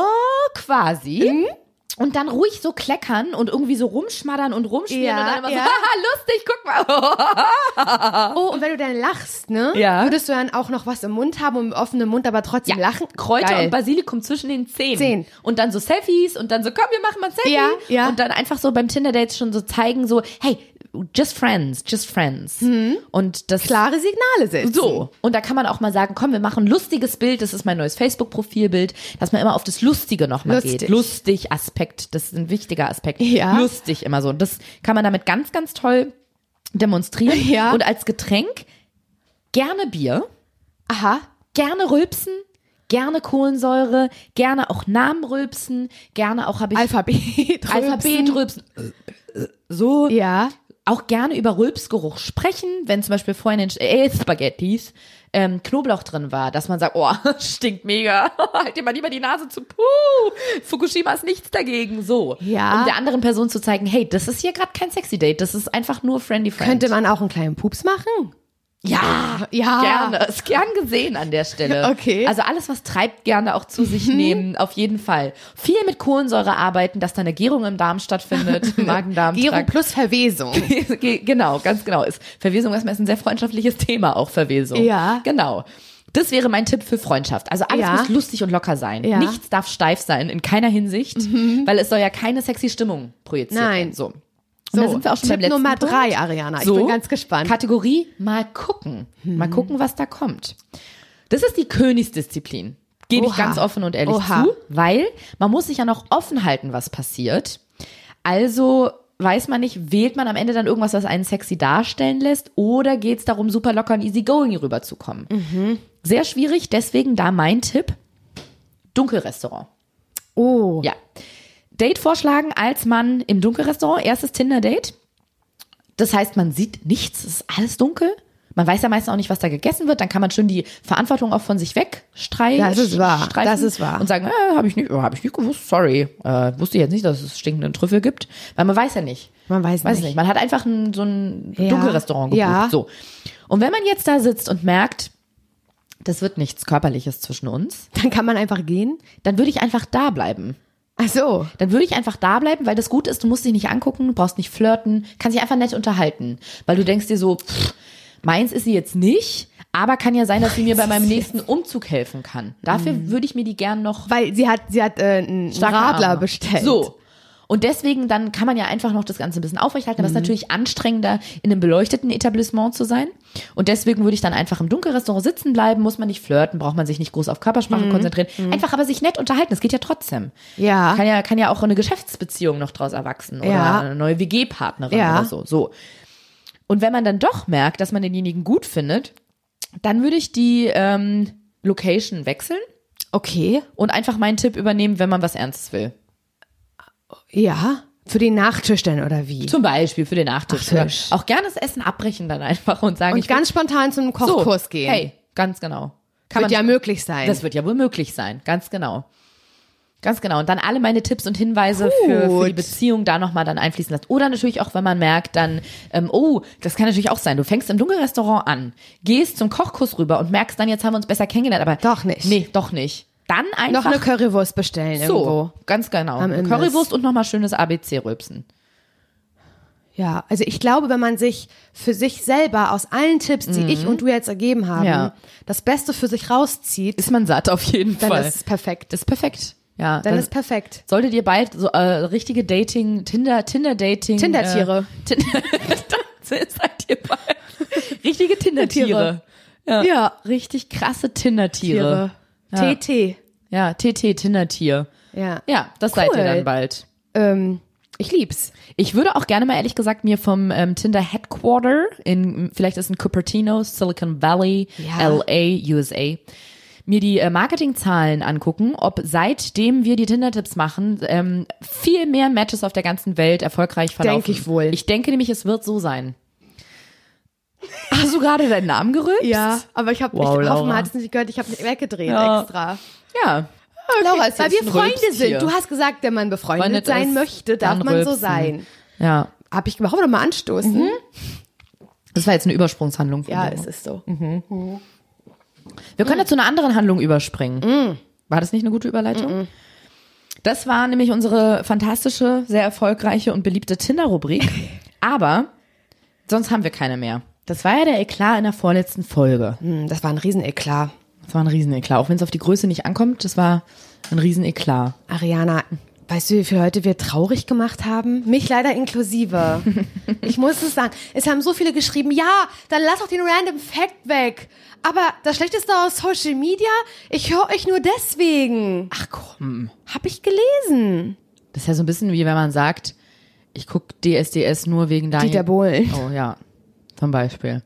quasi. Und dann ruhig so kleckern und irgendwie so rumschmattern und rumschmieren und dann immer so, haha, lustig, guck mal. Oh, und wenn du dann lachst, ne? Ja. Würdest du dann auch noch was im Mund haben und mit offenem Mund aber trotzdem lachen? Kräuter Geil. und Basilikum zwischen den Zähnen. Und dann so Selfies und dann so, komm, wir machen mal ein Selfie. Ja. Und dann einfach so beim Tinder-Dates schon so zeigen, so, hey, just friends. Und das klare Signale setzen. So. Und da kann man auch mal sagen, komm, wir machen ein lustiges Bild. Das ist mein neues Facebook-Profilbild, dass man immer auf das Lustige nochmal geht. Lustig Aspekt. Das ist ein wichtiger Aspekt. Ja. Lustig immer so. Und das kann man damit ganz, ganz toll demonstrieren. Ja. Und als Getränk gerne Bier. Aha. Gerne rülpsen. Gerne Kohlensäure, gerne auch Namen rülpsen, gerne auch Alphabet rülpsen. So. Ja. Auch gerne über Rülpsgeruch sprechen, wenn zum Beispiel vorhin in Spaghettis Knoblauch drin war, dass man sagt, oh, stinkt mega, halt dir mal lieber die Nase zu, Fukushima ist nichts dagegen, so. Ja. Um der anderen Person zu zeigen, hey, das ist hier gerade kein sexy Date, das ist einfach nur friendly friend. Könnte man auch einen kleinen Pups machen? Ja, gerne. Ist gern gesehen an der Stelle. Okay. Also alles, was treibt, gerne auch zu sich nehmen, auf jeden Fall. Viel mit Kohlensäure arbeiten, dass da eine Gärung im Darm stattfindet, Magen-Darm-Trakt. Gärung plus Verwesung. Genau, ganz genau. Verwesung ist ein sehr freundschaftliches Thema, auch Verwesung. Ja. Genau. Das wäre mein Tipp für Freundschaft. Also alles muss lustig und locker sein. Ja. Nichts darf steif sein, in keiner Hinsicht, weil es soll ja keine sexy Stimmung projizieren. Nein. So. Und da sind wir auch schon Tipp beim letzten Nummer 3, Punkt. Ariana. So, Ich bin ganz gespannt. Kategorie, mal gucken. Mal gucken, was da kommt. Das ist die Königsdisziplin. Gebe ich Oha. ganz offen und ehrlich Oha. zu. Weil man muss sich ja noch offen halten, was passiert. Also weiß man nicht, wählt man am Ende dann irgendwas, was einen sexy darstellen lässt, oder geht es darum, super locker und easygoing rüberzukommen? Sehr schwierig, deswegen da mein Tipp, Dunkelrestaurant. Oh. Ja. Date vorschlagen als Mann im Dunkelrestaurant, erstes Tinder-Date. Das heißt, man sieht nichts, es ist alles dunkel. Man weiß ja meistens auch nicht, was da gegessen wird. Dann kann man schön die Verantwortung auch von sich wegstreichen. Das ist wahr. Das ist wahr. Und sagen, habe ich nicht gewusst, sorry. Wusste ich jetzt nicht, dass es stinkenden Trüffel gibt. Weil man weiß ja nicht. Man weiß es nicht. nicht. Man hat einfach so ein Dunkelrestaurant gebucht. Ja. So. Und wenn man jetzt da sitzt und merkt, das wird nichts Körperliches zwischen uns, Dann kann man einfach gehen. dann würde ich einfach da bleiben. Ach so. Dann würde ich einfach da bleiben, weil das Gute ist, du musst dich nicht angucken, du brauchst nicht flirten, kannst dich einfach nett unterhalten. Weil du denkst dir so, meins ist sie jetzt nicht, aber kann ja sein, dass sie mir bei meinem nächsten Umzug helfen kann. Dafür würde ich mir die gern noch Weil sie hat einen starke Radler Arme. bestellt. So. Und deswegen, dann kann man ja einfach noch das Ganze ein bisschen aufrechterhalten. Das ist natürlich anstrengender, in einem beleuchteten Etablissement zu sein. Und deswegen würde ich dann einfach im Dunkelrestaurant sitzen bleiben, muss man nicht flirten, braucht man sich nicht groß auf Körpersprache konzentrieren. Einfach aber sich nett unterhalten, das geht ja trotzdem. Ja. Kann ja auch eine Geschäftsbeziehung noch draus erwachsen oder Ja. eine neue WG-Partnerin Ja. oder so. Und wenn man dann doch merkt, dass man denjenigen gut findet, dann würde ich die Location wechseln Okay. und einfach meinen Tipp übernehmen, wenn man was Ernstes will. Ja. Für den Nachtisch denn, oder wie? Zum Beispiel für den Nachtisch. Nachtisch. Auch gerne das Essen abbrechen dann einfach und sagen, Und ich will ganz spontan zum Kochkurs gehen. Hey, ganz genau. Wird ja möglich sein. Das wird ja wohl möglich sein, ganz genau. Ganz genau. Und dann alle meine Tipps und Hinweise für die Gut. Beziehung da nochmal dann einfließen lassen. Oder natürlich auch, wenn man merkt dann, das kann natürlich auch sein, du fängst im Dunkelrestaurant an, gehst zum Kochkurs rüber und merkst dann, jetzt haben wir uns besser kennengelernt, aber Doch nicht. Nee, doch nicht. Dann einfach Noch eine Currywurst bestellen irgendwo. so, ganz genau. Am Imbiss. Currywurst und nochmal schönes ABC-Rülpsen. Ja, also ich glaube, wenn man sich für sich selber aus allen Tipps, die ich und du jetzt ergeben haben, Ja. das Beste für sich rauszieht, Ist man satt auf jeden dann Fall. ist es perfekt. Das ist perfekt. Ja, Dann ist perfekt. solltet ihr bald so richtige Tinder-Dating. Tindertiere. Sagt ihr bald. Richtige Tindertiere. Ja. Ja. Richtig krasse Tindertiere. Ja. TT. Ja, Tindertier. Ja. Ja, das seid ihr Cool. dann bald. Ich lieb's. Ich würde auch gerne mal ehrlich gesagt mir vom Tinder Headquarter vielleicht ist in Cupertino, Silicon Valley, Ja. LA, USA, mir die Marketingzahlen angucken, ob seitdem wir die Tinder-Tipps machen, viel mehr Matches auf der ganzen Welt erfolgreich verlaufen. Denk ich wohl. Ich denke nämlich, es wird so sein. Hast du gerade deinen Namen gerührt? Ja, aber ich Wow, hoffe, Laura. man hat es nicht gehört, ich habe nicht weggedreht Ja. extra. Ja. Laura, ist weil jetzt wir ein Freunde Rülpstier. sind. Du hast gesagt, wenn man befreundet Freundet sein ist, möchte, darf dann man so rülpsen. sein. Ja. Hab ich gemacht. Wollen wir doch mal anstoßen? Das war jetzt eine Übersprungshandlung. Von Ja, dir. es ist so. Wir können ja zu einer anderen Handlung überspringen. War das nicht eine gute Überleitung? Das war nämlich unsere fantastische, sehr erfolgreiche und beliebte Tinder-Rubrik. Aber sonst haben wir keine mehr. Das war ja der Eklat in der vorletzten Folge. Das war ein Rieseneklat. Das war ein Rieseneklat. Auch wenn es auf die Größe nicht ankommt, das war ein Rieseneklat. Ariana, weißt du, wie viele Leute wir traurig gemacht haben? Mich leider inklusive. Ich muss es sagen. Es haben so viele geschrieben, ja, dann lass doch den Random Fact weg. Aber das Schlechteste aus Social Media, ich höre euch nur deswegen. Ach komm. Hab ich gelesen. Das ist ja so ein bisschen wie wenn man sagt, ich gucke DSDS nur wegen Daniel. Dieter Bohlen. Oh ja, zum Beispiel.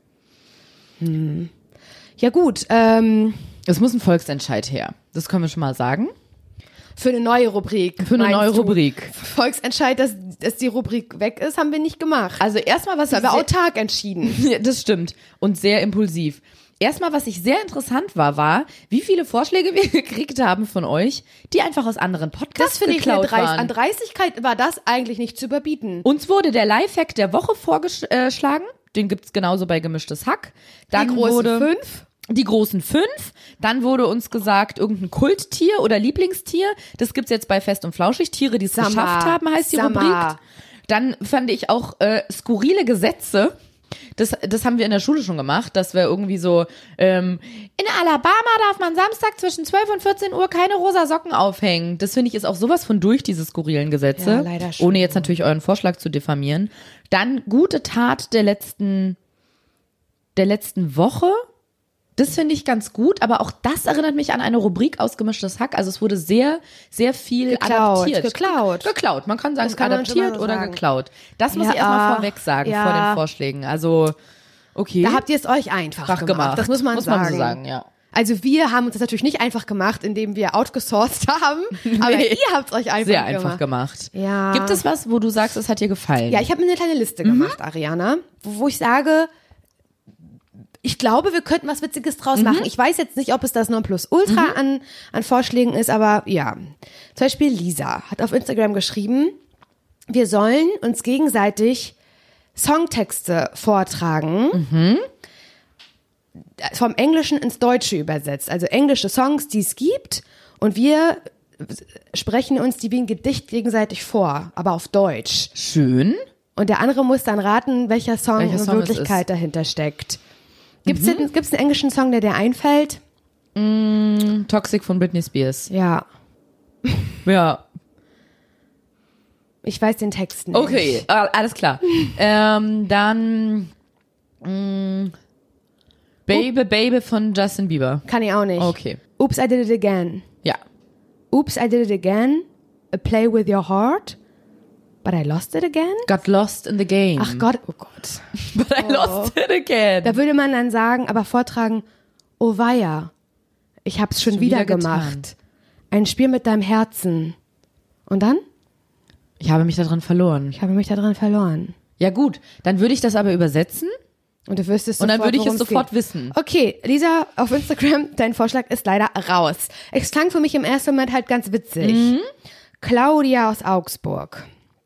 Ja gut, Es muss ein Volksentscheid her. Das können wir schon mal sagen. für eine neue Rubrik. Für eine meinst neue du? Rubrik. Volksentscheid, dass die Rubrik weg ist, haben wir nicht gemacht. Also erstmal, was Das haben wir sehr- autark entschieden. Ja, das stimmt. Und sehr impulsiv. Erstmal, was ich sehr interessant war, wie viele Vorschläge wir gekriegt haben von euch, die einfach aus anderen Podcasts Das finde ich eine geklaut waren. An Dreistigkeit war das eigentlich nicht zu überbieten. Uns wurde der Lifehack der Woche vorgeschlagen. Den gibt's genauso bei Gemischtes Hack. Dann Die großen wurde 5. Die großen 5. Dann wurde uns gesagt, irgendein Kulttier oder Lieblingstier. Das gibt's jetzt bei Fest und Flauschig. Tiere, die es Sag mal, geschafft haben, heißt die sag Rubrik. mal. Dann fand ich auch skurrile Gesetze. Das haben wir in der Schule schon gemacht, dass wir irgendwie so, in Alabama darf man Samstag zwischen 12 und 14 Uhr keine rosa Socken aufhängen. Das finde ich ist auch sowas von durch, diese skurrilen Gesetze. Ja, leider schon. Ohne jetzt natürlich euren Vorschlag zu diffamieren. Dann gute Tat der letzten Woche. Das finde ich ganz gut, aber auch das erinnert mich an eine Rubrik aus Gemischtes Hack. Also es wurde sehr, sehr viel Geklaut, adaptiert. geklaut. Geklaut. Man kann sagen, Das kann man schon adaptiert mal so oder sagen. geklaut. Das muss Ja, ich erstmal vorweg sagen, ja. vor den Vorschlägen. Also, okay. Da habt ihr es euch einfach gemacht. Das muss man sagen. so sagen, ja. Also wir haben uns das natürlich nicht einfach gemacht, indem wir outgesourced haben, aber Nee. ihr habt es euch einfach Sehr gemacht. einfach gemacht. Ja. Gibt es was, wo du sagst, es hat dir gefallen? Ja, ich habe mir eine kleine Liste gemacht, Ariana, wo ich sage, ich glaube, wir könnten was Witziges draus machen. Ich weiß jetzt nicht, ob es das Nonplusultra an Vorschlägen ist, aber ja. Zum Beispiel Lisa hat auf Instagram geschrieben, wir sollen uns gegenseitig Songtexte vortragen, vom Englischen ins Deutsche übersetzt. Also englische Songs, die es gibt, und wir sprechen uns die wie ein Gedicht gegenseitig vor, aber auf Deutsch. Schön. Und der andere muss dann raten, welcher Song in Song es Wirklichkeit dahinter steckt. Gibt's einen englischen Song, der dir einfällt? Toxic von Britney Spears. Ja, Ja. ich weiß den Text nicht. Okay, alles klar. Dann Baby Baby von Justin Bieber. Kann ich auch nicht. Okay. Oops, I did it again. Ja. Oops, I did it again. A play with your heart. But I lost it again? Got lost in the game. Ach Gott, oh Gott. But I lost it again. Da würde man dann sagen, aber vortragen, oh weia, ich hab's schon wieder wieder gemacht. Ein Spiel mit deinem Herzen. Und dann? Ich habe mich daran verloren. Ich habe mich daran verloren. Ja gut, dann würde ich das aber übersetzen Und du wüsstest und sofort, dann würde ich es worum sofort geht. wissen. Okay, Lisa, auf Instagram, dein Vorschlag ist leider raus. Es klang für mich im ersten Moment halt ganz witzig. Claudia aus Augsburg.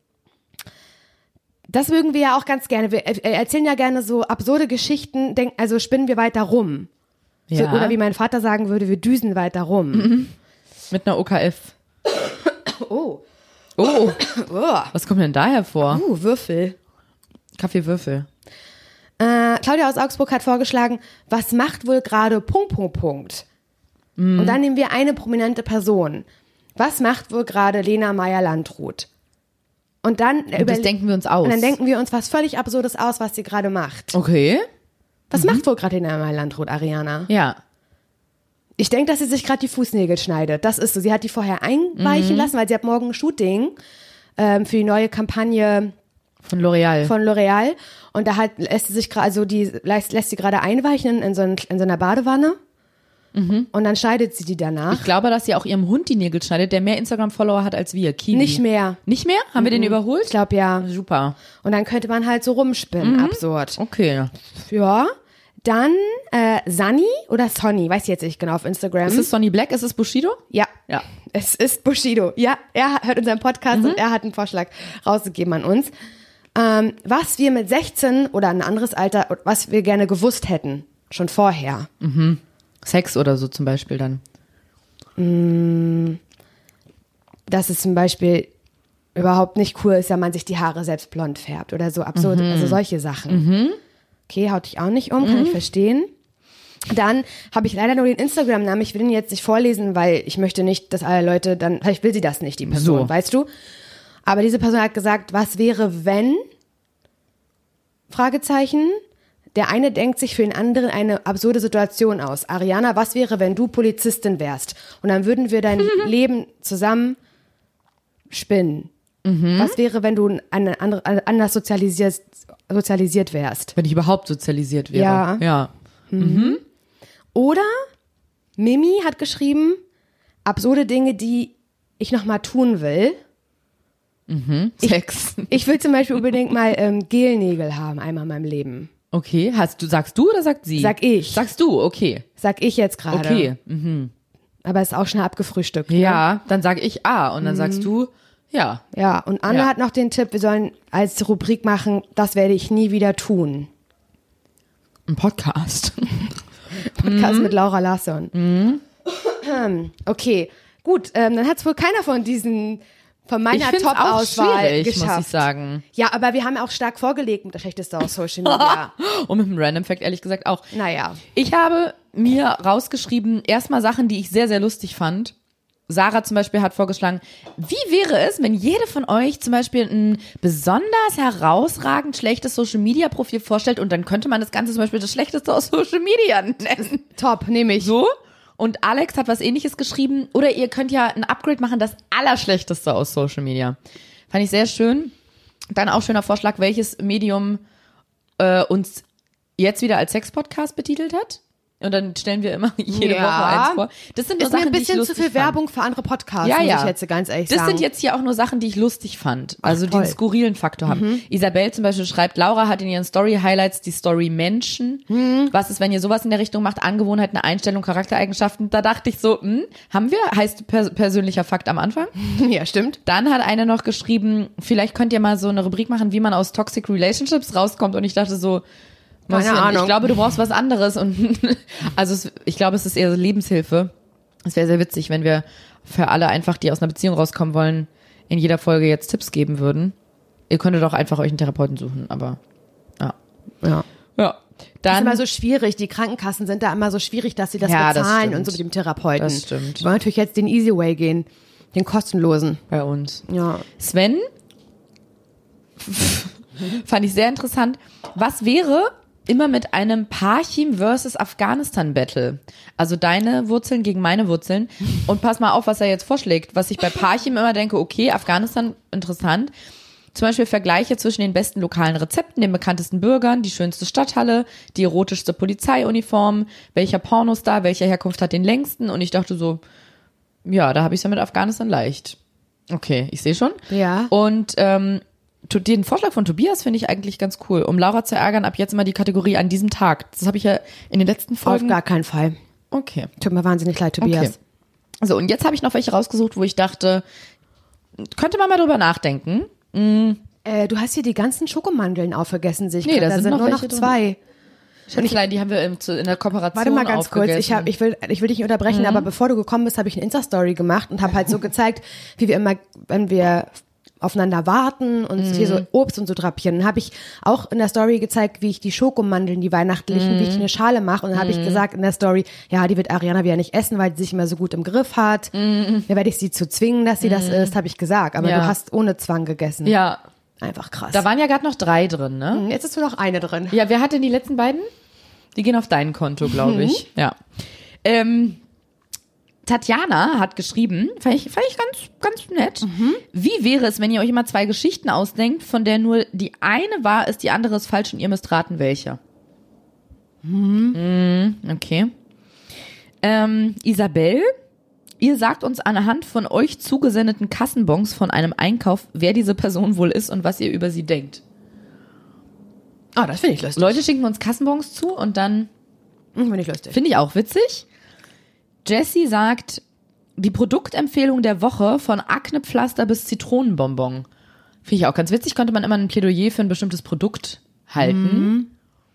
Das mögen wir ja auch ganz gerne. Wir erzählen ja gerne so absurde Geschichten, also spinnen wir weiter rum. So, Ja. oder wie mein Vater sagen würde, wir düsen weiter rum. Mit einer OKF. Oh. Oh, was kommt denn da hervor? Würfel. Kaffeewürfel. Claudia aus Augsburg hat vorgeschlagen, was macht wohl gerade ... Und dann nehmen wir eine prominente Person. Was macht wohl gerade Lena Meyer-Landrut? Und dann Und das denken wir uns aus. Und dann denken wir uns was völlig Absurdes aus, was sie gerade macht. Okay. Was macht wohl gerade Lena Meyer-Landrut, Ariana? Ja. Ich denke, dass sie sich gerade die Fußnägel schneidet. Das ist so. Sie hat die vorher einweichen lassen, weil sie hat morgen ein Shooting für die neue Kampagne Von L'Oreal. von L'Oreal. Und da lässt sie sich gerade, also die lässt sie gerade einweichen in so einer Badewanne. Und dann schneidet sie die danach. Ich glaube, dass sie auch ihrem Hund die Nägel schneidet, der mehr Instagram-Follower hat als wir. Kiwi. Nicht mehr. Nicht mehr? Haben wir den überholt? Ich glaube ja. Super. Und dann könnte man halt so rumspinnen. Absurd. Okay. Ja. Dann Sunny oder Sonny, weiß ich jetzt nicht genau, auf Instagram. Ist es Sonny Black? Ist es Bushido? Ja. Ja. Es ist Bushido. Ja, er hört unseren Podcast und er hat einen Vorschlag rausgegeben an uns. Was wir mit 16 oder ein anderes Alter, was wir gerne gewusst hätten. Schon vorher. Sex oder so zum Beispiel dann. Dass es zum Beispiel überhaupt nicht cool ist, wenn man sich die Haare selbst blond färbt oder so absurd. Also solche Sachen. Okay, haut dich auch nicht um, kann ich verstehen. Dann habe ich leider nur den Instagram-Namen. Ich will den jetzt nicht vorlesen, weil ich möchte nicht, dass alle Leute dann, vielleicht will sie das nicht, die Person, So. weißt du? Aber diese Person hat gesagt, was wäre, wenn? Fragezeichen. Der eine denkt sich für den anderen eine absurde Situation aus. Ariana, was wäre, wenn du Polizistin wärst? Und dann würden wir dein Leben zusammen spinnen. Was wäre, wenn du anders sozialisiert wärst? Wenn ich überhaupt sozialisiert wäre. Ja. Ja. Oder Mimi hat geschrieben, absurde Dinge, die ich noch mal tun will. Sex. Ich will zum Beispiel unbedingt mal Gelnägel haben, einmal in meinem Leben. Okay. Sagst du oder sagt sie? Sag ich. Sagst du, okay. Sag ich jetzt gerade. Okay. Aber ist auch schnell abgefrühstückt. Ne? Ja, dann sag ich A und dann sagst du, ja. Ja, und Anne Ja. hat noch den Tipp, wir sollen als Rubrik machen, das werde ich nie wieder tun. Ein Podcast. Podcast mit Laura Larsson. Okay, gut, dann hat es wohl keiner von meiner Ich find's auch Top-Auswahl schwierig, geschafft. muss ich sagen. Ja, aber wir haben auch stark vorgelegt mit der Schlechteste aus Social Media. Und mit dem Random Fact ehrlich gesagt auch. Naja. Ich habe mir rausgeschrieben, erstmal Sachen, die ich sehr, sehr lustig fand. Sarah zum Beispiel hat vorgeschlagen, wie wäre es, wenn jede von euch zum Beispiel ein besonders herausragend schlechtes Social-Media-Profil vorstellt und dann könnte man das Ganze zum Beispiel das Schlechteste aus Social Media nennen. Top, nehme ich. So? Und Alex hat was Ähnliches geschrieben. Oder ihr könnt ja ein Upgrade machen, das Allerschlechteste aus Social Media. Fand ich sehr schön. Dann auch schöner Vorschlag, welches Medium uns jetzt wieder als Sex-Podcast betitelt hat. Und dann stellen wir immer jede Ja. Woche eins vor. Das sind nur Ist mir Sachen, ein die ich bisschen zu lustig viel fand. Werbung für andere Podcasts, Ja, muss ja. ich jetzt ganz ehrlich Das sagen. sind jetzt hier auch nur Sachen, die ich lustig fand. Also die toll. einen skurrilen Faktor haben. Isabel zum Beispiel schreibt, Laura hat in ihren Story-Highlights die Story Menschen. Was ist, wenn ihr sowas in der Richtung macht? Angewohnheiten, Einstellung, Charaktereigenschaften. Da dachte ich so, haben wir? Heißt persönlicher Fakt am Anfang. Ja, stimmt. Dann hat eine noch geschrieben, vielleicht könnt ihr mal so eine Rubrik machen, wie man aus Toxic Relationships rauskommt. Und ich dachte so, Keine Ahnung. ich glaube, du brauchst was anderes. Und also ich glaube, es ist eher so Lebenshilfe. Es wäre sehr witzig, wenn wir für alle einfach, die aus einer Beziehung rauskommen wollen, in jeder Folge jetzt Tipps geben würden. Ihr könntet auch einfach euch einen Therapeuten suchen, aber ja. Ja. Ja. Das ist Dann, immer so schwierig. Die Krankenkassen sind da immer so schwierig, dass sie das Ja, das bezahlen stimmt. und so mit dem Therapeuten. Das stimmt. Wir wollen natürlich jetzt den Easy Way gehen. Den kostenlosen. bei uns. Ja. Sven, fand ich sehr interessant. Was wäre immer mit einem Parchim versus Afghanistan Battle? Also deine Wurzeln gegen meine Wurzeln. Und pass mal auf, was er jetzt vorschlägt. Was ich bei Parchim immer denke, okay, Afghanistan, interessant. Zum Beispiel Vergleiche zwischen den besten lokalen Rezepten, den bekanntesten Bürgern, die schönste Stadthalle, die erotischste Polizeiuniform, welcher Pornostar, welcher Herkunft hat den längsten. Und ich dachte so, ja, da habe ich es ja mit Afghanistan leicht. Okay, ich sehe schon. Ja. Und den Vorschlag von Tobias finde ich eigentlich ganz cool. Um Laura zu ärgern, ab jetzt immer die Kategorie an diesem Tag. Das habe ich ja in den letzten Auf Folgen. gar keinen Fall. Okay. Tut mir wahnsinnig leid, Tobias. Okay. So, und jetzt habe ich noch welche rausgesucht, wo ich dachte, könnte man mal drüber nachdenken. Du hast hier die ganzen Schokomandeln aufgegessen, sehe ich Nee, gerade. da Da sind sind noch nur noch welche drin. 2. Schätzlein, die haben wir in der Kooperation Warte mal ganz kurz, aufgegessen. ich will dich nicht unterbrechen, aber bevor du gekommen bist, habe ich eine Insta-Story gemacht und habe halt so gezeigt, wie wir immer, wenn wir aufeinander warten und hier so Obst und so drapieren. Dann habe ich auch in der Story gezeigt, wie ich die Schokomandeln, die weihnachtlichen, wie ich die eine Schale mache. Und dann habe ich gesagt in der Story, ja, die wird Ariana wieder nicht essen, weil sie sich immer so gut im Griff hat. Da werde ich sie zu zwingen, dass sie das isst, habe ich gesagt. Aber Ja. du hast ohne Zwang gegessen. Ja, Einfach krass. da waren ja gerade noch 3 drin, ne? Jetzt ist nur noch eine drin. Ja, wer hat denn die letzten beiden? Die gehen auf dein Konto, glaube ich. Ja. Tatjana hat geschrieben, fand ich ganz nett. Wie wäre es, wenn ihr euch immer 2 Geschichten ausdenkt, von der nur die eine wahr ist, die andere ist falsch und ihr müsst raten, welche? Okay. Isabel, ihr sagt uns anhand von euch zugesendeten Kassenbons von einem Einkauf, wer diese Person wohl ist und was ihr über sie denkt. Ah, das finde ich lustig. Leute schicken uns Kassenbons zu und dann Finde ich lustig. finde ich auch witzig. Jessie sagt, die Produktempfehlung der Woche von Aknepflaster bis Zitronenbonbon. Finde ich auch ganz witzig, konnte man immer ein Plädoyer für ein bestimmtes Produkt halten.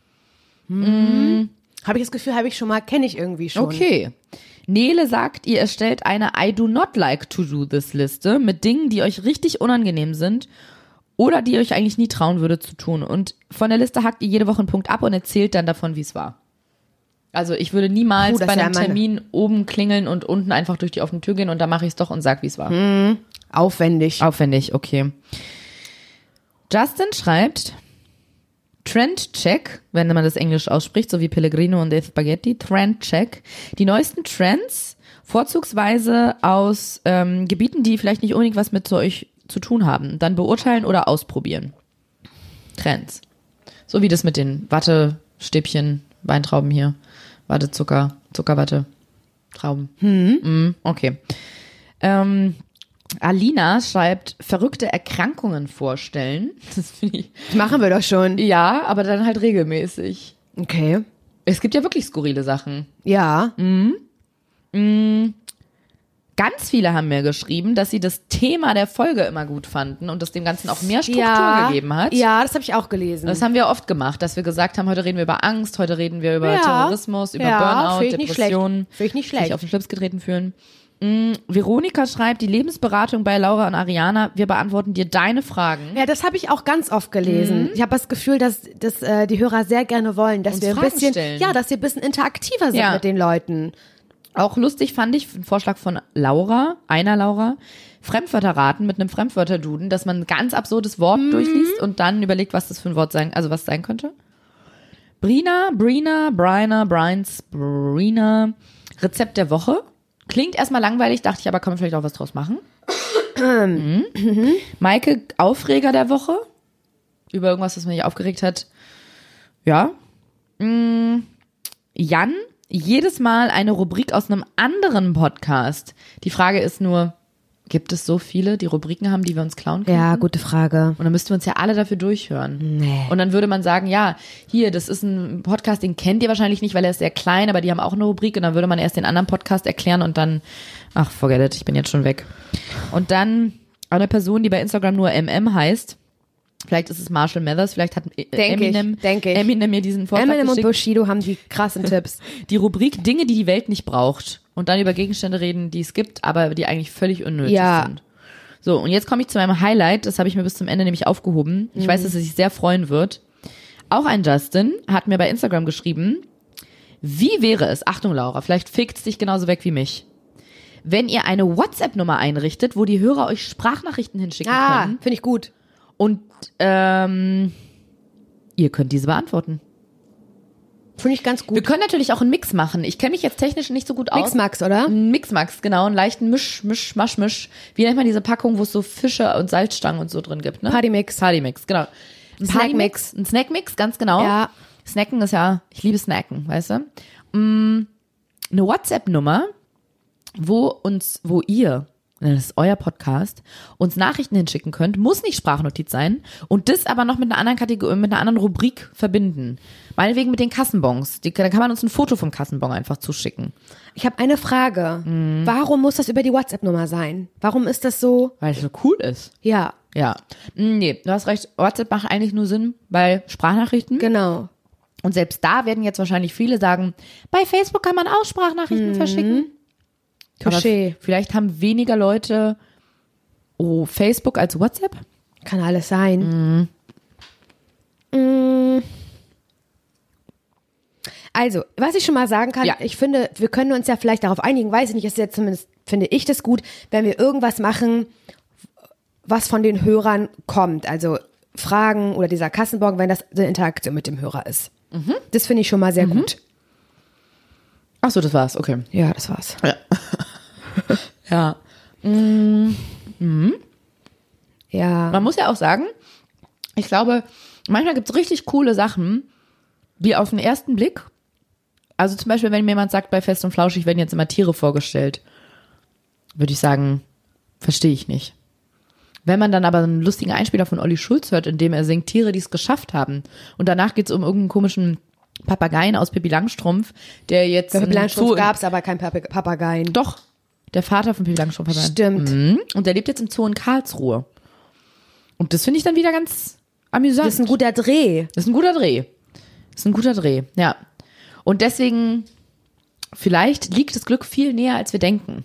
Habe ich das Gefühl, kenne ich irgendwie schon. Okay. Nele sagt, ihr erstellt eine I do not like to do this Liste mit Dingen, die euch richtig unangenehm sind oder die ihr euch eigentlich nie trauen würde zu tun. Und von der Liste hackt ihr jede Woche einen Punkt ab und erzählt dann davon, wie es war. Also ich würde niemals das bei ist ja einem meine- Termin oben klingeln und unten einfach durch die offene Tür gehen und dann mache ich es doch und sag, wie es war. Aufwendig. Aufwendig, okay. Justin schreibt, Trend-Check, wenn man das Englisch ausspricht, so wie Pellegrino und der Spaghetti, Trend-Check. Die neuesten Trends, vorzugsweise aus Gebieten, die vielleicht nicht unbedingt was mit so euch zu tun haben. Dann beurteilen oder ausprobieren. Trends. So wie das mit den Wattestäbchen, Weintrauben hier. Wattezucker, Zuckerwatte, Trauben. Okay. Alina schreibt, verrückte Erkrankungen vorstellen. Das finde ich. Das machen wir doch schon. Ja, aber dann halt regelmäßig. Okay. Es gibt ja wirklich skurrile Sachen. Ja. Ganz viele haben mir geschrieben, dass sie das Thema der Folge immer gut fanden und das dem Ganzen auch mehr Struktur gegeben hat. Ja, das habe ich auch gelesen. Das haben wir oft gemacht, dass wir gesagt haben, heute reden wir über Angst, heute reden wir über Ja. Terrorismus, über Ja, Burnout, finde ich nicht Depressionen. schlecht. Finde ich nicht schlecht. Sich auf den Schlips getreten fühlen. Veronika schreibt, die Lebensberatung bei Laura und Ariana, wir beantworten dir deine Fragen. Ja, das habe ich auch ganz oft gelesen. Ich habe das Gefühl, dass die Hörer sehr gerne wollen, dass Uns wir ein Fragen bisschen, stellen. ja, dass wir ein bisschen interaktiver sind Ja. mit den Leuten. Auch lustig fand ich, ein Vorschlag von Laura, Fremdwörter raten mit einem Fremdwörterduden, dass man ein ganz absurdes Wort durchliest und dann überlegt, was das für ein Wort sein, also was sein könnte. Brina, Rezept der Woche. Klingt erstmal langweilig, dachte ich, aber kann man vielleicht auch was draus machen. Maike, Aufreger der Woche. Über irgendwas, was mich aufgeregt hat. Ja. Jan, jedes Mal eine Rubrik aus einem anderen Podcast. Die Frage ist nur, gibt es so viele, die Rubriken haben, die wir uns klauen können? Ja, gute Frage. Und dann müssten wir uns ja alle dafür durchhören. Nee. Und dann würde man sagen, ja, hier, das ist ein Podcast, den kennt ihr wahrscheinlich nicht, weil er ist sehr klein, aber die haben auch eine Rubrik. Und dann würde man erst den anderen Podcast erklären und dann, ach, forget it, ich bin jetzt schon weg. Und dann eine Person, die bei Instagram nur MM heißt, vielleicht ist es Marshall Mathers, vielleicht hat Eminem mir diesen Vorschlag Eminem und geschickt. Bushido haben die krassen Tipps. Die Rubrik Dinge, die die Welt nicht braucht. Und dann über Gegenstände reden, die es gibt, aber die eigentlich völlig unnötig sind. So, und jetzt komme ich zu meinem Highlight. Das habe ich mir bis zum Ende nämlich aufgehoben. Ich weiß, dass er sich sehr freuen wird. Auch ein Justin hat mir bei Instagram geschrieben, wie wäre es, Achtung Laura, vielleicht fickt's dich genauso weg wie mich, wenn ihr eine WhatsApp-Nummer einrichtet, wo die Hörer euch Sprachnachrichten hinschicken können. Finde ich gut. Und ihr könnt diese beantworten. Finde ich ganz Wir gut. können natürlich auch einen Mix machen. Ich kenne mich jetzt technisch nicht so gut aus. Mixmax, oder? Ein Mixmax, genau. Einen leichten Misch. Wie nennt man diese Packung, wo es so Fische und Salzstangen und so drin gibt, ne? Partymix. Partymix, genau. Ein Snackmix. Ein Snackmix, ganz genau. Ja. Snacken ist ja, ich liebe Snacken, weißt du? Eine WhatsApp-Nummer, wo ihr, das ist euer Podcast, uns Nachrichten hinschicken könnt, muss nicht Sprachnotiz sein und das aber noch mit einer anderen Kategorie, mit einer anderen Rubrik verbinden. Meinetwegen mit den Kassenbons. Da kann man uns ein Foto vom Kassenbon einfach zuschicken. Ich habe eine Frage. Warum muss das über die WhatsApp-Nummer sein? Warum ist das so? Weil es so cool ist. Ja, Ja. Nee, du hast recht. WhatsApp macht eigentlich nur Sinn bei Sprachnachrichten. genau. Und selbst da werden jetzt wahrscheinlich viele sagen, bei Facebook kann man auch Sprachnachrichten verschicken. Aber Touché. vielleicht haben weniger Leute Facebook als WhatsApp. Kann alles sein. Also, was ich schon mal sagen kann, Ja. ich finde, wir können uns ja vielleicht darauf einigen, weiß ich nicht, ist jetzt zumindest, finde ich das gut, wenn wir irgendwas machen, was von den Hörern kommt. Also Fragen oder dieser Kassenbon, wenn das eine Interaktion mit dem Hörer ist. Das finde ich schon mal sehr gut. Ach so, das war's. Okay. Ja, das war's. Ja. Ja. Man muss ja auch sagen, ich glaube, manchmal gibt's richtig coole Sachen, die auf den ersten Blick, also zum Beispiel, wenn mir jemand sagt, bei Fest und Flauschig werden jetzt immer Tiere vorgestellt, würde ich sagen, verstehe ich nicht. Wenn man dann aber einen lustigen Einspieler von Olli Schulz hört, in dem er singt Tiere, die es geschafft haben, und danach geht's um irgendeinen komischen Papageien aus Pippi Langstrumpf, der jetzt Bei Pippi Langstrumpf Zoo gab es aber kein Papageien. Doch, der Vater von Pippi Langstrumpf. Stimmt. Und der lebt jetzt im Zoo in Karlsruhe. Und das finde ich dann wieder ganz amüsant. Das ist ein guter Dreh. Das ist ein guter Dreh. Das ist ein guter Dreh, ja. Und deswegen, vielleicht liegt das Glück viel näher, als wir denken.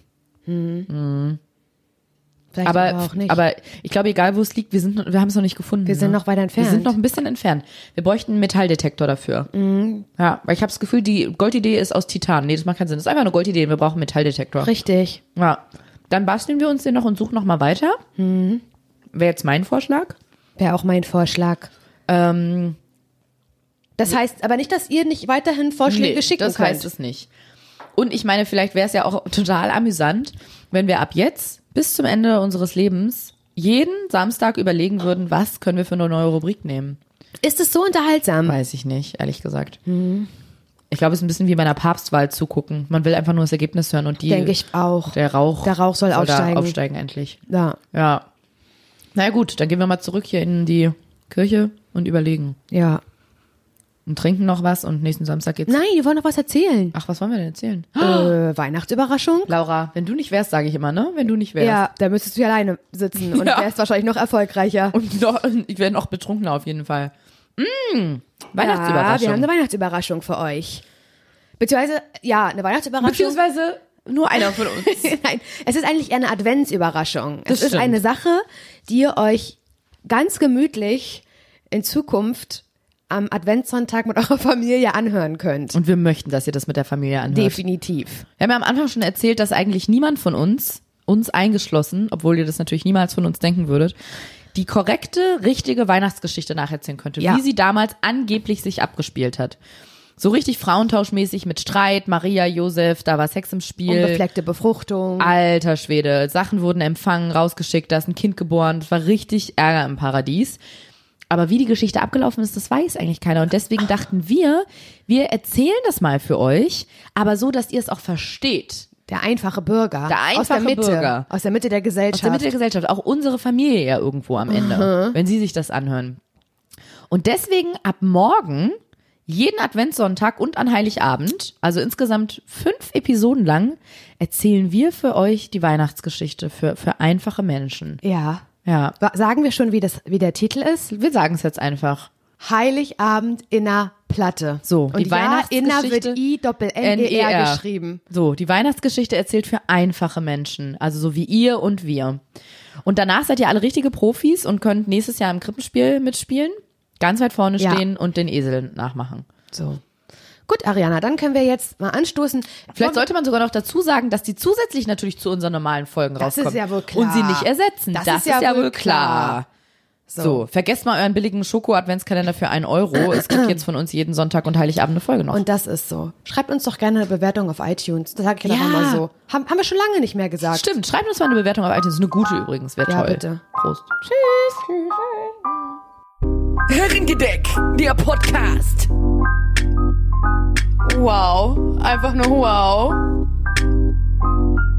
Vielleicht aber auch nicht. Aber ich glaube, egal wo es liegt, wir haben es noch nicht gefunden. Wir sind noch weiter entfernt. Wir sind noch ein bisschen entfernt. Wir bräuchten einen Metalldetektor dafür. Ja, weil ich habe das Gefühl, die Goldidee ist aus Titan. Nee, das macht keinen Sinn. Das ist einfach eine Goldidee. Wir brauchen einen Metalldetektor. Richtig. Ja. Dann basteln wir uns den noch und suchen noch mal weiter. Wäre jetzt mein Vorschlag. Wäre auch mein Vorschlag. Das heißt aber nicht, dass ihr nicht weiterhin Vorschläge schicken das könnt. heißt es nicht. Und ich meine, vielleicht wäre es ja auch total amüsant, wenn wir ab jetzt bis zum Ende unseres Lebens jeden Samstag überlegen würden, was können wir für eine neue Rubrik nehmen. Ist es so unterhaltsam? Weiß ich nicht, ehrlich gesagt. Ich glaube, es ist ein bisschen wie bei einer Papstwahl zugucken. Man will einfach nur das Ergebnis hören und Denke ich auch. der Rauch soll da aufsteigen. aufsteigen endlich. Ja. Ja. Na ja, gut, dann gehen wir mal zurück hier in die Kirche und überlegen. Ja. Und trinken noch was und nächsten Samstag geht's. Nein, wir wollen noch was erzählen. Ach, was wollen wir denn erzählen? Weihnachtsüberraschung? Laura, wenn du nicht wärst, sage ich immer, ne? Wenn du nicht wärst. Ja, da müsstest du ja alleine sitzen und Ja. wärst wahrscheinlich noch erfolgreicher. Und ich wäre noch betrunkener auf jeden Fall. Weihnachtsüberraschung. Ja, wir haben eine Weihnachtsüberraschung für euch. Beziehungsweise, ja, eine Weihnachtsüberraschung. Beziehungsweise nur einer von uns. Nein, es ist eigentlich eher eine Adventsüberraschung. Das Es ist stimmt. eine Sache, die ihr euch ganz gemütlich in Zukunft am Adventssonntag mit eurer Familie anhören könnt. Und wir möchten, dass ihr das mit der Familie anhört. Definitiv. Wir haben ja am Anfang schon erzählt, dass eigentlich niemand von uns eingeschlossen, obwohl ihr das natürlich niemals von uns denken würdet, die korrekte, richtige Weihnachtsgeschichte nacherzählen könnte, Ja. wie sie damals angeblich sich abgespielt hat. So richtig frauentauschmäßig mit Streit, Maria, Josef, da war Sex im Spiel. Unbefleckte Befruchtung. Alter Schwede, Sachen wurden empfangen, rausgeschickt, da ist ein Kind geboren, das war richtig Ärger im Paradies. Aber wie die Geschichte abgelaufen ist, das weiß eigentlich keiner. Und deswegen dachten wir erzählen das mal für euch, aber so, dass ihr es auch versteht. Der einfache Bürger. Der einfache aus der Mitte, Bürger. Aus der Mitte der Gesellschaft. Aus der Mitte der Gesellschaft. Auch unsere Familie ja irgendwo am Ende, wenn sie sich das anhören. Und deswegen ab morgen, jeden Adventssonntag und an Heiligabend, also insgesamt 5 Episoden lang, erzählen wir für euch die Weihnachtsgeschichte für einfache Menschen. Ja. Ja. Sagen wir schon, wie der Titel ist? Wir sagen es jetzt einfach. Heiligabend in der Platte. So, und die Weihnachtsgeschichte Inner wird I-Doppel-N-E-R geschrieben. So, die Weihnachtsgeschichte erzählt für einfache Menschen, also so wie ihr und wir. Und danach seid ihr alle richtige Profis und könnt nächstes Jahr im Krippenspiel mitspielen, ganz weit vorne stehen und den Esel nachmachen. So. Gut, Ariana, dann können wir jetzt mal anstoßen. Vielleicht sollte man sogar noch dazu sagen, dass die zusätzlich natürlich zu unseren normalen Folgen Das rauskommen. ist ja wohl klar. Und sie nicht ersetzen. Das ist ja wohl klar. So, vergesst mal euren billigen Schoko-Adventskalender für 1 €. Es gibt jetzt von uns jeden Sonntag und Heiligabend eine Folge noch. Und das ist so. Schreibt uns doch gerne eine Bewertung auf iTunes. Das sage ich doch immer so. Haben wir schon lange nicht mehr gesagt. Stimmt, schreibt uns mal eine Bewertung auf iTunes. Eine gute übrigens, wäre Ja, toll. bitte. Prost. Herrengedeck, der Podcast. Wow, einfach nur wow.